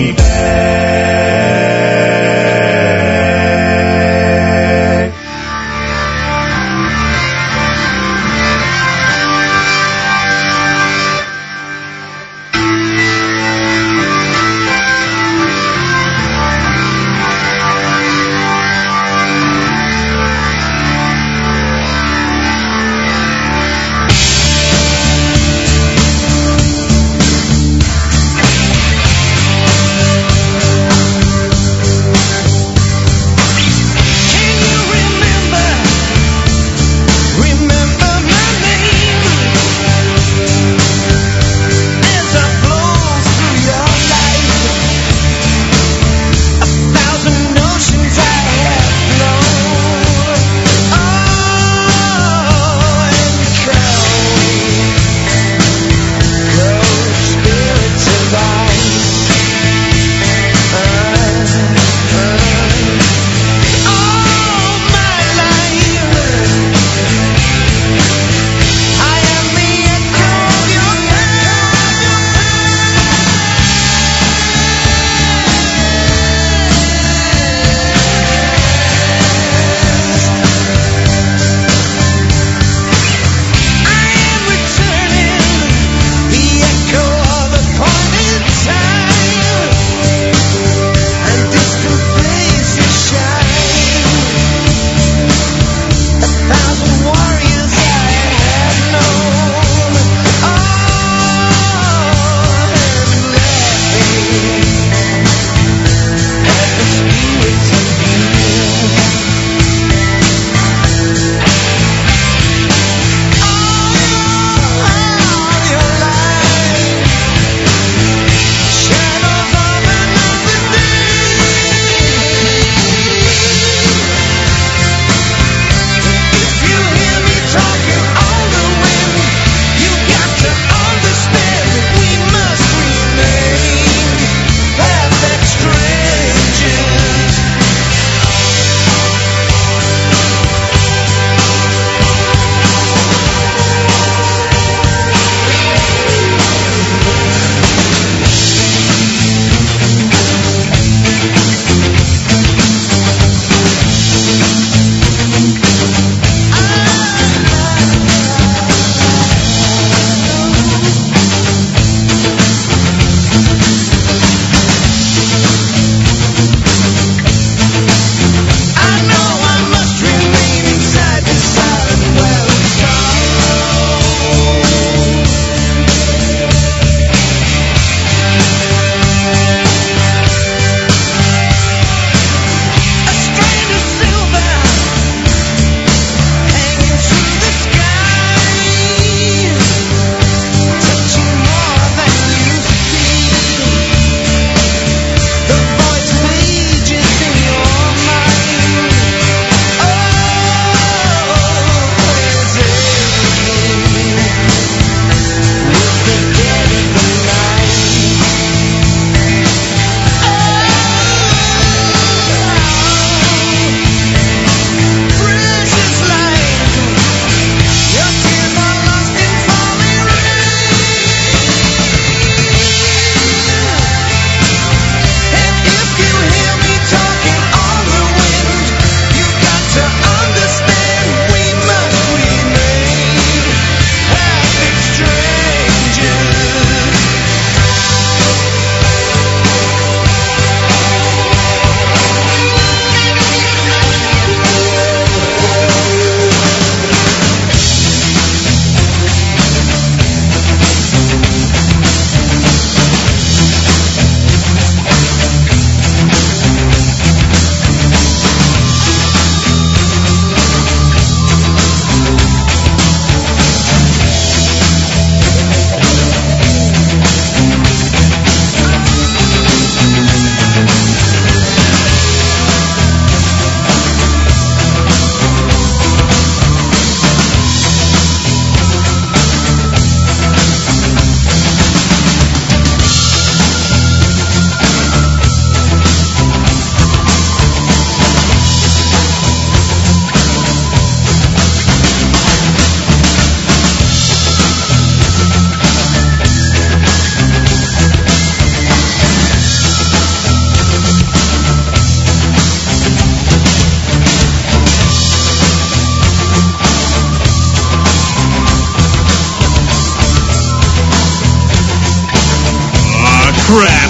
eBay. crap!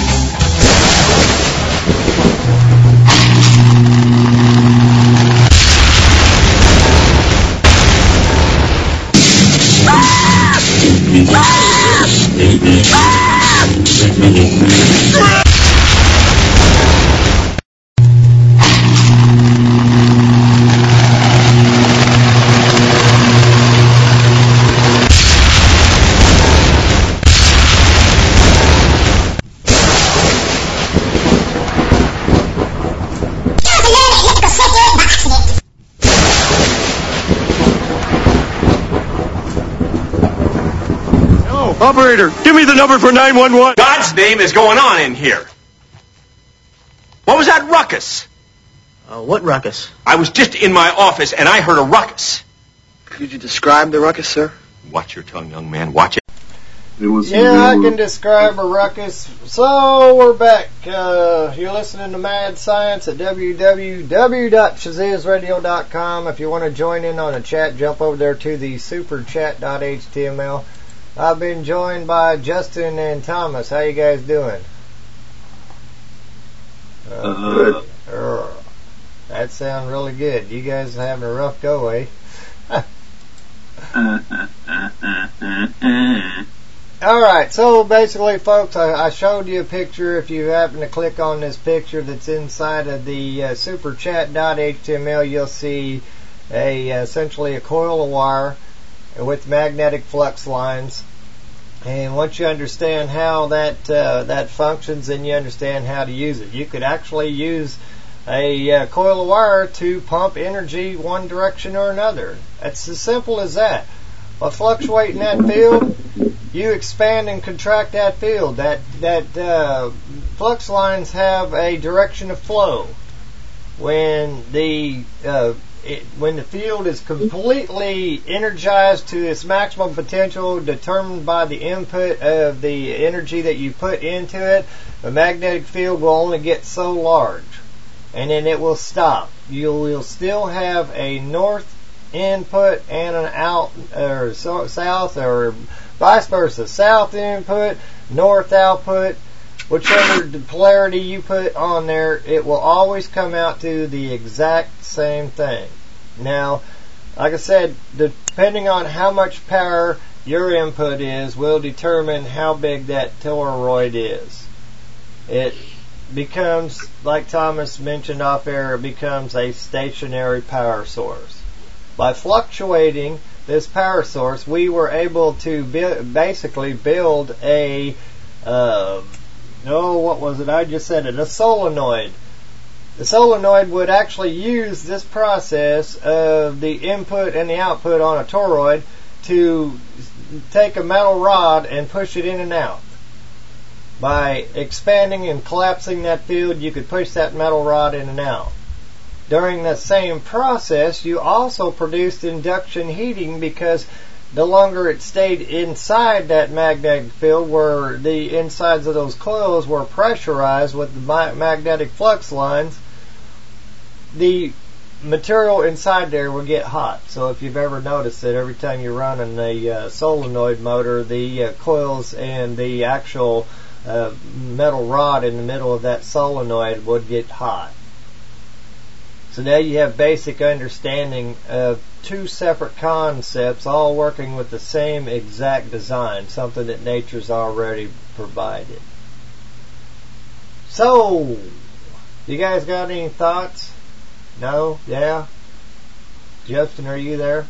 Operator, give me the number for 911. God's name is going on in here. What was that ruckus? What ruckus? I was just in my office and I heard a ruckus. Could you describe the ruckus, sir? Watch your tongue, young man. Watch it. I can describe a ruckus. So, we're back. You're listening to Mad Science at www.shazizradio.com. If you want to join in on a chat, jump over there to the superchat.html. I've been joined by Justin and Thomas. How you guys doing? Good. That sounds really good. You guys are having a rough go, eh? Alright, so basically, folks, I showed you a picture. If you happen to click on this picture that's inside of the superchat.html, you'll see essentially a coil of wire with magnetic flux lines. And once you understand how that functions, then you understand how to use it. You could actually use a coil of wire to pump energy one direction or another. It's as simple as that. By fluctuating that field, you expand and contract that field. That flux lines have a direction of flow. When the field is completely energized to its maximum potential, determined by the input of the energy that you put into it, the magnetic field will only get so large, and then it will stop. You will still have a north input and an out, or south, or vice versa. South input, north output. Whichever polarity you put on there, it will always come out to the exact same thing. Now, like I said, depending on how much power your input is, will determine how big that toroid is. It becomes, like Thomas mentioned off air, it becomes a stationary power source. By fluctuating this power source, we were able to basically build a what was it? I just said it. A solenoid. The solenoid would actually use this process of the input and the output on a toroid to take a metal rod and push it in and out. By expanding and collapsing that field, you could push that metal rod in and out. During the same process, you also produced induction heating, because the longer it stayed inside that magnetic field, where the insides of those coils were pressurized with the magnetic flux lines, the material inside there would get hot. So if you've ever noticed that every time you're running a solenoid motor, the coils and the actual metal rod in the middle of that solenoid would get hot. So now you have basic understanding of two separate concepts, all working with the same exact design, something that nature's already provided. So, you guys got any thoughts? No? Yeah? Justin, are you there?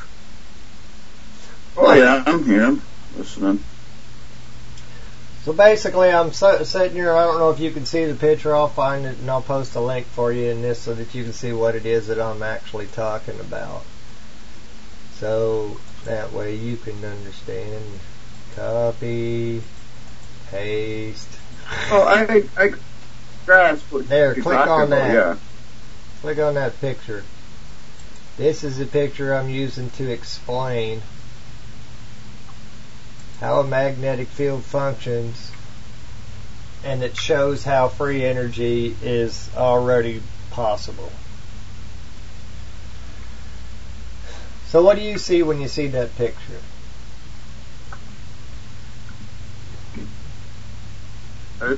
Oh yeah, I'm here. I'm listening. So basically, I'm sitting here. I don't know if you can see the picture. I'll find it and I'll post a link for you in this so that you can see what it is that I'm actually talking about. So that way you can understand. Copy, paste. Oh, I grasp what there. you're Click talking on about, that. yeah. Click on that picture. This is the picture I'm using to explain how a magnetic field functions, and it shows how free energy is already possible. So what do you see when you see that picture?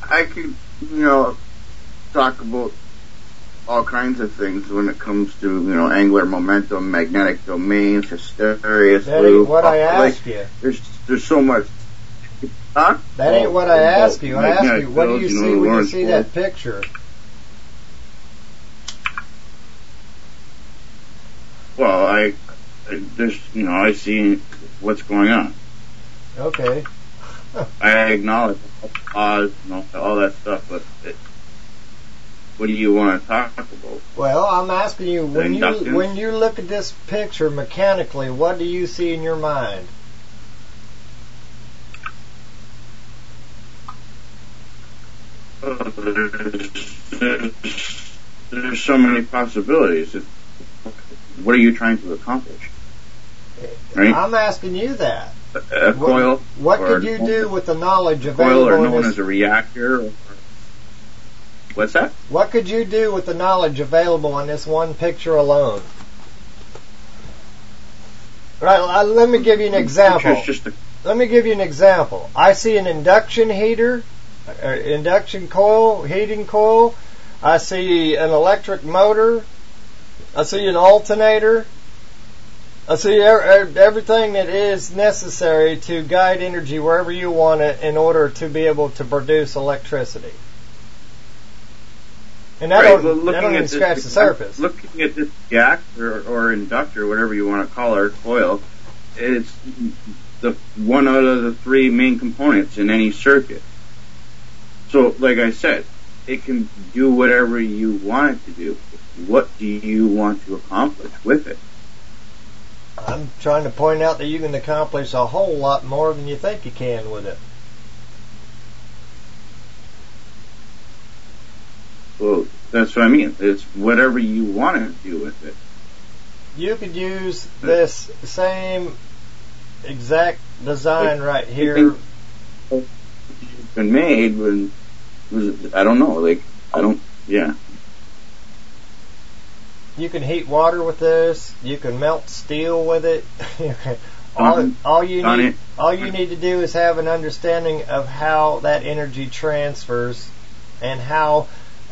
I could, talk about all kinds of things when it comes to, angular momentum, magnetic domains, hysteresis. That ain't what I asked you. There's so much. Huh? That ain't what I asked you. I asked you, what do you see when you see that picture? Well, I see what's going on. Okay. I acknowledge all that stuff, but what do you want to talk about? Well, I'm asking you, when you look at this picture mechanically, what do you see in your mind? There's so many possibilities. What are you trying to accomplish? Right? I'm asking you that. A coil. What could you do with the knowledge available? Coil are known as a reactor. What's that? What could you do with the knowledge available in this one picture alone? Right. Let me give you an example. Let me give you an example. I see an induction heater, induction coil, heating coil. I see an electric motor. I see an alternator. I see everything that is necessary to guide energy wherever you want it in order to be able to produce electricity. And that don't even scratch the surface. Looking at this reactor or inductor, whatever you want to call it, or coil, it's the one out of the three main components in any circuit. So, like I said, it can do whatever you want it to do. What do you want to accomplish with it? I'm trying to point out that you can accomplish a whole lot more than you think you can with it. Well, that's what I mean. It's whatever you want to do with it. You could use this same exact design right here. It's been made when, I don't know, yeah. You can heat water with this. You can melt steel with it. all you need to do is have an understanding of how that energy transfers and how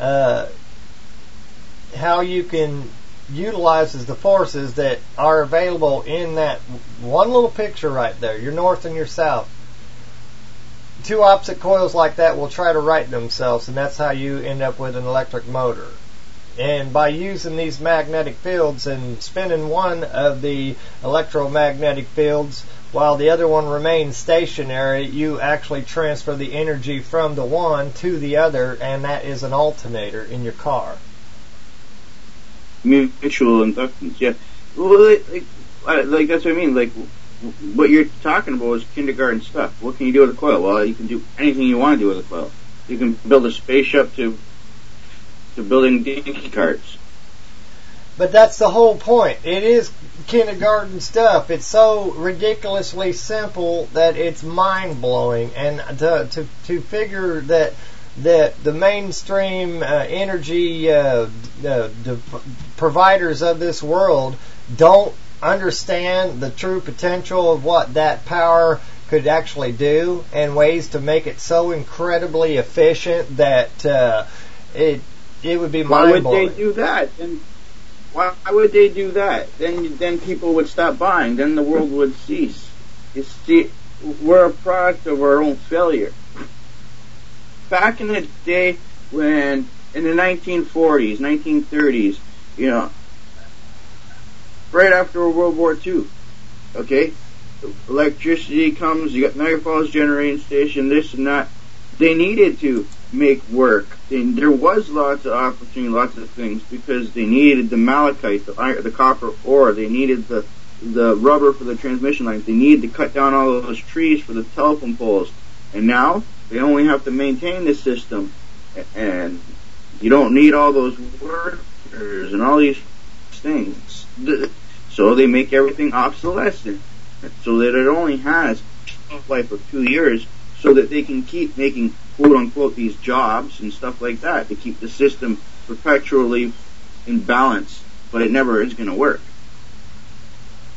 you can utilize the forces that are available in that one little picture right there, your north and your south. Two opposite coils like that will try to right themselves, and that's how you end up with an electric motor. And by using these magnetic fields and spinning one of the electromagnetic fields while the other one remains stationary, you actually transfer the energy from the one to the other, and that is an alternator in your car. Mutual inductance, yeah. Well, like that's what I mean. Like, what you're talking about is kindergarten stuff. What can you do with a coil? Well, you can do anything you want to do with a coil. You can build a spaceship to building dinky carts. But that's the whole point. It is kindergarten stuff. It's so ridiculously simple that it's mind-blowing. And to figure that the mainstream energy providers of this world don't understand the true potential of what that power could actually do and ways to make it so incredibly efficient that it would be mind-blowing. Why would they do that? And why would they do that? Then people would stop buying. Then the world would cease. You see, we're a product of our own failure. Back in the day when, in the 1940s, 1930s, right after World War II, okay, electricity comes, you got Niagara Falls Generating Station, this and that. They needed to make work. There was lots of opportunity, lots of things, because they needed the malachite, the copper ore. They needed the rubber for the transmission lines. They needed to cut down all of those trees for the telephone poles. And now they only have to maintain the system, and you don't need all those workers and all these things. So they make everything obsolescent, so that it only has a life of 2 years, so that they can keep making quote-unquote these jobs and stuff like that to keep the system perpetually in balance, but it never is going to work.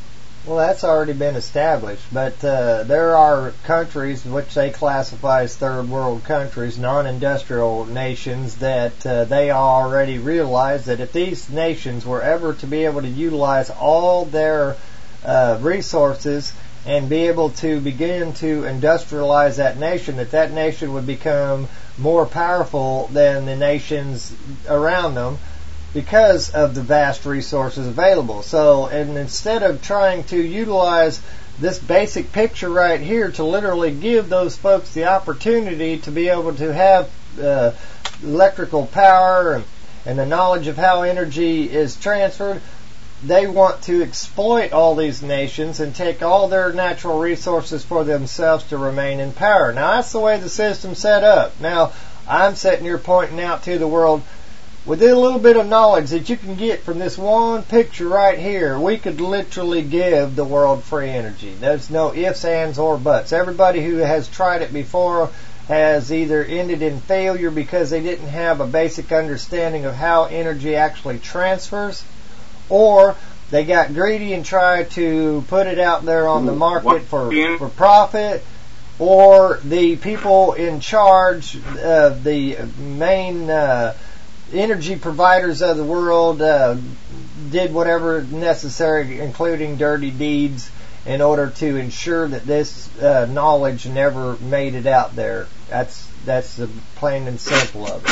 Well, that's already been established, but there are countries which they classify as third world countries, non-industrial nations, that they already realize that if these nations were ever to be able to utilize all their resources and be able to begin to industrialize that nation, that nation would become more powerful than the nations around them, because of the vast resources available. So, and instead of trying to utilize this basic picture right here to literally give those folks the opportunity to be able to have electrical power and the knowledge of how energy is transferred, they want to exploit all these nations and take all their natural resources for themselves to remain in power. Now, that's the way the system's set up. Now, I'm sitting here pointing out to the world, with a little bit of knowledge that you can get from this one picture right here, we could literally give the world free energy. There's no ifs, ands, or buts. Everybody who has tried it before has either ended in failure because they didn't have a basic understanding of how energy actually transfers, or they got greedy and tried to put it out there on the market for profit, or the people in charge of the main energy providers of the world did whatever necessary, including dirty deeds, in order to ensure that this knowledge never made it out there. That's the plain and simple of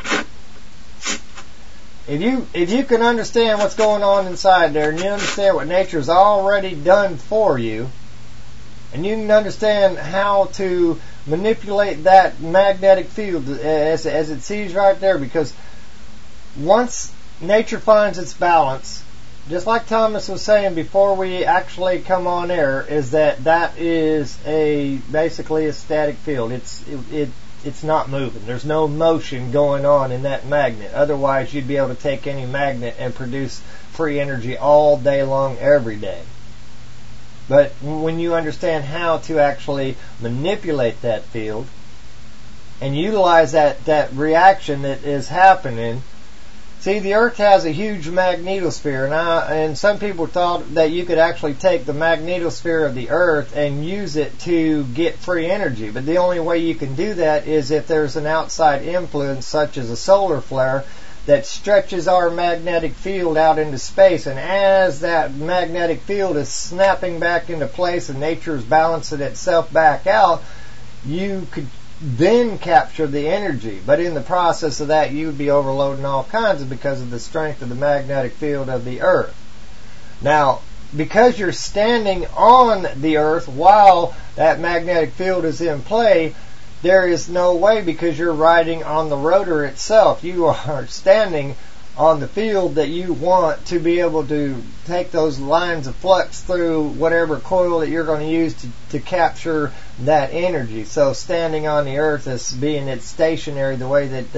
it. If you can understand what's going on inside there, and you understand what nature's already done for you, and you can understand how to manipulate that magnetic field as it sees right there, because once nature finds its balance, just like Thomas was saying before we actually come on air, is that is basically a static field. It's not moving. There's no motion going on in that magnet. Otherwise, you'd be able to take any magnet and produce free energy all day long, every day. But when you understand how to actually manipulate that field and utilize that reaction that is happening. See, the Earth has a huge magnetosphere, and some people thought that you could actually take the magnetosphere of the Earth and use it to get free energy. But the only way you can do that is if there's an outside influence, such as a solar flare, that stretches our magnetic field out into space. And as that magnetic field is snapping back into place and nature is balancing itself back out, you could then capture the energy. But in the process of that, you would be overloading all kinds because of the strength of the magnetic field of the Earth. Now, because you're standing on the Earth while that magnetic field is in play, there is no way, because you're riding on the rotor itself. You are standing on the field that you want to be able to take those lines of flux through whatever coil that you're going to use to capture that energy. So standing on the Earth is being it's stationary, the way that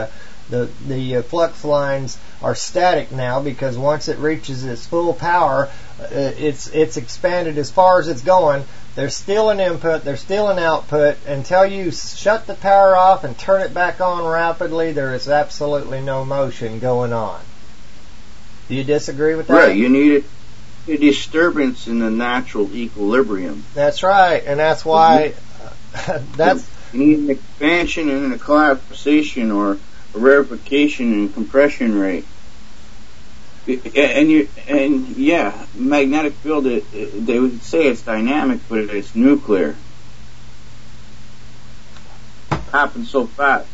the flux lines are static now, because once it reaches its full power, it's expanded as far as it's going. There's still an input, there's still an output. Until you shut the power off and turn it back on rapidly, there is absolutely no motion going on. Do you disagree with that? Right, you need a disturbance in the natural equilibrium. That's right, and that's why you need an expansion and a collapsation, or a rarefaction and compression rate. And yeah, magnetic field, they would say it's dynamic, but it's nuclear. It happens so fast.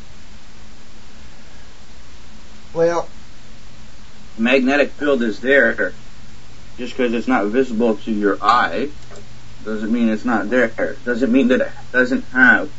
Well, magnetic field is there. Just because it's not visible to your eye doesn't mean it's not there. Doesn't mean that it doesn't have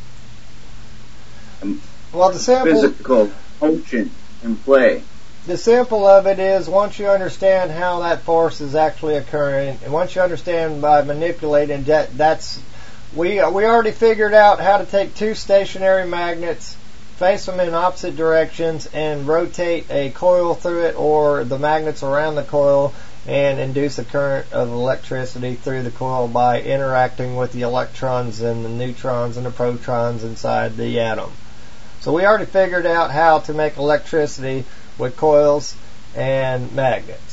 physical motion in play. The simple of it is, once you understand how that force is actually occurring, and once you understand by manipulating we already figured out how to take two stationary magnets, face them in opposite directions, and rotate a coil through it, or the magnets around the coil, and induce a current of electricity through the coil by interacting with the electrons and the neutrons and the protons inside the atom. So we already figured out how to make electricity with coils and magnets.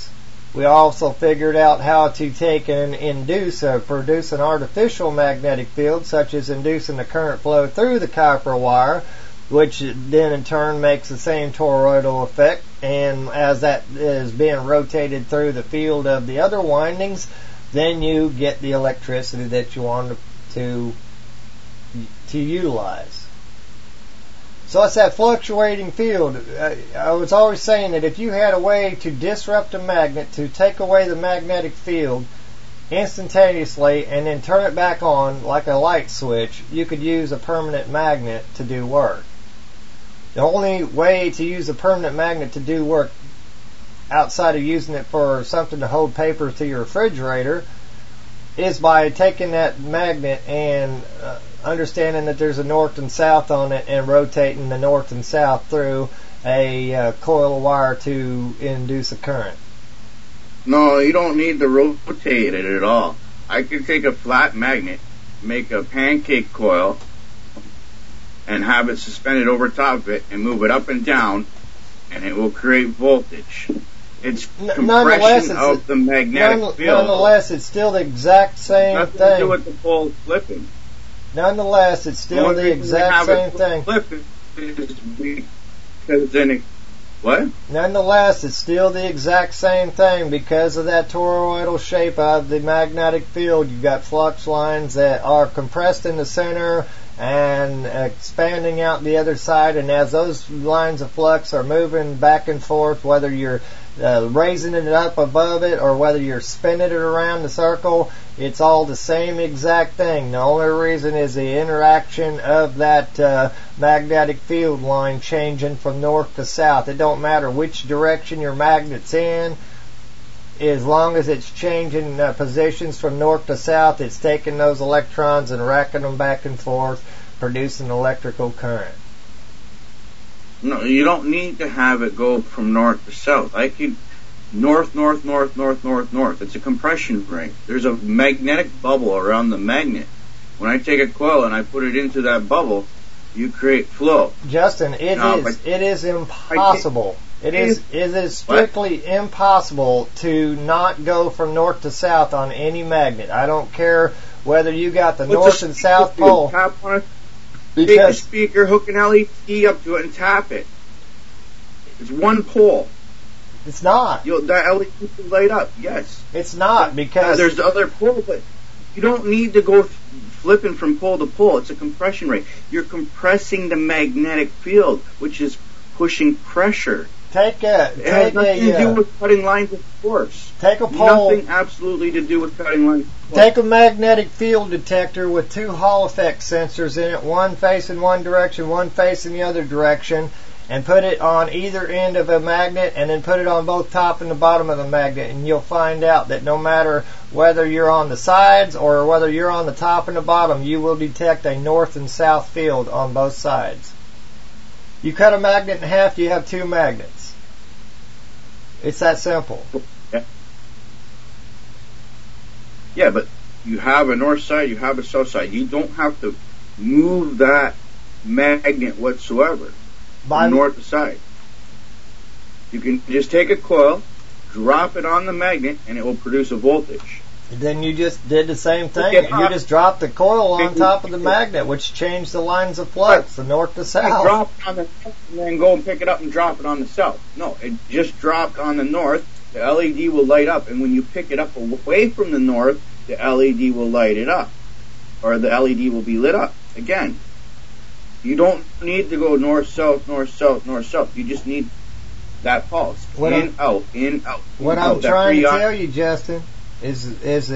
We also figured out how to take and produce an artificial magnetic field, such as inducing the current flow through the copper wire, which then in turn makes the same toroidal effect. And as that is being rotated through the field of the other windings, then you get the electricity that you want to utilize. So it's that fluctuating field. I was always saying that if you had a way to disrupt a magnet, to take away the magnetic field instantaneously and then turn it back on like a light switch, you could use a permanent magnet to do work. The only way to use a permanent magnet to do work outside of using it for something to hold paper to your refrigerator is by taking that magnet and understanding that there's a north and south on it and rotating the north and south through a coil of wire to induce a current. No, you don't need to rotate it at all. I could take a flat magnet, make a pancake coil, and have it suspended over top of it and move it up and down, and it will create voltage. It's compression of the magnetic field. Nonetheless, it's still the exact same Nothing thing. to do with the pole flipping. Nonetheless, it's still the exact same thing. Because then it, what? Nonetheless, it's still the exact same thing because of that toroidal shape of the magnetic field. You've got flux lines that are compressed in the center and expanding out the other side, and as those lines of flux are moving back and forth, whether you're raising it up above it or whether you're spinning it around the circle, it's all the same exact thing. The only reason is the interaction of that magnetic field line changing from north to south. It don't matter which direction your magnet's in. As long as it's changing positions from north to south, it's taking those electrons and racking them back and forth, producing electrical current. No, you don't need to have it go from north to south. I could north. It's a compression ring. There's a magnetic bubble around the magnet. When I take a coil and I put it into that bubble, you create flow. Justin, it is impossible. It is strictly impossible to not go from north to south on any magnet. I don't care whether you got the north and south pole. Tap on it. Take a speaker, hook an LED up to it, and tap it. It's one pole. It's not. That LED will light up. Yes. It's not because there's other poles, but you don't need to go flipping from pole to pole. It's a compression rate. You're compressing the magnetic field, which is pushing pressure. It has nothing to do with cutting lines of force. Take a pole. Nothing absolutely to do with cutting lines of force. Take a magnetic field detector with two Hall effect sensors in it, one facing one direction, one facing the other direction, and put it on either end of a magnet, and then put it on both top and the bottom of the magnet, and you'll find out that no matter whether you're on the sides or whether you're on the top and the bottom, you will detect a north and south field on both sides. You cut a magnet in half, you have two magnets. It's that simple. Yeah, but you have a north side, you have a south side. You don't have to move that magnet whatsoever from north to side. You can just take a coil, drop it on the magnet, and it will produce a voltage. Then you just did the same thing. You just dropped the coil on top of the magnet, which changed the lines of flux, the north to south. Drop it on the north and then go and pick it up and drop it on the south. No, it just dropped on the north. The LED will light up, and when you pick it up away from the north, the LED will light it up, or the LED will be lit up again. You don't need to go north, south, north, south, north, south. You just need that pulse. In, out, in, out. What I'm trying to tell you, Justin, is as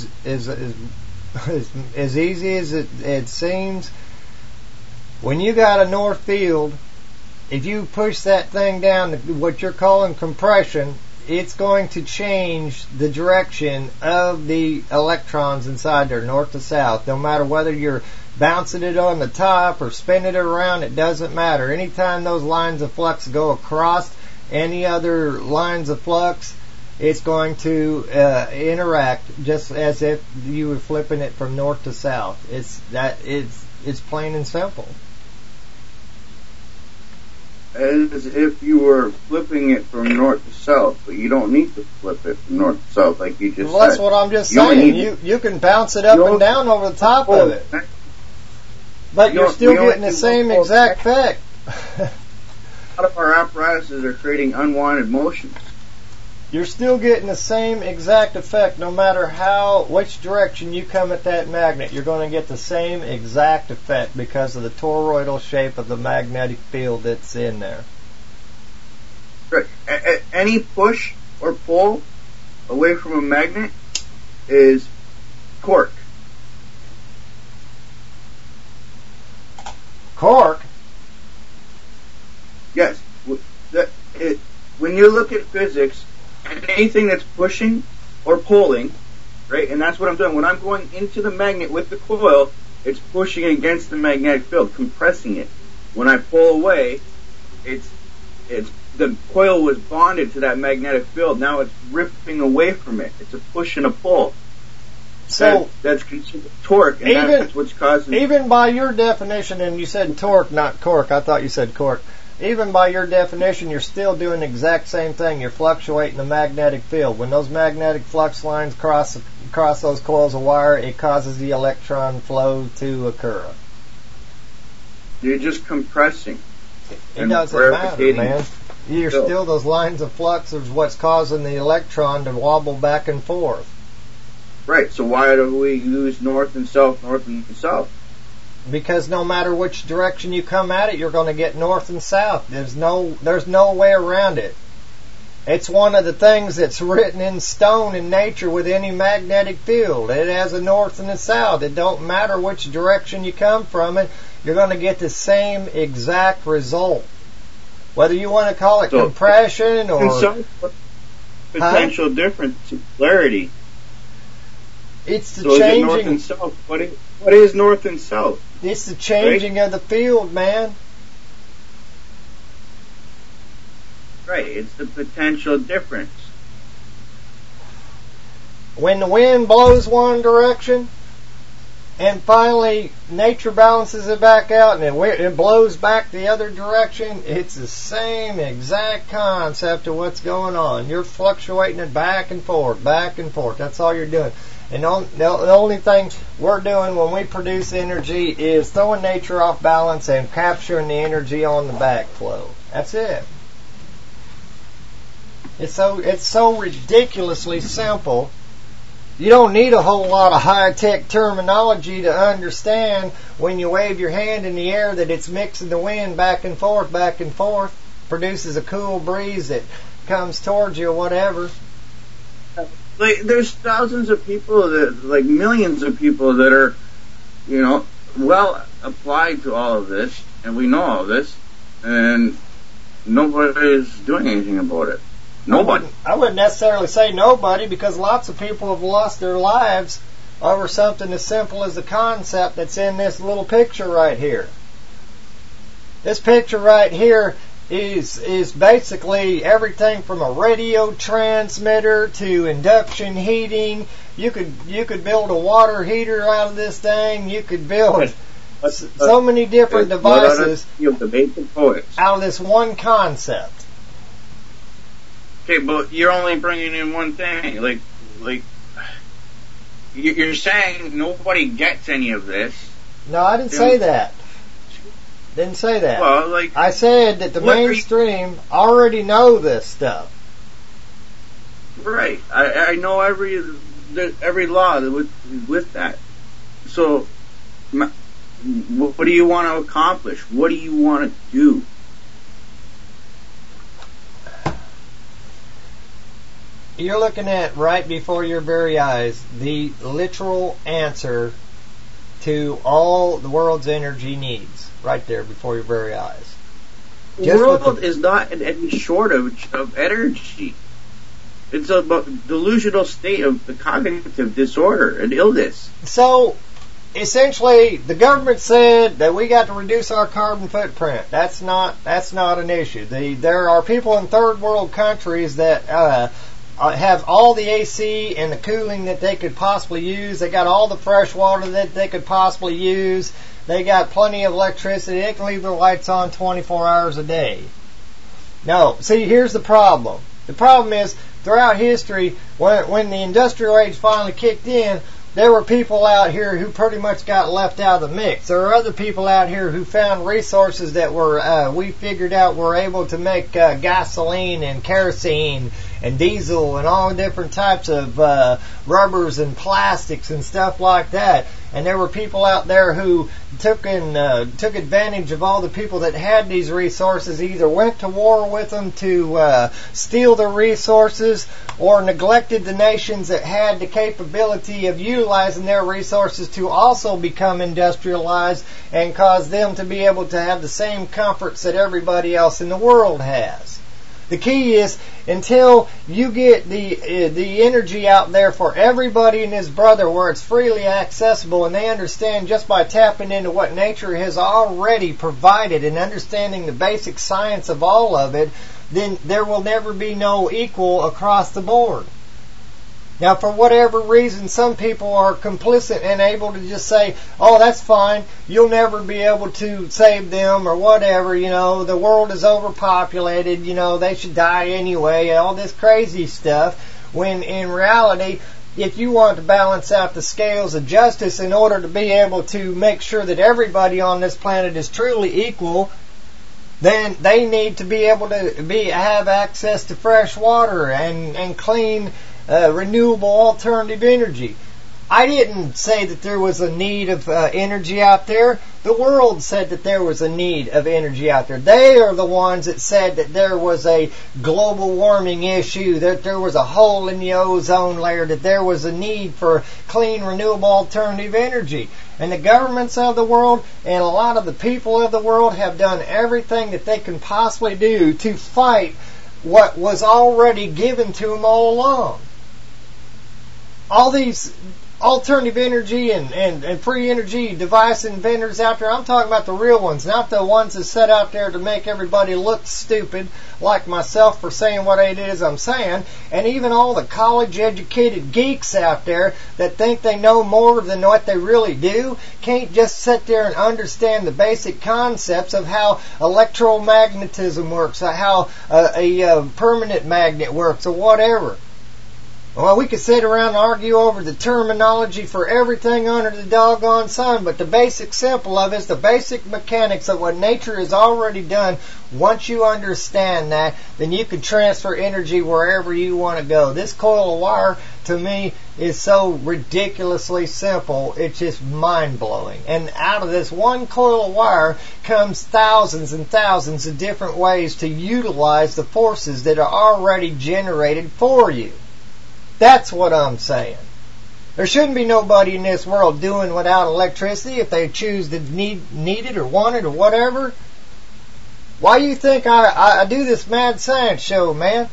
easy as it seems. When you got a north field, if you push that thing down to what you're calling compression, it's going to change the direction of the electrons inside there, north to south. No matter whether you're bouncing it on the top or spinning it around, it doesn't matter. Anytime those lines of flux go across any other lines of flux, it's going to interact just as if you were flipping it from north to south. It's plain and simple. as if you were flipping it from north to south, but you don't need to flip it from north to south like you just Well, said. that's what I'm just saying. You can bounce it up and down over the top of it. But you're still getting the same exact effect. A lot of our apparatuses are creating unwanted motions. You're still getting the same exact effect no matter which direction you come at that magnet. You're going to get the same exact effect because of the toroidal shape of the magnetic field that's in there. Right. Any push or pull away from a magnet is torque. Cork? Yes. When you look at physics, anything that's pushing or pulling, right, and that's what I'm doing. When I'm going into the magnet with the coil, it's pushing against the magnetic field, compressing it. When I pull away, it's the coil was bonded to that magnetic field. Now it's ripping away from it. It's a push and a pull. So that's considered torque, and that's what's causing. Even by your definition, and you said torque, not cork. I thought you said cork. Even by your definition, you're still doing the exact same thing. You're fluctuating the magnetic field. When those magnetic flux lines cross those coils of wire, it causes the electron flow to occur. You're just compressing. It doesn't matter, man. You're still those lines of flux is what's causing the electron to wobble back and forth. Right. So why do we use north and south, north and south? Because no matter which direction you come at it, you're going to get north and south. There's no way around it. It's one of the things that's written in stone in nature with any magnetic field. It has a north and a south. It don't matter which direction you come from it, you're going to get the same exact result. Whether you want to call it compression or potential difference in polarity. It's the changing. Is it north and south? What is north and south? It's the changing of the field, man. Right. It's the potential difference. When the wind blows one direction, and finally nature balances it back out, and it blows back the other direction, it's the same exact concept of what's going on. You're fluctuating it back and forth, back and forth. That's all you're doing. And the only thing we're doing when we produce energy is throwing nature off balance and capturing the energy on the backflow. That's it. It's so ridiculously simple. You don't need a whole lot of high-tech terminology to understand when you wave your hand in the air that it's mixing the wind back and forth, produces a cool breeze that comes towards you or whatever. Like, there's thousands of people millions of people that are, well applied to all of this, and we know all of this, and nobody is doing anything about it. Nobody. I wouldn't necessarily say nobody, because lots of people have lost their lives over something as simple as the concept that's in this little picture right here. This picture right here is basically everything from a radio transmitter to induction heating. You could build a water heater out of this thing. You could build so many different devices out of this one concept. Okay, but you're only bringing in one thing. Like you're saying nobody gets any of this. No, I didn't say that. Didn't say that. Well, I said that the mainstream already know this stuff. Right. I know every law with that. So, what do you want to accomplish? What do you want to do? You're looking at right before your very eyes the literal answer to all the world's energy needs, right there before your very eyes. The world is not any shortage of energy. It's a delusional state of the cognitive disorder and illness. So, essentially, the government said that we got to reduce our carbon footprint. That's not an issue. There are people in third world countries that have all the AC and the cooling that they could possibly use. They got all the fresh water that they could possibly use. They got plenty of electricity. They can leave their lights on 24 hours a day. No. See, here's the problem. The problem is, throughout history, when the industrial age finally kicked in, there were people out here who pretty much got left out of the mix. There are other people out here who found resources that we figured out were able to make gasoline and kerosene and diesel and all different types of rubbers and plastics and stuff like that. And there were people out there who took advantage of all the people that had these resources, either went to war with them to steal the resources, or neglected the nations that had the capability of utilizing their resources to also become industrialized and cause them to be able to have the same comforts that everybody else in the world has. The key is, until you get the energy out there for everybody and his brother where it's freely accessible, and they understand just by tapping into what nature has already provided and understanding the basic science of all of it, then there will never be no equal across the board. Now, for whatever reason, some people are complicit and able to just say, oh, that's fine, you'll never be able to save them or whatever, the world is overpopulated, they should die anyway, and all this crazy stuff, when in reality, if you want to balance out the scales of justice in order to be able to make sure that everybody on this planet is truly equal, then they need to be able to have access to fresh water and clean renewable alternative energy. I didn't say that there was a need of energy out there. The world said that there was a need of energy out there. They are the ones that said that there was a global warming issue, that there was a hole in the ozone layer, that there was a need for clean, renewable alternative energy. And the governments of the world and a lot of the people of the world have done everything that they can possibly do to fight what was already given to them all along. All these alternative energy and free energy device inventors out there, I'm talking about the real ones, not the ones that set out there to make everybody look stupid like myself for saying what it is I'm saying, and even all the college-educated geeks out there that think they know more than what they really do, can't just sit there and understand the basic concepts of how electromagnetism works, or how a permanent magnet works, or whatever. Well, we could sit around and argue over the terminology for everything under the doggone sun, but the basic simple of it is the basic mechanics of what nature has already done. Once you understand that, then you can transfer energy wherever you want to go. This coil of wire, to me, is so ridiculously simple, it's just mind-blowing. And out of this one coil of wire comes thousands and thousands of different ways to utilize the forces that are already generated for you. That's what I'm saying. There shouldn't be nobody in this world doing without electricity if they choose to need it or want it or whatever. Why do you think I do this mad science show, man?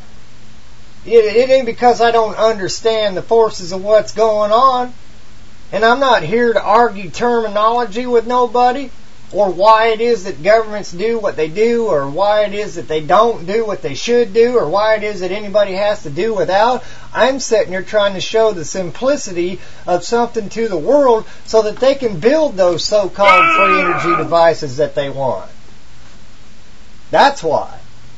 It ain't because I don't understand the forces of what's going on. And I'm not here to argue terminology with nobody, or why it is that governments do what they do, or why it is that they don't do what they should do, or why it is that anybody has to do without. I'm sitting here trying to show the simplicity of something to the world so that they can build those so-called free energy devices that they want. That's why.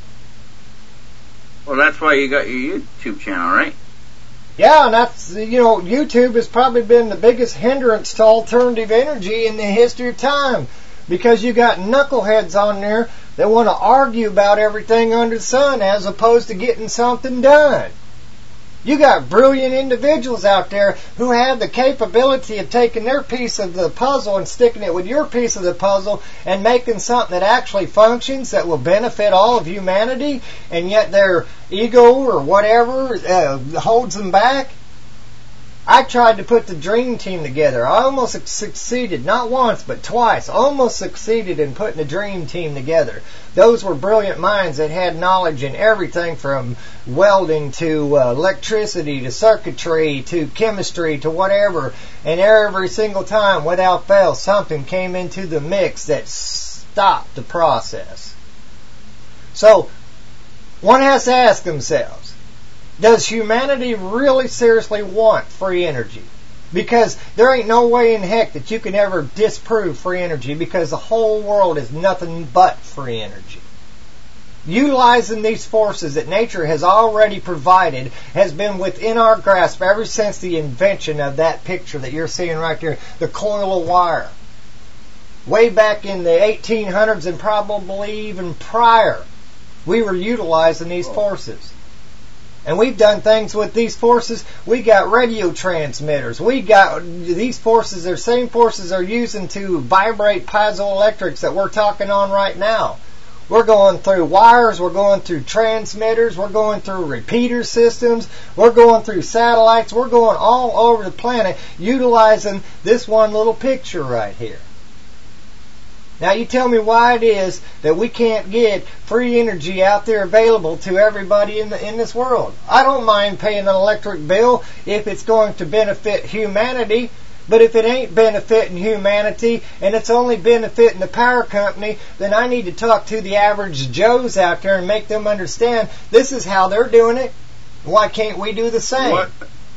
Well, that's why you got your YouTube channel, right? Yeah, and that's, YouTube has probably been the biggest hindrance to alternative energy in the history of time. Because you got knuckleheads on there that want to argue about everything under the sun as opposed to getting something done. You got brilliant individuals out there who have the capability of taking their piece of the puzzle and sticking it with your piece of the puzzle and making something that actually functions, that will benefit all of humanity, and yet their ego or whatever holds them back. I tried to put the dream team together. I almost succeeded, not once, but twice. Almost succeeded in putting the dream team together. Those were brilliant minds that had knowledge in everything from welding to electricity to circuitry to chemistry to whatever. And every single time, without fail, something came into the mix that stopped the process. So, one has to ask themselves, does humanity really seriously want free energy? Because there ain't no way in heck that you can ever disprove free energy, because the whole world is nothing but free energy. Utilizing these forces that nature has already provided has been within our grasp ever since the invention of that picture that you're seeing right there, the coil of wire. Way back in the 1800s and probably even prior, we were utilizing these forces. And we've done things with these forces. We got radio transmitters. We got these forces, the same forces are using to vibrate piezoelectrics that we're talking on right now. We're going through wires, we're going through transmitters, we're going through repeater systems, we're going through satellites, we're going all over the planet utilizing this one little picture right here. Now you tell me why it is that we can't get free energy out there available to everybody in this world. I don't mind paying an electric bill if it's going to benefit humanity, but if it ain't benefiting humanity and it's only benefiting the power company, then I need to talk to the average Joes out there and make them understand this is how they're doing it. Why can't we do the same?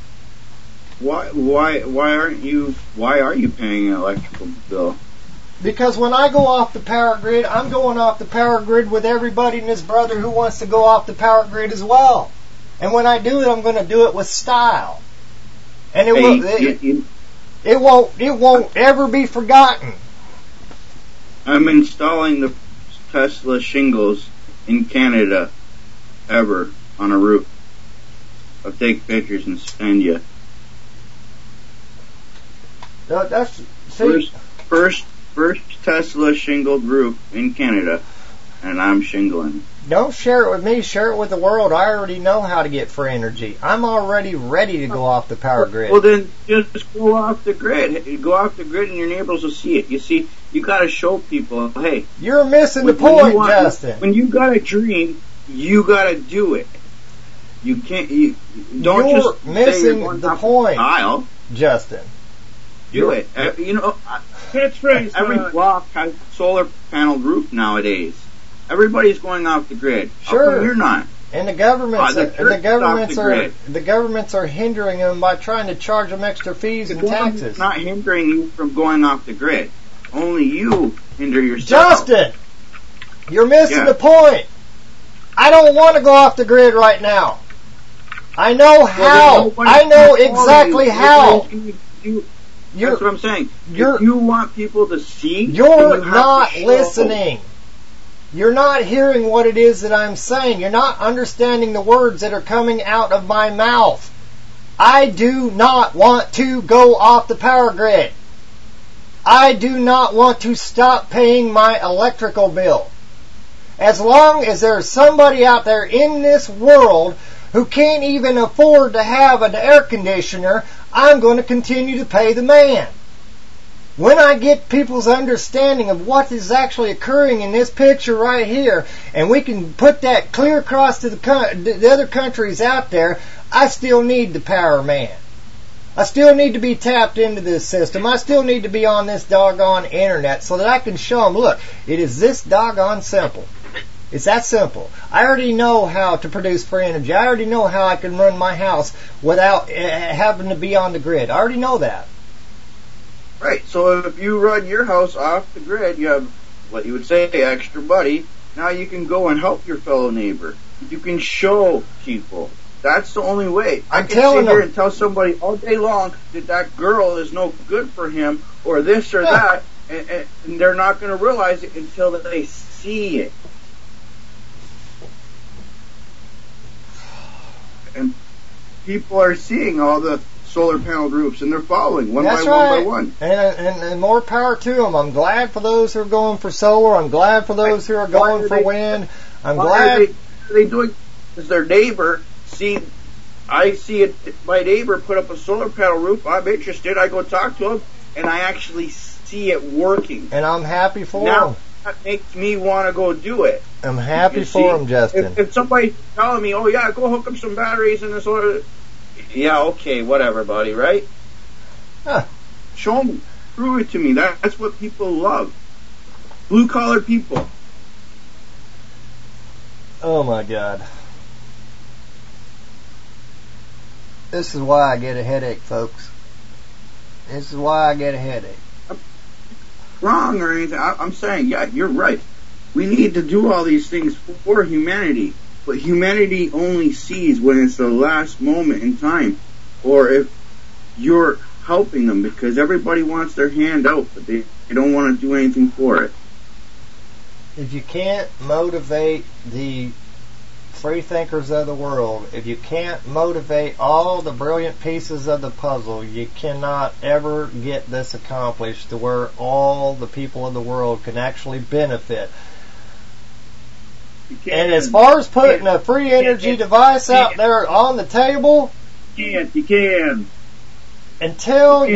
Why are you paying an electrical bill? Because when I go off the power grid, I'm going off the power grid with everybody and his brother who wants to go off the power grid as well. And when I do it, I'm going to do it with style. And it won't ever be forgotten. I'm installing the Tesla shingles in Canada ever on a roof. I'll take pictures and send you. First Tesla shingled roof in Canada, and I'm shingling. Don't share it with me, share it with the world. I already know how to get free energy. I'm already ready to go off the power grid. Well, then just go off the grid. Go off the grid and your neighbors will see it. You see, you got to show people, hey. You're missing the point, Justin. When you got a dream, you got to do it. You can't, you're just missing the point, Justin. Do it. Catchphrase. Every block has a solar panel roof nowadays. Everybody's going off the grid. Sure. How come you're not? And the governments are hindering them by trying to charge them extra fees and taxes. It's not hindering you from going off the grid. Only you hinder yourself. Justin, you're missing the point. I don't want to go off the grid right now. I know how. I know exactly how. That's what I'm saying. If you want people to see, you're not listening. You're not hearing what it is that I'm saying. You're not understanding the words that are coming out of my mouth. I do not want to go off the power grid. I do not want to stop paying my electrical bill. As long as there's somebody out there in this world who can't even afford to have an air conditioner, I'm going to continue to pay the man. When I get people's understanding of what is actually occurring in this picture right here, and we can put that clear across to the other countries out there, I still need the power man. I still need to be tapped into this system. I still need to be on this doggone internet so that I can show them, look, it is this doggone simple. It's that simple. I already know how to produce free energy. I already know how I can run my house without having to be on the grid. I already know that. Right, so if you run your house off the grid, you have what you would say extra money. Now you can go and help your fellow neighbor. You can show people. That's the only way. I can sit here and tell somebody all day long that girl is no good for him or this or that, and they're not going to realize it until they see it. And people are seeing all the solar panel roofs, and they're following one by one. And more power to them. I'm glad for those who are going for solar. I'm glad for those who are going for wind. I'm glad. Are they doing? Is their neighbor see? I see it. My neighbor put up a solar panel roof. I'm interested. I go talk to him, and I actually see it working. And I'm happy for him. That makes me want to go do it. I'm happy for him, Justin. If somebody's telling me, oh yeah, go hook up some batteries in this order. Yeah, okay, whatever, buddy, right? Show me. Prove it to me. That's what people love. Blue-collar people. Oh, my God. This is why I get a headache, folks. This is why I get a headache. Wrong or anything. I'm saying, yeah, you're right. We need to do all these things for humanity. But humanity only sees when it's the last moment in time, or if you're helping them, because everybody wants their hand out, but they don't want to do anything for it. If you can't motivate the free thinkers of the world, if you can't motivate all the brilliant pieces of the puzzle, you cannot ever get this accomplished to where all the people of the world can actually benefit. And as far as putting a free energy device out there on the table, you can. Until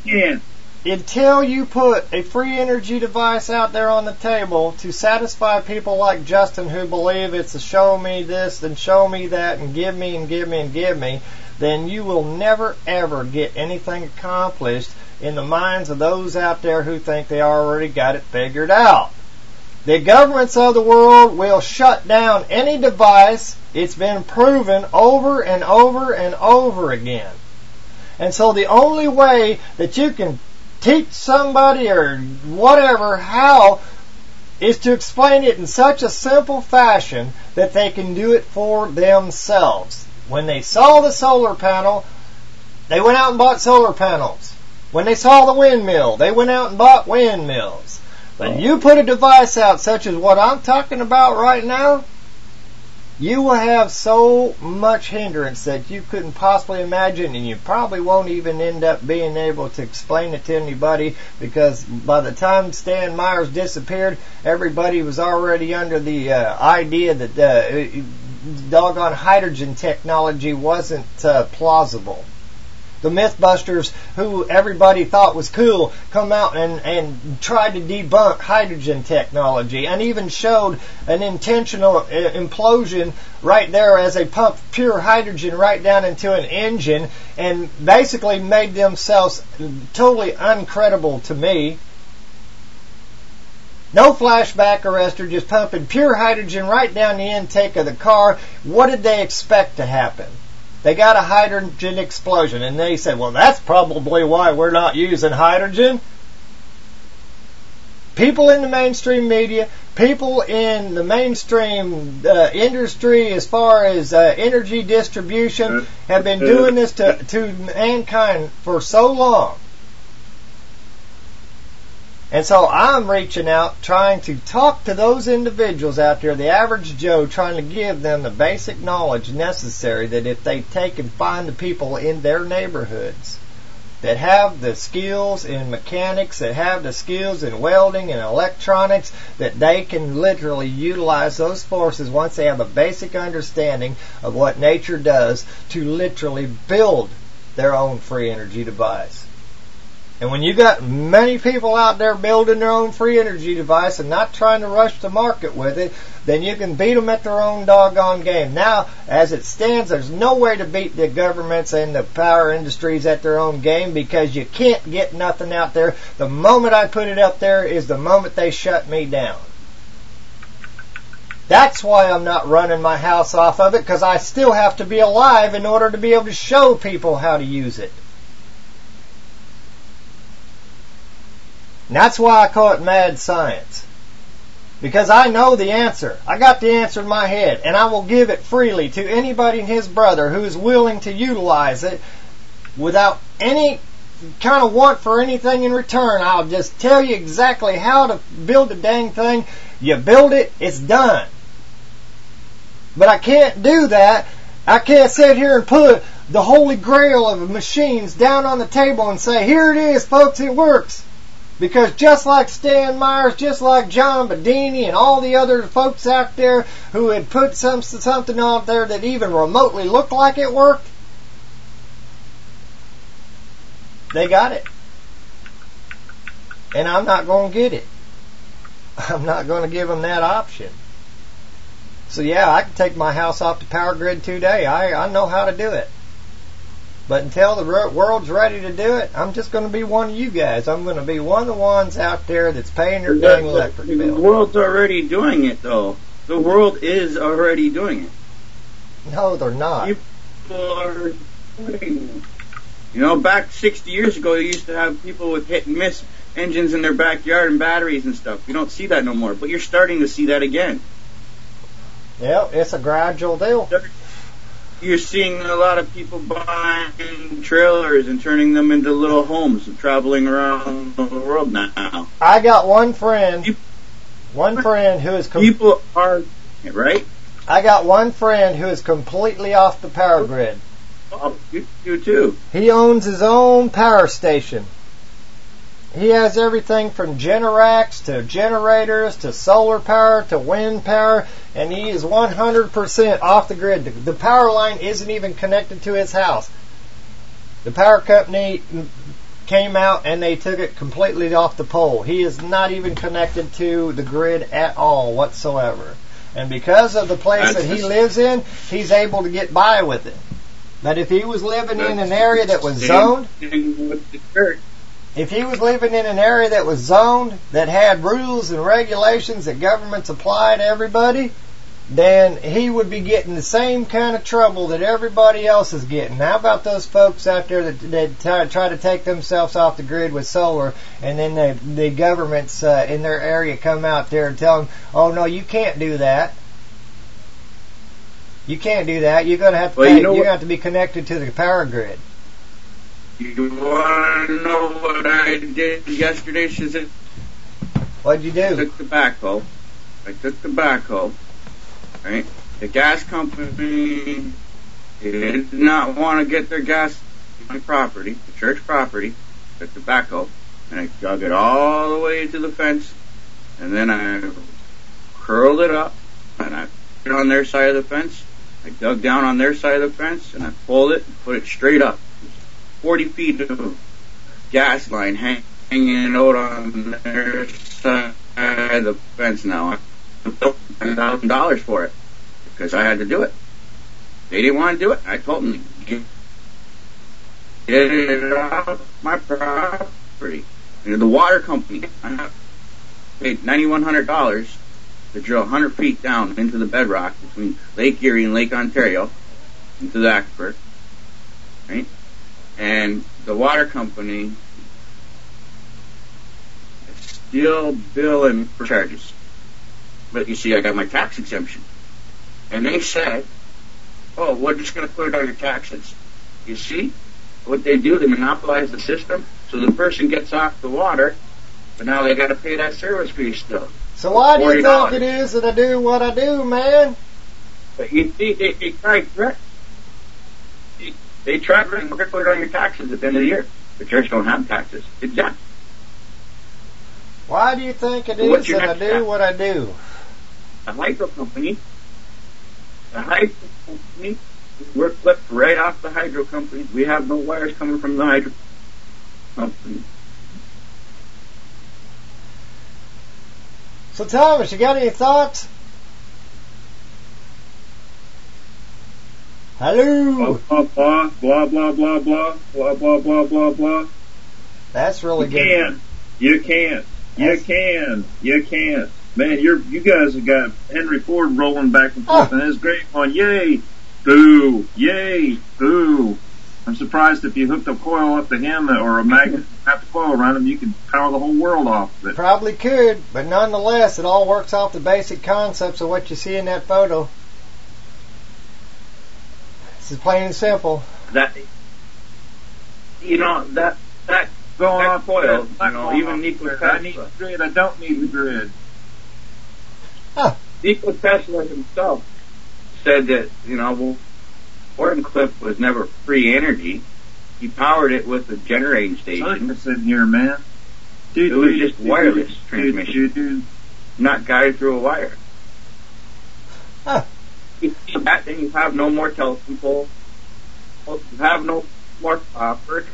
you put a free energy device out there on the table to satisfy people like Justin who believe it's a show me this and show me that and give me and give me and give me, then you will never ever get anything accomplished in the minds of those out there who think they already got it figured out. The governments of the world will shut down any device. It's been proven over and over and over again. And so the only way that you can teach somebody or whatever how is to explain it in such a simple fashion that they can do it for themselves. When they saw the solar panel, they went out and bought solar panels. When they saw the windmill, they went out and bought windmills. When you put a device out such as what I'm talking about right now, you will have so much hindrance that you couldn't possibly imagine, and you probably won't even end up being able to explain it to anybody, because by the time Stan Myers disappeared, everybody was already under the idea that doggone hydrogen technology wasn't plausible. The Mythbusters, who everybody thought was cool, come out and tried to debunk hydrogen technology, and even showed an intentional implosion right there as they pumped pure hydrogen right down into an engine, and basically made themselves totally uncredible to me. No flashback arrestor, just pumping pure hydrogen right down the intake of the car. What did they expect to happen? They got a hydrogen explosion, and they said, well, that's probably why we're not using hydrogen. People in the mainstream media, people in the mainstream industry as far as energy distribution have been doing this to mankind for so long. And so I'm reaching out, trying to talk to those individuals out there, the average Joe, trying to give them the basic knowledge necessary that if they take and find the people in their neighborhoods that have the skills in mechanics, that have the skills in welding and electronics, that they can literally utilize those forces once they have a basic understanding of what nature does to literally build their own free energy device. And when you got many people out there building their own free energy device and not trying to rush to market with it, then you can beat them at their own doggone game. Now, as it stands, there's no way to beat the governments and the power industries at their own game, because you can't get nothing out there. The moment I put it up there is the moment they shut me down. That's why I'm not running my house off of it, because I still have to be alive in order to be able to show people how to use it. And that's why I call it mad science. Because I know the answer. I got the answer in my head. And I will give it freely to anybody and his brother who is willing to utilize it without any kind of want for anything in return. I'll just tell you exactly how to build the dang thing. You build it, it's done. But I can't do that. I can't sit here and put the holy grail of machines down on the table and say, here it is, folks, it works. Because just like Stan Myers, just like John Bedini and all the other folks out there who had put something out there that even remotely looked like it worked, they got it. And I'm not going to get it. I'm not going to give them that option. So yeah, I can take my house off the power grid today. I know how to do it. But until the world's ready to do it, I'm just going to be one of you guys. I'm going to be one of the ones out there that's paying their dang electric bill. The world's already doing it, though. The world is already doing it. No, they're not. People are doing it. You know, back 60 years ago, you used to have people with hit and miss engines in their backyard and batteries and stuff. You don't see that no more, but you're starting to see that again. Yeah, it's a gradual deal. You're seeing a lot of people buying trailers and turning them into little homes and traveling around the world now. I got one friend who is... People are... Right? I got one friend who is completely off the power grid. Oh, you too. He owns his own power station. He has everything from Generacs to generators to solar power to wind power, and he is 100% off the grid. The power line isn't even connected to his house. The power company came out and they took it completely off the pole. He is not even connected to the grid at all whatsoever. And because of the place that he lives in, he's able to get by with it. But if he was living in an area that was zoned... If he was living in an area that was zoned, that had rules and regulations that governments apply to everybody, then he would be getting the same kind of trouble that everybody else is getting. How about those folks out there that try to take themselves off the grid with solar, and then the governments in their area come out there and tell them, oh no, you can't do that. You can't do that. You're going to have to you're going to have to be connected to the power grid. You want to know what I did yesterday, Shazam? What'd you do? I took the backhoe, right? The gas company did not want to get their gas on my property, the church property. Took the backhoe, and I dug it all the way to the fence, and then I curled it up, and I put it on their side of the fence. I dug down on their side of the fence, and I pulled it and put it straight up. 40 feet of gas line hanging out on their side of the fence now. I paid $10,000 for it because I had to do it. They didn't want to do it. I told them to get it off my property. And the water company, I paid $9,100 to drill 100 feet down into the bedrock between Lake Erie and Lake Ontario into the aquifer. Right? And the water company is still billing for charges. But you see, I got my tax exemption. And they said, oh, we're just going to put it on your taxes. You see? What they do, they monopolize the system, so the person gets off the water, but now they got to pay that service fee still. So why do you think it is that I do what I do, man? But you see, they try to put it on your taxes at the end of the year. The church don't have taxes. It's exempt. Why do you think it is that I do what I do? The hydro company, we're clipped right off the hydro company. We have no wires coming from the hydro company. So Thomas, you got any thoughts? Hello. Blah blah blah blah blah blah blah blah blah blah blah. That's really good. You can. Man, you guys have got Henry Ford rolling back and forth, and his great one. Yay, boo, yay, boo. I'm surprised if you hooked a coil up to him or a magnet wrapped a coil around him, you could power the whole world off of it. Probably could, but nonetheless, it all works off the basic concepts of what you see in that photo. This is plain and simple. That coil, even Nikola Tesla. I need the grid. I don't need the grid. Huh. Nikola Tesla himself said that, Wardenclyffe was never free energy. He powered it with a generating station. Sitting here, man. It was just wireless transmission, not guided through a wire. Huh. You see that, then you have no more telephone poles. You have no more copper.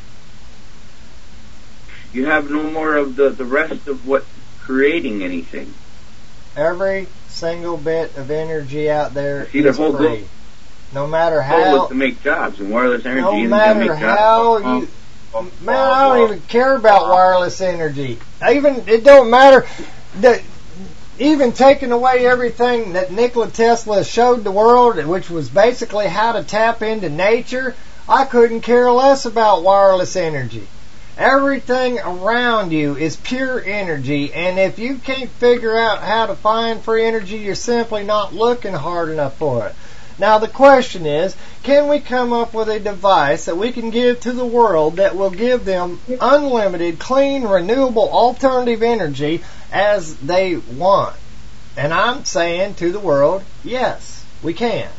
You have no more of the rest of what's creating anything. Every single bit of energy out there is free. No matter how. The goal is to make jobs, and wireless energy no isn't matter to make how jobs. Man, I don't even care about wireless energy. It don't matter. Even taking away everything that Nikola Tesla showed the world, which was basically how to tap into nature, I couldn't care less about wireless energy. Everything around you is pure energy, and if you can't figure out how to find free energy, you're simply not looking hard enough for it. Now the question is, can we come up with a device that we can give to the world that will give them unlimited, clean, renewable, alternative energy as they want? And I'm saying to the world, yes, we can.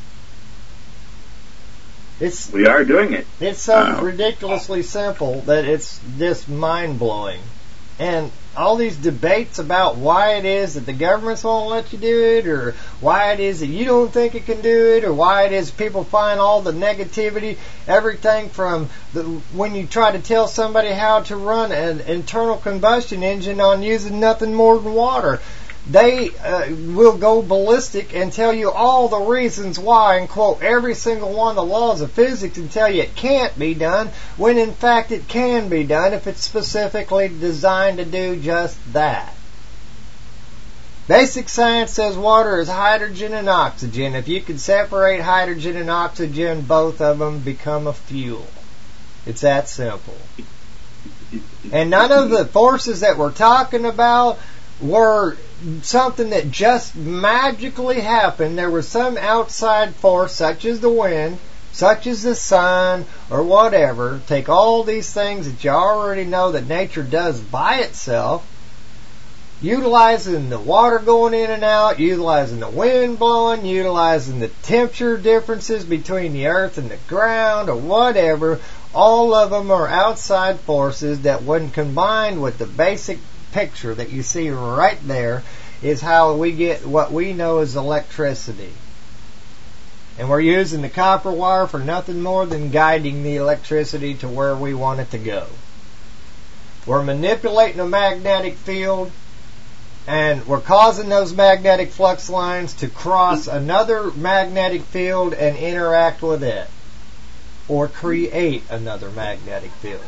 We are doing it. It's so ridiculously simple that it's just mind-blowing. And all these debates about why it is that the governments won't let you do it, or why it is that you don't think it can do it, or why it is people find all the negativity, everything from when you try to tell somebody how to run an internal combustion engine on using nothing more than water. They will go ballistic and tell you all the reasons why and quote every single one of the laws of physics and tell you it can't be done, when in fact it can be done if it's specifically designed to do just that. Basic science says water is hydrogen and oxygen. If you can separate hydrogen and oxygen, both of them become a fuel. It's that simple. And none of the forces that we're talking about were something that just magically happened. There was some outside force, such as the wind, such as the sun, or whatever. Take all these things that you already know that nature does by itself, utilizing the water going in and out, utilizing the wind blowing, utilizing the temperature differences between the earth and the ground, or whatever. All of them are outside forces that, when combined with the basic picture that you see right there, is how we get what we know as electricity. And we're using the copper wire for nothing more than guiding the electricity to where we want it to go. We're manipulating a magnetic field, and we're causing those magnetic flux lines to cross another magnetic field and interact with it, or create another magnetic field.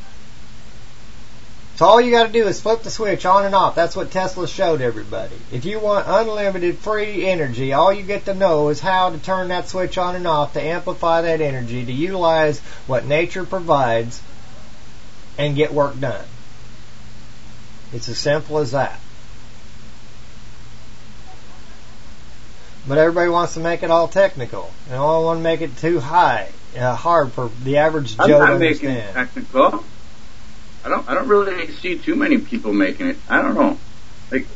So all you got to do is flip the switch on and off. That's what Tesla showed everybody. If you want unlimited free energy, all you get to know is how to turn that switch on and off to amplify that energy, to utilize what nature provides and get work done. It's as simple as that. But everybody wants to make it all technical. They all want to make it too hard for the average Joe to understand. I'm not making it technical. I don't really see too many people making it. I don't know. Like,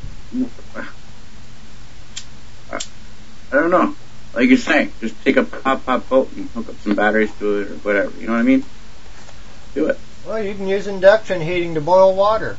I don't know. Like you're saying, just take a pop boat and hook up some batteries to it or whatever. You know what I mean? Do it. Well, you can use induction heating to boil water.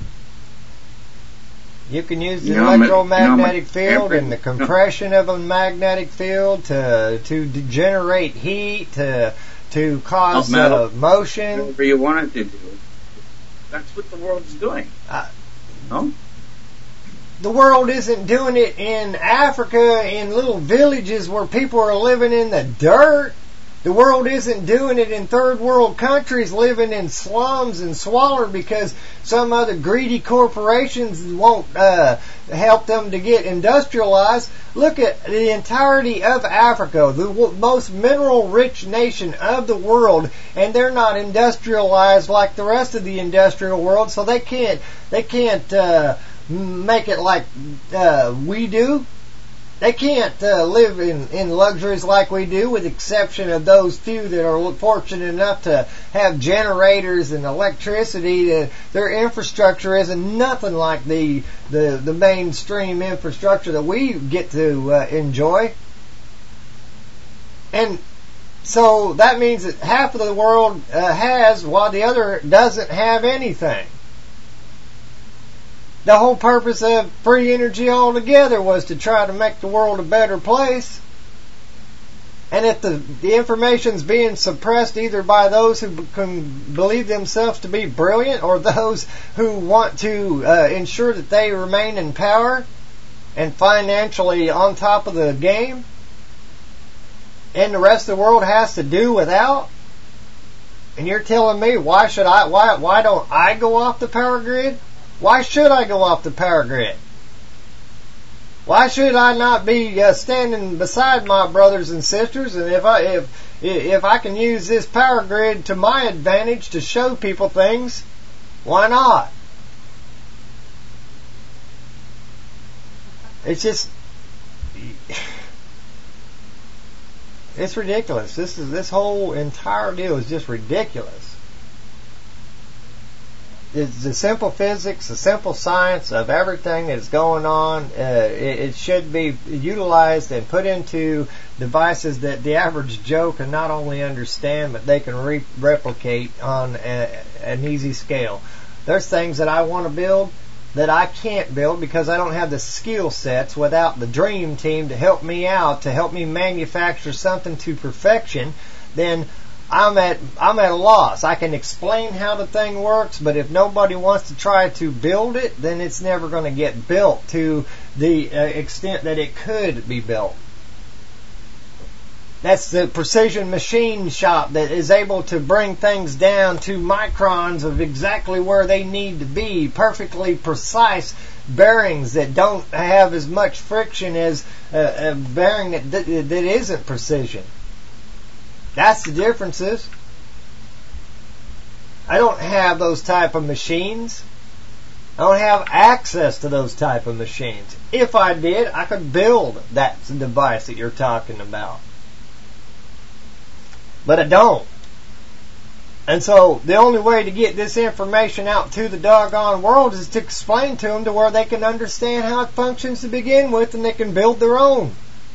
You can use the electromagnetic field and the compression of a magnetic field to generate heat, to cause motion. Whatever you want it to do. That's what the world's doing. No? The world isn't doing it in Africa, in little villages where people are living in the dirt. The world isn't doing it in third world countries living in slums and squalor because some other greedy corporations won't help them to get industrialized. Look at the entirety of Africa, the most mineral-rich nation of the world, and they're not industrialized like the rest of the industrial world, so they can't make it like we do. They can't live in luxuries like we do, with the exception of those few that are fortunate enough to have generators and electricity. Their infrastructure isn't nothing like the mainstream infrastructure that we get to enjoy. And so that means that half of the world has, while the other doesn't have anything. The whole purpose of free energy altogether was to try to make the world a better place. And if the information's being suppressed either by those who can believe themselves to be brilliant or those who want to ensure that they remain in power and financially on top of the game, and the rest of the world has to do without, and you're telling me why don't I go off the power grid? Why should I go off the power grid? Why should I not be standing beside my brothers and sisters? And if I can use this power grid to my advantage to show people things, Why not? It's just, it's ridiculous. This whole entire deal is just ridiculous. It's the simple physics, the simple science of everything that's going on. It should be utilized and put into devices that the average Joe can not only understand, but they can replicate on an easy scale. There's things that I want to build that I can't build because I don't have the skill sets without the dream team to help me out, to help me manufacture something to perfection. Then I'm at a loss. I can explain how the thing works, but if nobody wants to try to build it, then it's never going to get built to the extent that it could be built. That's the precision machine shop that is able to bring things down to microns of exactly where they need to be, perfectly precise bearings that don't have as much friction as a bearing that isn't precision. That's the differences. I don't have those type of machines. I don't have access to those type of machines. If I did, I could build that device that you're talking about. But I don't. And so the only way to get this information out to the doggone world is to explain to them to where they can understand how it functions to begin with, and they can build their own.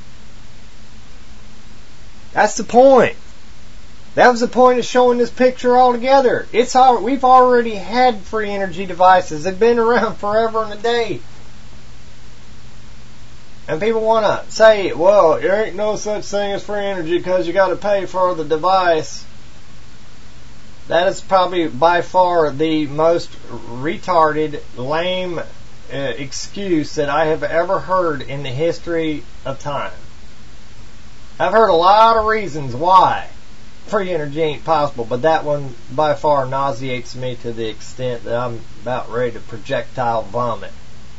That's the point. That was the point of showing this picture altogether. We've already had free energy devices. They've been around forever and a day. And people want to say, well, there ain't no such thing as free energy because you got to pay for the device. That is probably by far the most retarded, lame excuse that I have ever heard in the history of time. I've heard a lot of reasons why free energy ain't possible, but that one by far nauseates me to the extent that I'm about ready to projectile vomit.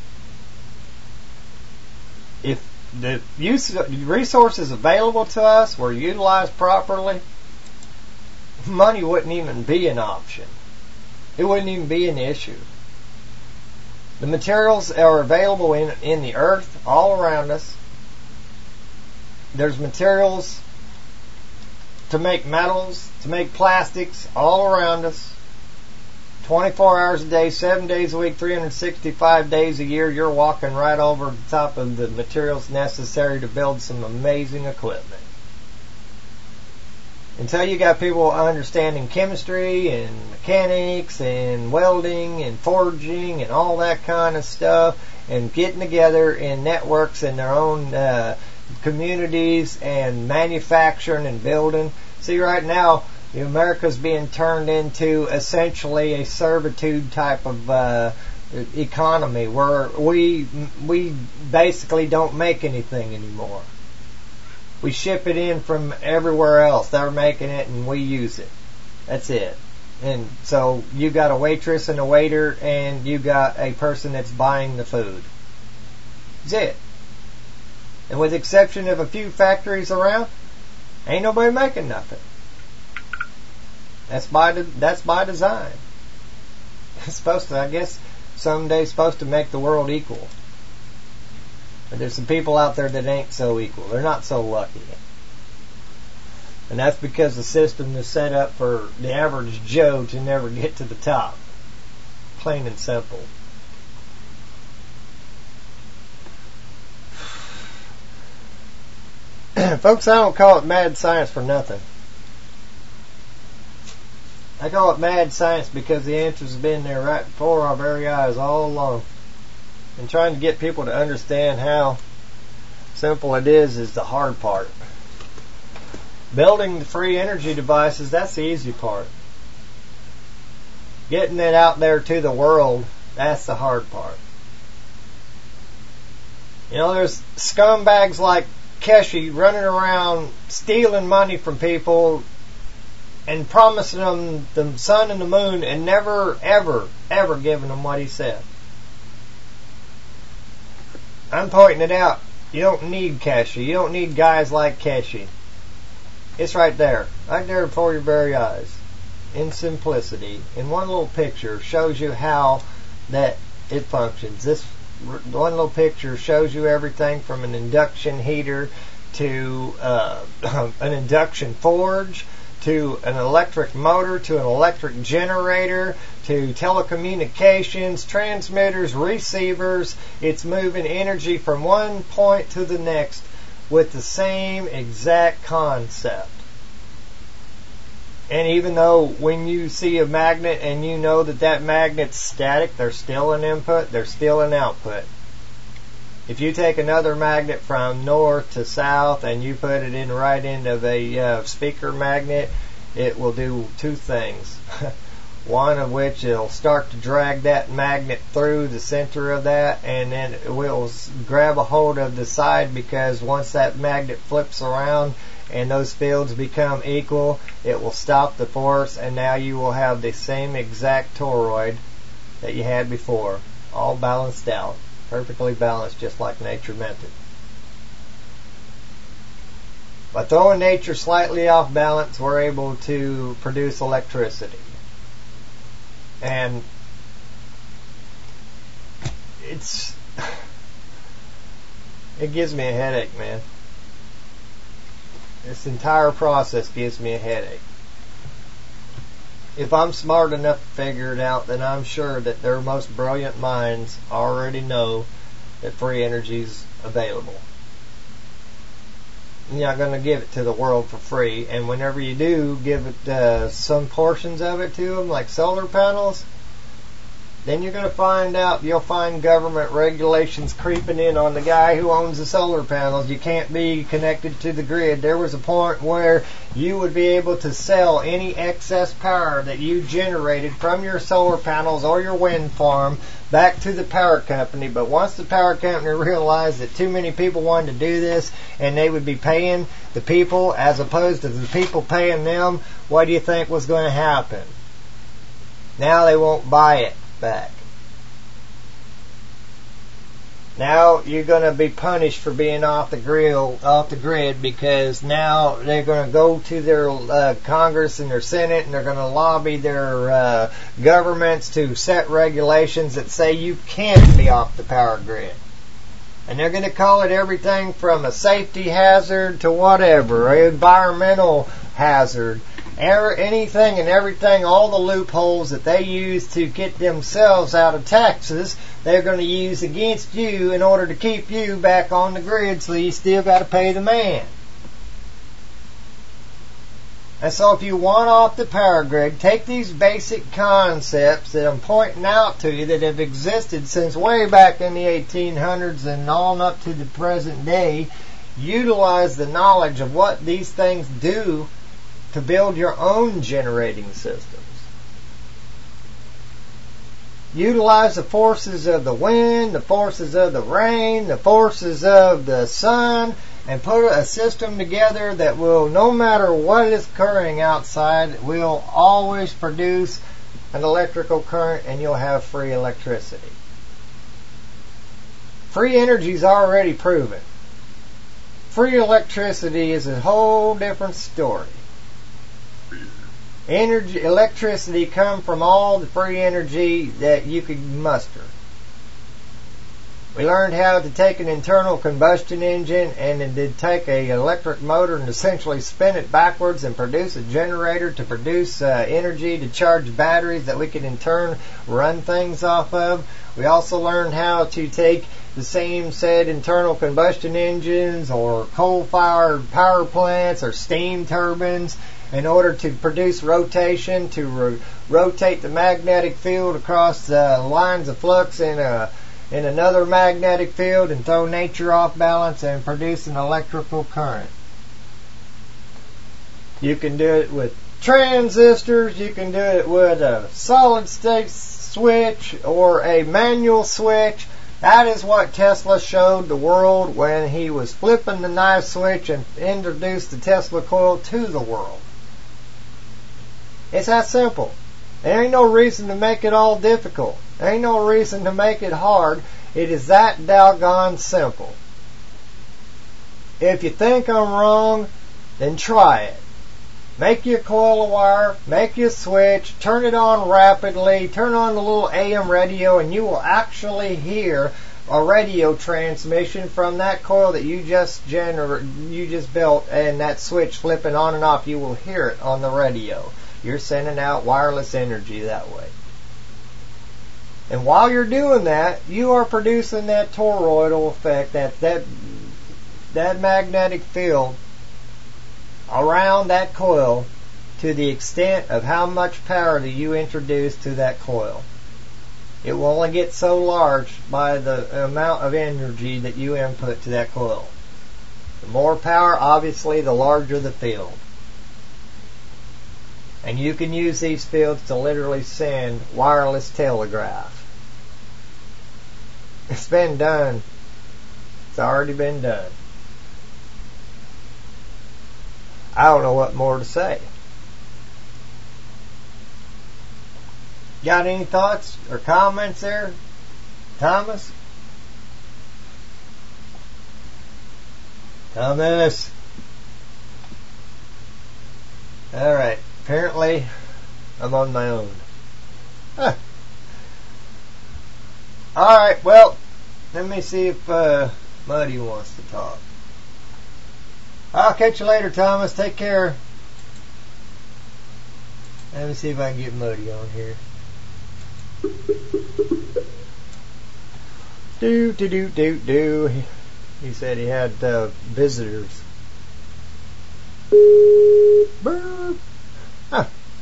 If the resources available to us were utilized properly, money wouldn't even be an option. It wouldn't even be an issue. The materials are available in the earth all around us. There's materials to make metals, to make plastics all around us. 24 hours a day, 7 days a week, 365 days a year, you're walking right over the top of the materials necessary to build some amazing equipment. Until you got people understanding chemistry and mechanics and welding and forging and all that kind of stuff, and getting together in networks in their own communities and manufacturing and building. See, right now, America's being turned into essentially a servitude type of economy where we basically don't make anything anymore. We ship it in from everywhere else. They're making it and we use it. That's it. And so you got a waitress and a waiter and you got a person that's buying the food. That's it. And with the exception of a few factories around, ain't nobody making nothing. That's by design. It's supposed to, I guess, someday supposed to make the world equal. But there's some people out there that ain't so equal. They're not so lucky. And that's because the system is set up for the average Joe to never get to the top. Plain and simple. Folks, I don't call it mad science for nothing. I call it mad science because the answers have been there right before our very eyes all along. And trying to get people to understand how simple it is the hard part. Building the free energy devices, that's the easy part. Getting it out there to the world, that's the hard part. You know, there's scumbags like Keshi running around stealing money from people and promising them the sun and the moon and never, ever, ever giving them what he said. I'm pointing it out. You don't need Keshi. You don't need guys like Keshi. It's right there. Right there before your very eyes. in simplicity, in one little picture, shows you how that it functions. This one little picture shows you everything from an induction heater to an induction forge, to an electric motor, to an electric generator, to telecommunications, transmitters, receivers. It's moving energy from one point to the next with the same exact concept. And even though when you see a magnet and you know that that magnet's static, there's still an input, there's still an output. If you take another magnet from north to south and you put it in right into a speaker magnet, it will do two things. One of which it'll start to drag that magnet through the center of that, and then it will grab a hold of the side, because once that magnet flips around and those fields become equal, it will stop the force, and now you will have the same exact toroid that you had before, all balanced out, perfectly balanced, just like nature meant it. By throwing nature slightly off balance, we're able to produce electricity. And it gives me a headache, man. This entire process gives me a headache. If I'm smart enough to figure it out, then I'm sure that their most brilliant minds already know that free energy is available. You're not going to give it to the world for free, and whenever you do give it some portions of it to them, like solar panels, then you're going to find out, you'll find government regulations creeping in on the guy who owns the solar panels. You can't be connected to the grid. There was a point where you would be able to sell any excess power that you generated from your solar panels or your wind farm back to the power company. But once the power company realized that too many people wanted to do this and they would be paying the people as opposed to the people paying them, what do you think was going to happen? Now they won't buy it back. Now you're going to be punished for being off the grid, because now they're going to go to their Congress and their Senate, and they're going to lobby their governments to set regulations that say you can't be off the power grid. And they're going to call it everything from a safety hazard to whatever, an environmental hazard. Anything and everything, all the loopholes that they use to get themselves out of taxes, they're going to use against you in order to keep you back on the grid, so you still got to pay the man. And so if you want off the power grid, take these basic concepts that I'm pointing out to you that have existed since way back in the 1800s and on up to the present day, utilize the knowledge of what these things do to build your own generating systems. Utilize the forces of the wind, the forces of the rain, the forces of the sun, and put a system together that will, no matter what is occurring outside, will always produce an electrical current, and you'll have free electricity. Free energy is already proven. Free electricity is a whole different story. Electricity comes from all the free energy that you could muster. We learned how to take an internal combustion engine and then take an electric motor and essentially spin it backwards and produce a generator to produce energy to charge batteries that we can in turn run things off of. We also learned how to take the same said internal combustion engines or coal-fired power plants or steam turbines in order to produce rotation, to rotate the magnetic field across the lines of flux in another magnetic field and throw nature off balance and produce an electrical current. You can do it with transistors, you can do it with a solid state switch or a manual switch. That is what Tesla showed the world when he was flipping the knife switch and introduced the Tesla coil to the world. It's that simple. There ain't no reason to make it all difficult. There ain't no reason to make it hard. It is that doggone simple. If you think I'm wrong, then try it. Make you a coil of wire, make you a switch, turn it on rapidly, turn on the little AM radio, and you will actually hear a radio transmission from that coil that you just built, and that switch flipping on and off. You will hear it on the radio. You're sending out wireless energy that way. And while you're doing that, you are producing that toroidal effect, that magnetic field around that coil to the extent of how much power that you introduce to that coil. It will only get so large by the amount of energy that you input to that coil. The more power, obviously, the larger the field. And you can use these fields to literally send wireless telegraph. It's been done. It's already been done. I don't know what more to say. Got any thoughts or comments there, Thomas? Thomas. Alright, apparently I'm on my own. Huh. Alright, well, let me see if Muddy wants to talk. I'll catch you later, Thomas. Take care. Let me see if I can get Muddy on here. Do. He said he had visitors. Burp. Huh.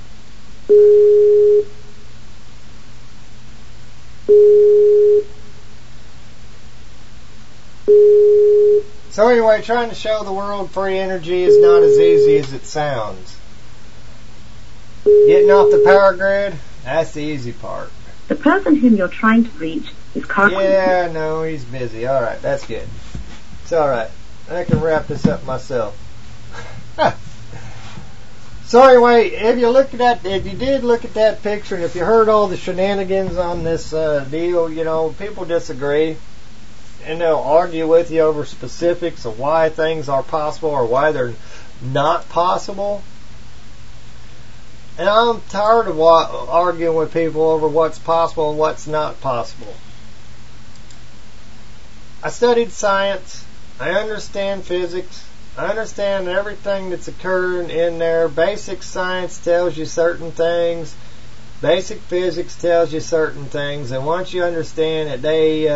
So anyway, trying to show the world free energy is not as easy as it sounds. Getting off the power grid, that's the easy part. The person whom you're trying to reach is currently... Yeah, no, he's busy. Alright, that's good. It's alright. I can wrap this up myself. So anyway, if you did look at that picture, and if you heard all the shenanigans on this deal, people disagree. And they'll argue with you over specifics of why things are possible or why they're not possible. And I'm tired of arguing with people over what's possible and what's not possible. I studied science. I understand physics. I understand everything that's occurring in there. Basic science tells you certain things. Basic physics tells you certain things. And once you understand that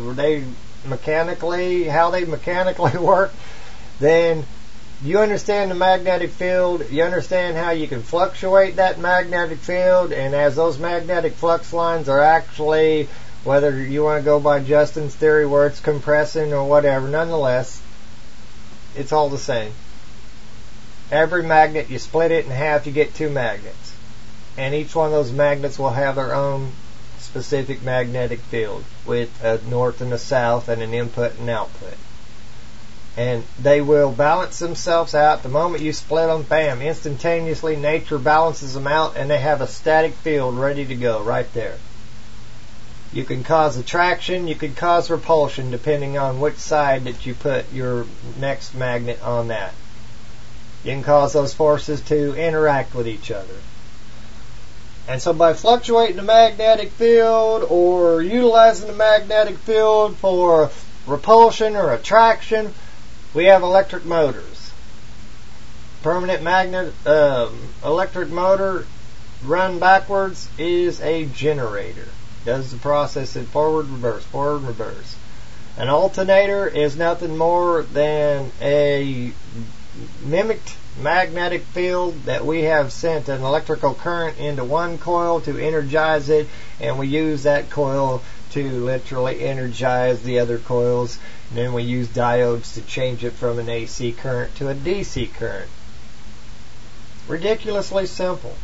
how they mechanically work, then you understand the magnetic field, you understand how you can fluctuate that magnetic field, and as those magnetic flux lines are actually, whether you want to go by Justin's theory where it's compressing or whatever, nonetheless, it's all the same. Every magnet, you split it in half, you get two magnets. And each one of those magnets will have their own specific magnetic field with a north and a south and an input and output. And they will balance themselves out. The moment you split them, bam, instantaneously nature balances them out and they have a static field ready to go right there. You can cause attraction, you can cause repulsion depending on which side that you put your next magnet on that. You can cause those forces to interact with each other. And so by fluctuating the magnetic field or utilizing the magnetic field for repulsion or attraction, we have electric motors. Permanent magnet electric motor run backwards is a generator. Does the process in forward, reverse. An alternator is nothing more than a mimicked magnetic field that we have sent an electrical current into one coil to energize it, and we use that coil to literally energize the other coils, and then we use diodes to change it from an AC current to a DC current. Ridiculously simple.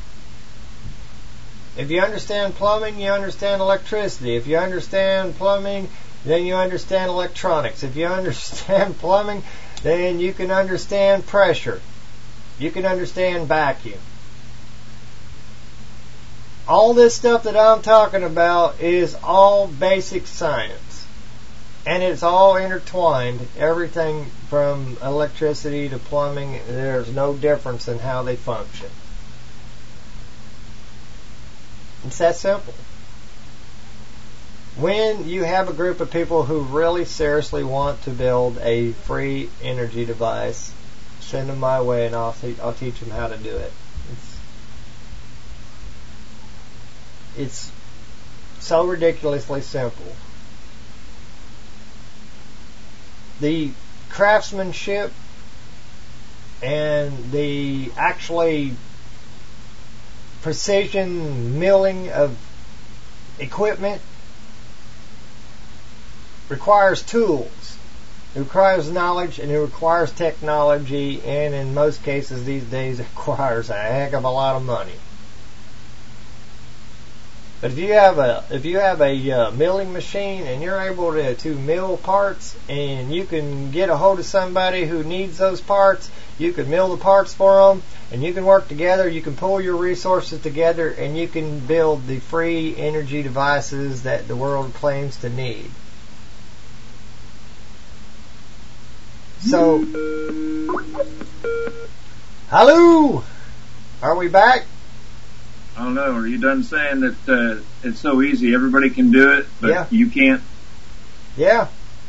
If you understand plumbing, you understand electricity. If you understand plumbing, then you understand electronics. If you understand plumbing, then you can understand pressure. You can understand vacuum. All this stuff that I'm talking about is all basic science. And it's all intertwined. Everything from electricity to plumbing, there's no difference in how they function. It's that simple. When you have a group of people who really seriously want to build a free energy device, send them my way and I'll teach them how to do it. It's so ridiculously simple. The craftsmanship and the actually precision milling of equipment requires tools. It requires knowledge and it requires technology, and in most cases these days it requires a heck of a lot of money. But if you have a milling machine and you're able to mill parts, and you can get a hold of somebody who needs those parts, you can mill the parts for them, and you can work together, you can pull your resources together, and you can build the free energy devices that the world claims to need. So, hello! Are we back? I don't know. Are you done saying that it's so easy, everybody can do it, but you can't? Yeah.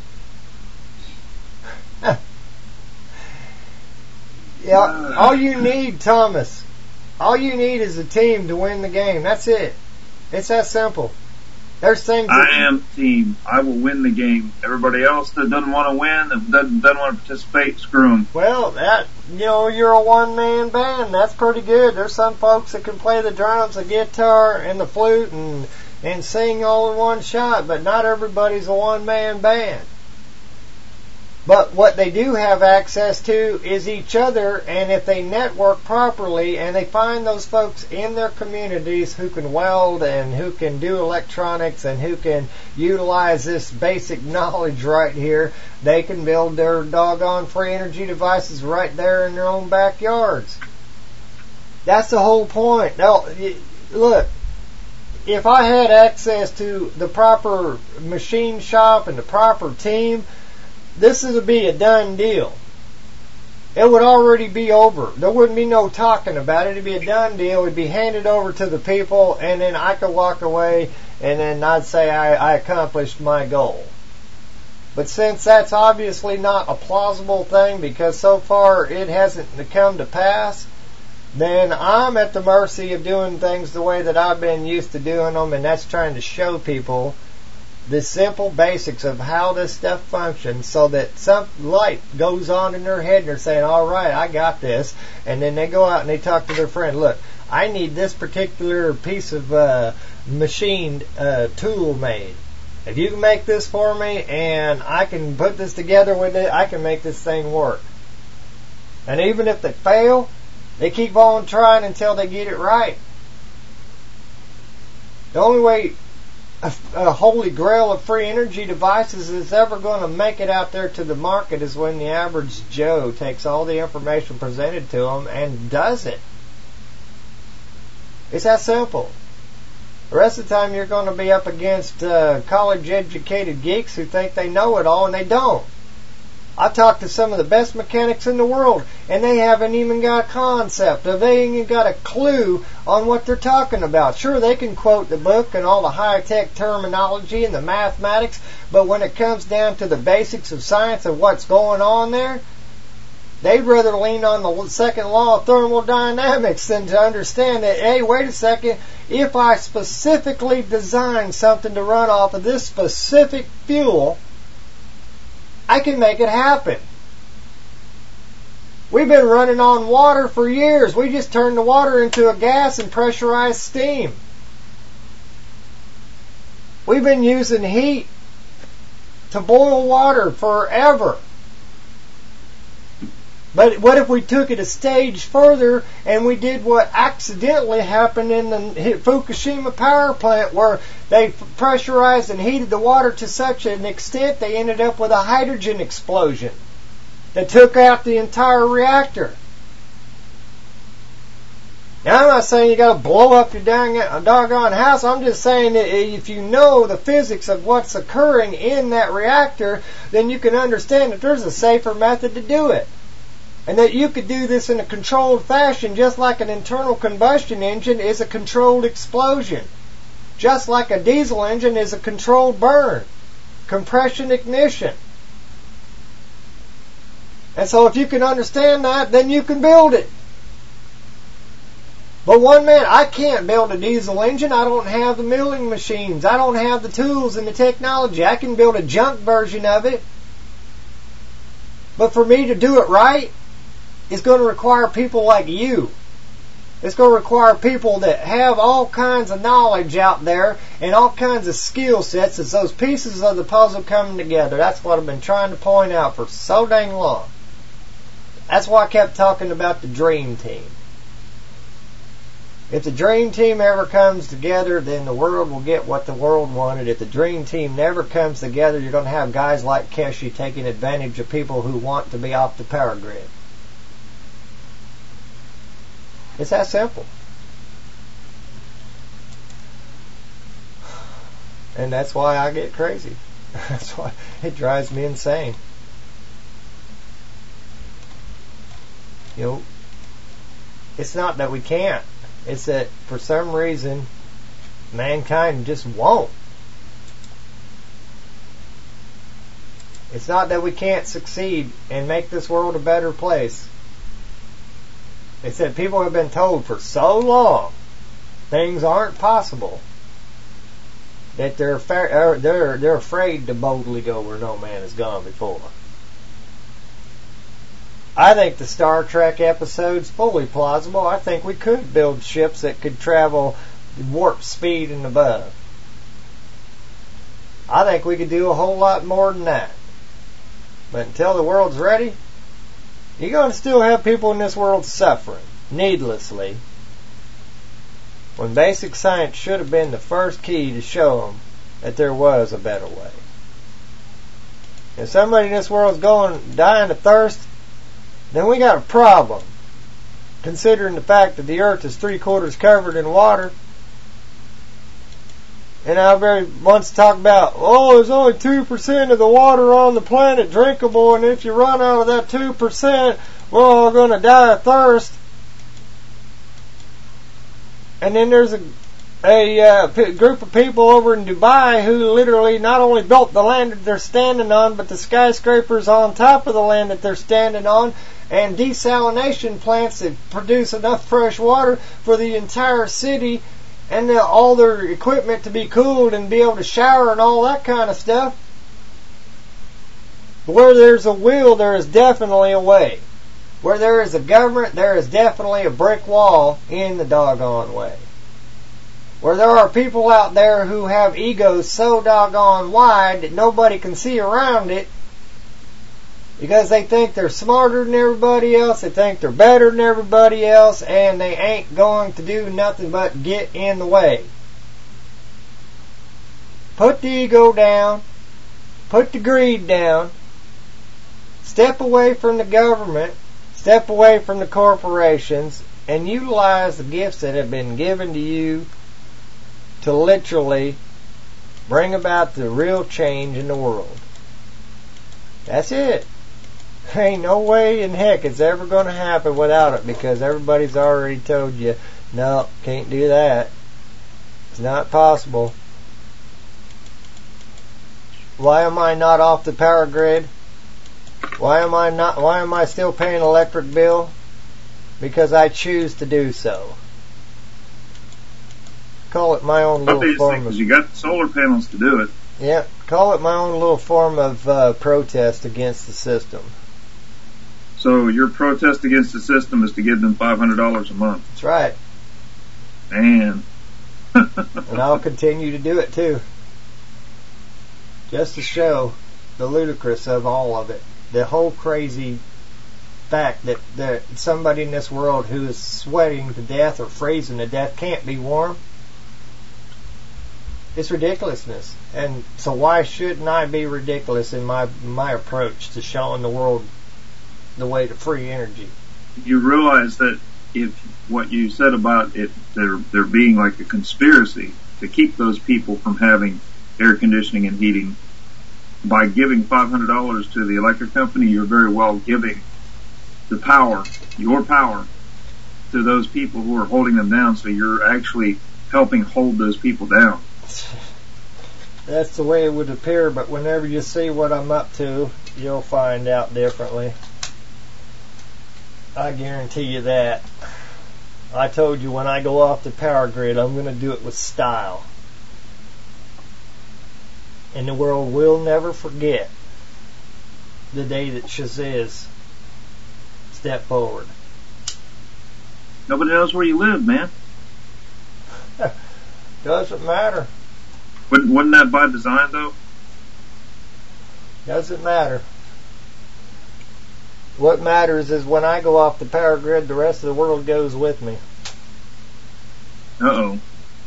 Yeah. All you need, Thomas, all you need is a team to win the game. That's it. It's that simple. There's things. I am team. I will win the game. Everybody else that doesn't want to win, that doesn't want to participate, screw them. Well, you're a one-man band. That's pretty good. There's some folks that can play the drums, the guitar, and the flute, and sing all in one shot. But not everybody's a one-man band. But what they do have access to is each other, and if they network properly and they find those folks in their communities who can weld and who can do electronics and who can utilize this basic knowledge right here, they can build their doggone free energy devices right there in their own backyards. That's the whole point. Now, look, if I had access to the proper machine shop and the proper team, this would be a done deal. It would already be over. There wouldn't be no talking about it. It'd be a done deal. It'd be handed over to the people, and then I could walk away, and then I'd say I accomplished my goal. But since that's obviously not a plausible thing, because so far it hasn't come to pass, then I'm at the mercy of doing things the way that I've been used to doing them, and that's trying to show people the simple basics of how this stuff functions, so that some light goes on in their head and they're saying, all right, I got this. And then they go out and they talk to their friend, look, I need this particular piece of machined tool made. If you can make this for me and I can put this together with it, I can make this thing work. And even if they fail, they keep on trying until they get it right. The only way a holy grail of free energy devices is ever going to make it out there to the market is when the average Joe takes all the information presented to him and does it. It's that simple. The rest of the time you're going to be up against college-educated geeks who think they know it all, and they don't. I talked to some of the best mechanics in the world, and they haven't even got a concept, or they ain't even got a clue on what they're talking about. Sure, they can quote the book and all the high-tech terminology and the mathematics, but when it comes down to the basics of science of what's going on there, they'd rather lean on the second law of thermodynamics than to understand that, hey, wait a second, if I specifically design something to run off of this specific fuel, I can make it happen. We've been running on water for years. We just turned the water into a gas and pressurized steam. We've been using heat to boil water forever. But what if we took it a stage further and we did what accidentally happened in the Fukushima power plant, where they pressurized and heated the water to such an extent they ended up with a hydrogen explosion that took out the entire reactor? Now, I'm not saying you got to blow up your doggone house. I'm just saying that if you know the physics of what's occurring in that reactor, then you can understand that there's a safer method to do it. And that you could do this in a controlled fashion, just like an internal combustion engine is a controlled explosion. Just like a diesel engine is a controlled burn. Compression ignition. And so if you can understand that, then you can build it. But one man, I can't build a diesel engine. I don't have the milling machines. I don't have the tools and the technology. I can build a junk version of it. But for me to do it right, it's going to require people like you. It's going to require people that have all kinds of knowledge out there and all kinds of skill sets. It's those pieces of the puzzle coming together. That's what I've been trying to point out for so dang long. That's why I kept talking about the dream team. If the dream team ever comes together, then the world will get what the world wanted. If the dream team never comes together, you're going to have guys like Keshi taking advantage of people who want to be off the power grid. It's that simple. And that's why I get crazy. That's why it drives me insane. You know, it's not that we can't. It's that for some reason mankind just won't. It's not that we can't succeed and make this world a better place. It's that people have been told for so long things aren't possible that they're afraid to boldly go where no man has gone before. I think the Star Trek episode's fully plausible. I think we could build ships that could travel warp speed and above. I think we could do a whole lot more than that. But until the world's ready, you're going to still have people in this world suffering needlessly, when basic science should have been the first key to show them that there was a better way. If somebody in this world's dying of thirst, then we got a problem, considering the fact that the earth is 3/4 covered in water. And I once talked about, there's only 2% of the water on the planet drinkable, and if you run out of that 2%, we're all going to die of thirst. And then there's a group of people over in Dubai who literally not only built the land that they're standing on, but the skyscrapers on top of the land that they're standing on, and desalination plants that produce enough fresh water for the entire city and all their equipment to be cooled and be able to shower and all that kind of stuff. Where there's a will, there is definitely a way. Where there is a government, there is definitely a brick wall in the doggone way. Where there are people out there who have egos so doggone wide that nobody can see around it, because they think they're smarter than everybody else, they think they're better than everybody else, and they ain't going to do nothing but get in the way. Put the ego down, put the greed down, step away from the government, step away from the corporations, and utilize the gifts that have been given to you to literally bring about the real change in the world. That's it. There ain't no way in heck it's ever going to happen without it, because everybody's already told you, no, can't do that. It's not possible. Why am I not off the power grid? Why am I still paying electric bill? Because I choose to do so. Call it my own little form of... You got the solar panels to do it. Yeah, call it my own little form of protest against the system. So your protest against the system is to give them $500 a month. That's right. Man. And I'll continue to do it too. Just to show the ludicrous of all of it. The whole crazy fact that somebody in this world who is sweating to death or freezing to death can't be warm. It's ridiculousness. And so why shouldn't I be ridiculous in my approach to showing the world the way to free energy? You realize that if what you said about it, there being like a conspiracy to keep those people from having air conditioning and heating, by giving $500 to the electric company, you're very well giving the power, your power, to those people who are holding them down. So you're actually helping hold those people down. That's the way it would appear, but whenever you see what I'm up to, you'll find out differently. I guarantee you that. I told you when I go off the power grid, I'm going to do it with style. And the world will never forget the day that Shazizz stepped forward. Nobody knows where you live, man. Doesn't matter. Wasn't that by design, though? Doesn't matter. What matters is when I go off the power grid, the rest of the world goes with me. Uh-oh.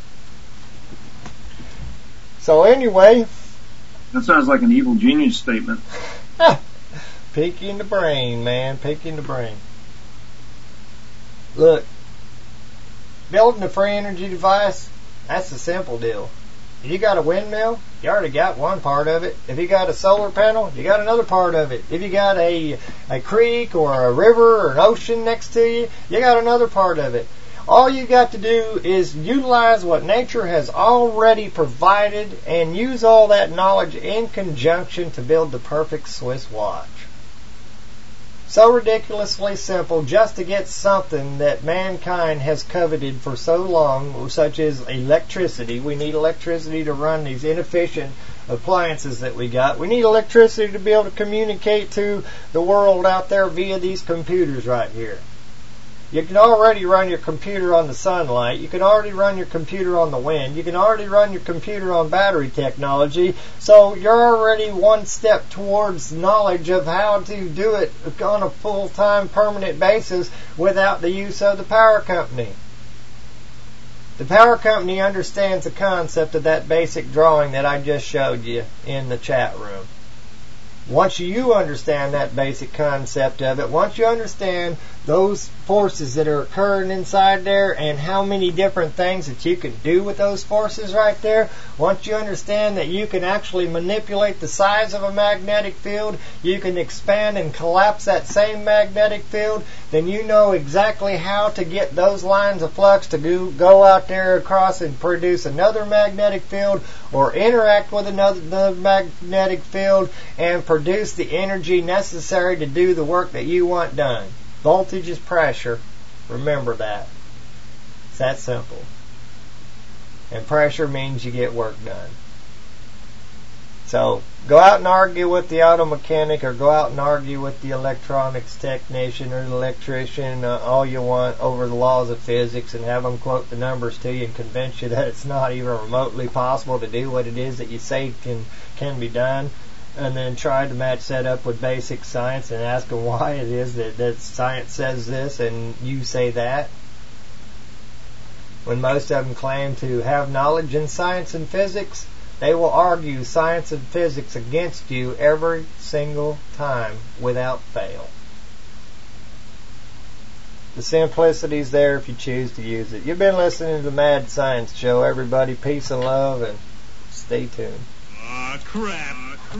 So anyway... That sounds like an evil genius statement. Peeky in the brain, man. Peeky in the brain. Look, building a free energy device, that's a simple deal. If you got a windmill, you already got one part of it. If you got a solar panel, you got another part of it. If you got a creek or a river or an ocean next to you, you got another part of it. All you got to do is utilize what nature has already provided and use all that knowledge in conjunction to build the perfect Swiss watch. So ridiculously simple just to get something that mankind has coveted for so long, such as electricity. We need electricity to run these inefficient appliances that we got. We need electricity to be able to communicate to the world out there via these computers right here. You can already run your computer on the sunlight. You can already run your computer on the wind. You can already run your computer on battery technology. So you're already one step towards knowledge of how to do it on a full-time permanent basis without the use of the power company. The power company understands the concept of that basic drawing that I just showed you in the chat room. Once you understand that basic concept of it, once you understand those forces that are occurring inside there and how many different things that you can do with those forces right there, once you understand that you can actually manipulate the size of a magnetic field, you can expand and collapse that same magnetic field, then you know exactly how to get those lines of flux to go out there across and produce another magnetic field or interact with another magnetic field and produce the energy necessary to do the work that you want done. Voltage is pressure. Remember that. It's that simple. And pressure means you get work done. So go out and argue with the auto mechanic or go out and argue with the electronics technician or the electrician all you want over the laws of physics and have them quote the numbers to you and convince you that it's not even remotely possible to do what it is that you say can be done. And then try to match that up with basic science and ask them why it is that science says this and you say that. When most of them claim to have knowledge in science and physics, they will argue science and physics against you every single time without fail. The simplicity's there if you choose to use it. You've been listening to the Mad Science Show, everybody. Peace and love, and stay tuned. Aw, crap.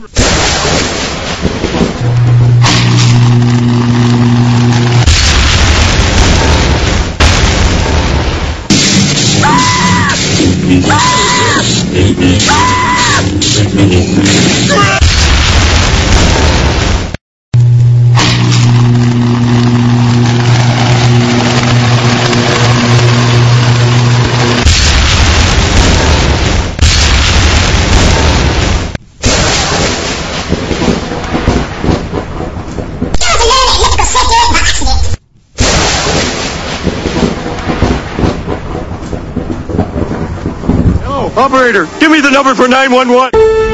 Operator, give me the number for 911.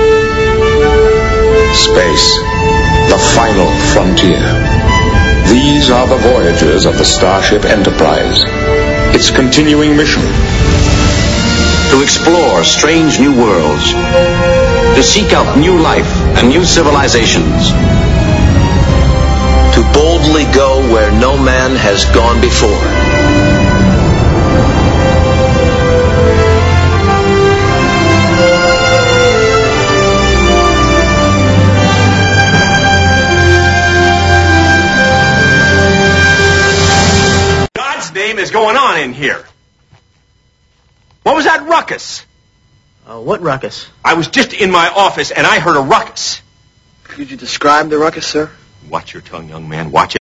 Space, the final frontier. These are the voyages of the Starship Enterprise. Its continuing mission: to explore strange new worlds, to seek out new life and new civilizations, to to boldly go where no man has gone before. Name is going on in here? What was that ruckus? What ruckus? I was just in my office and I heard a ruckus. Could you describe the ruckus, sir? Watch your tongue, young man. Watch it.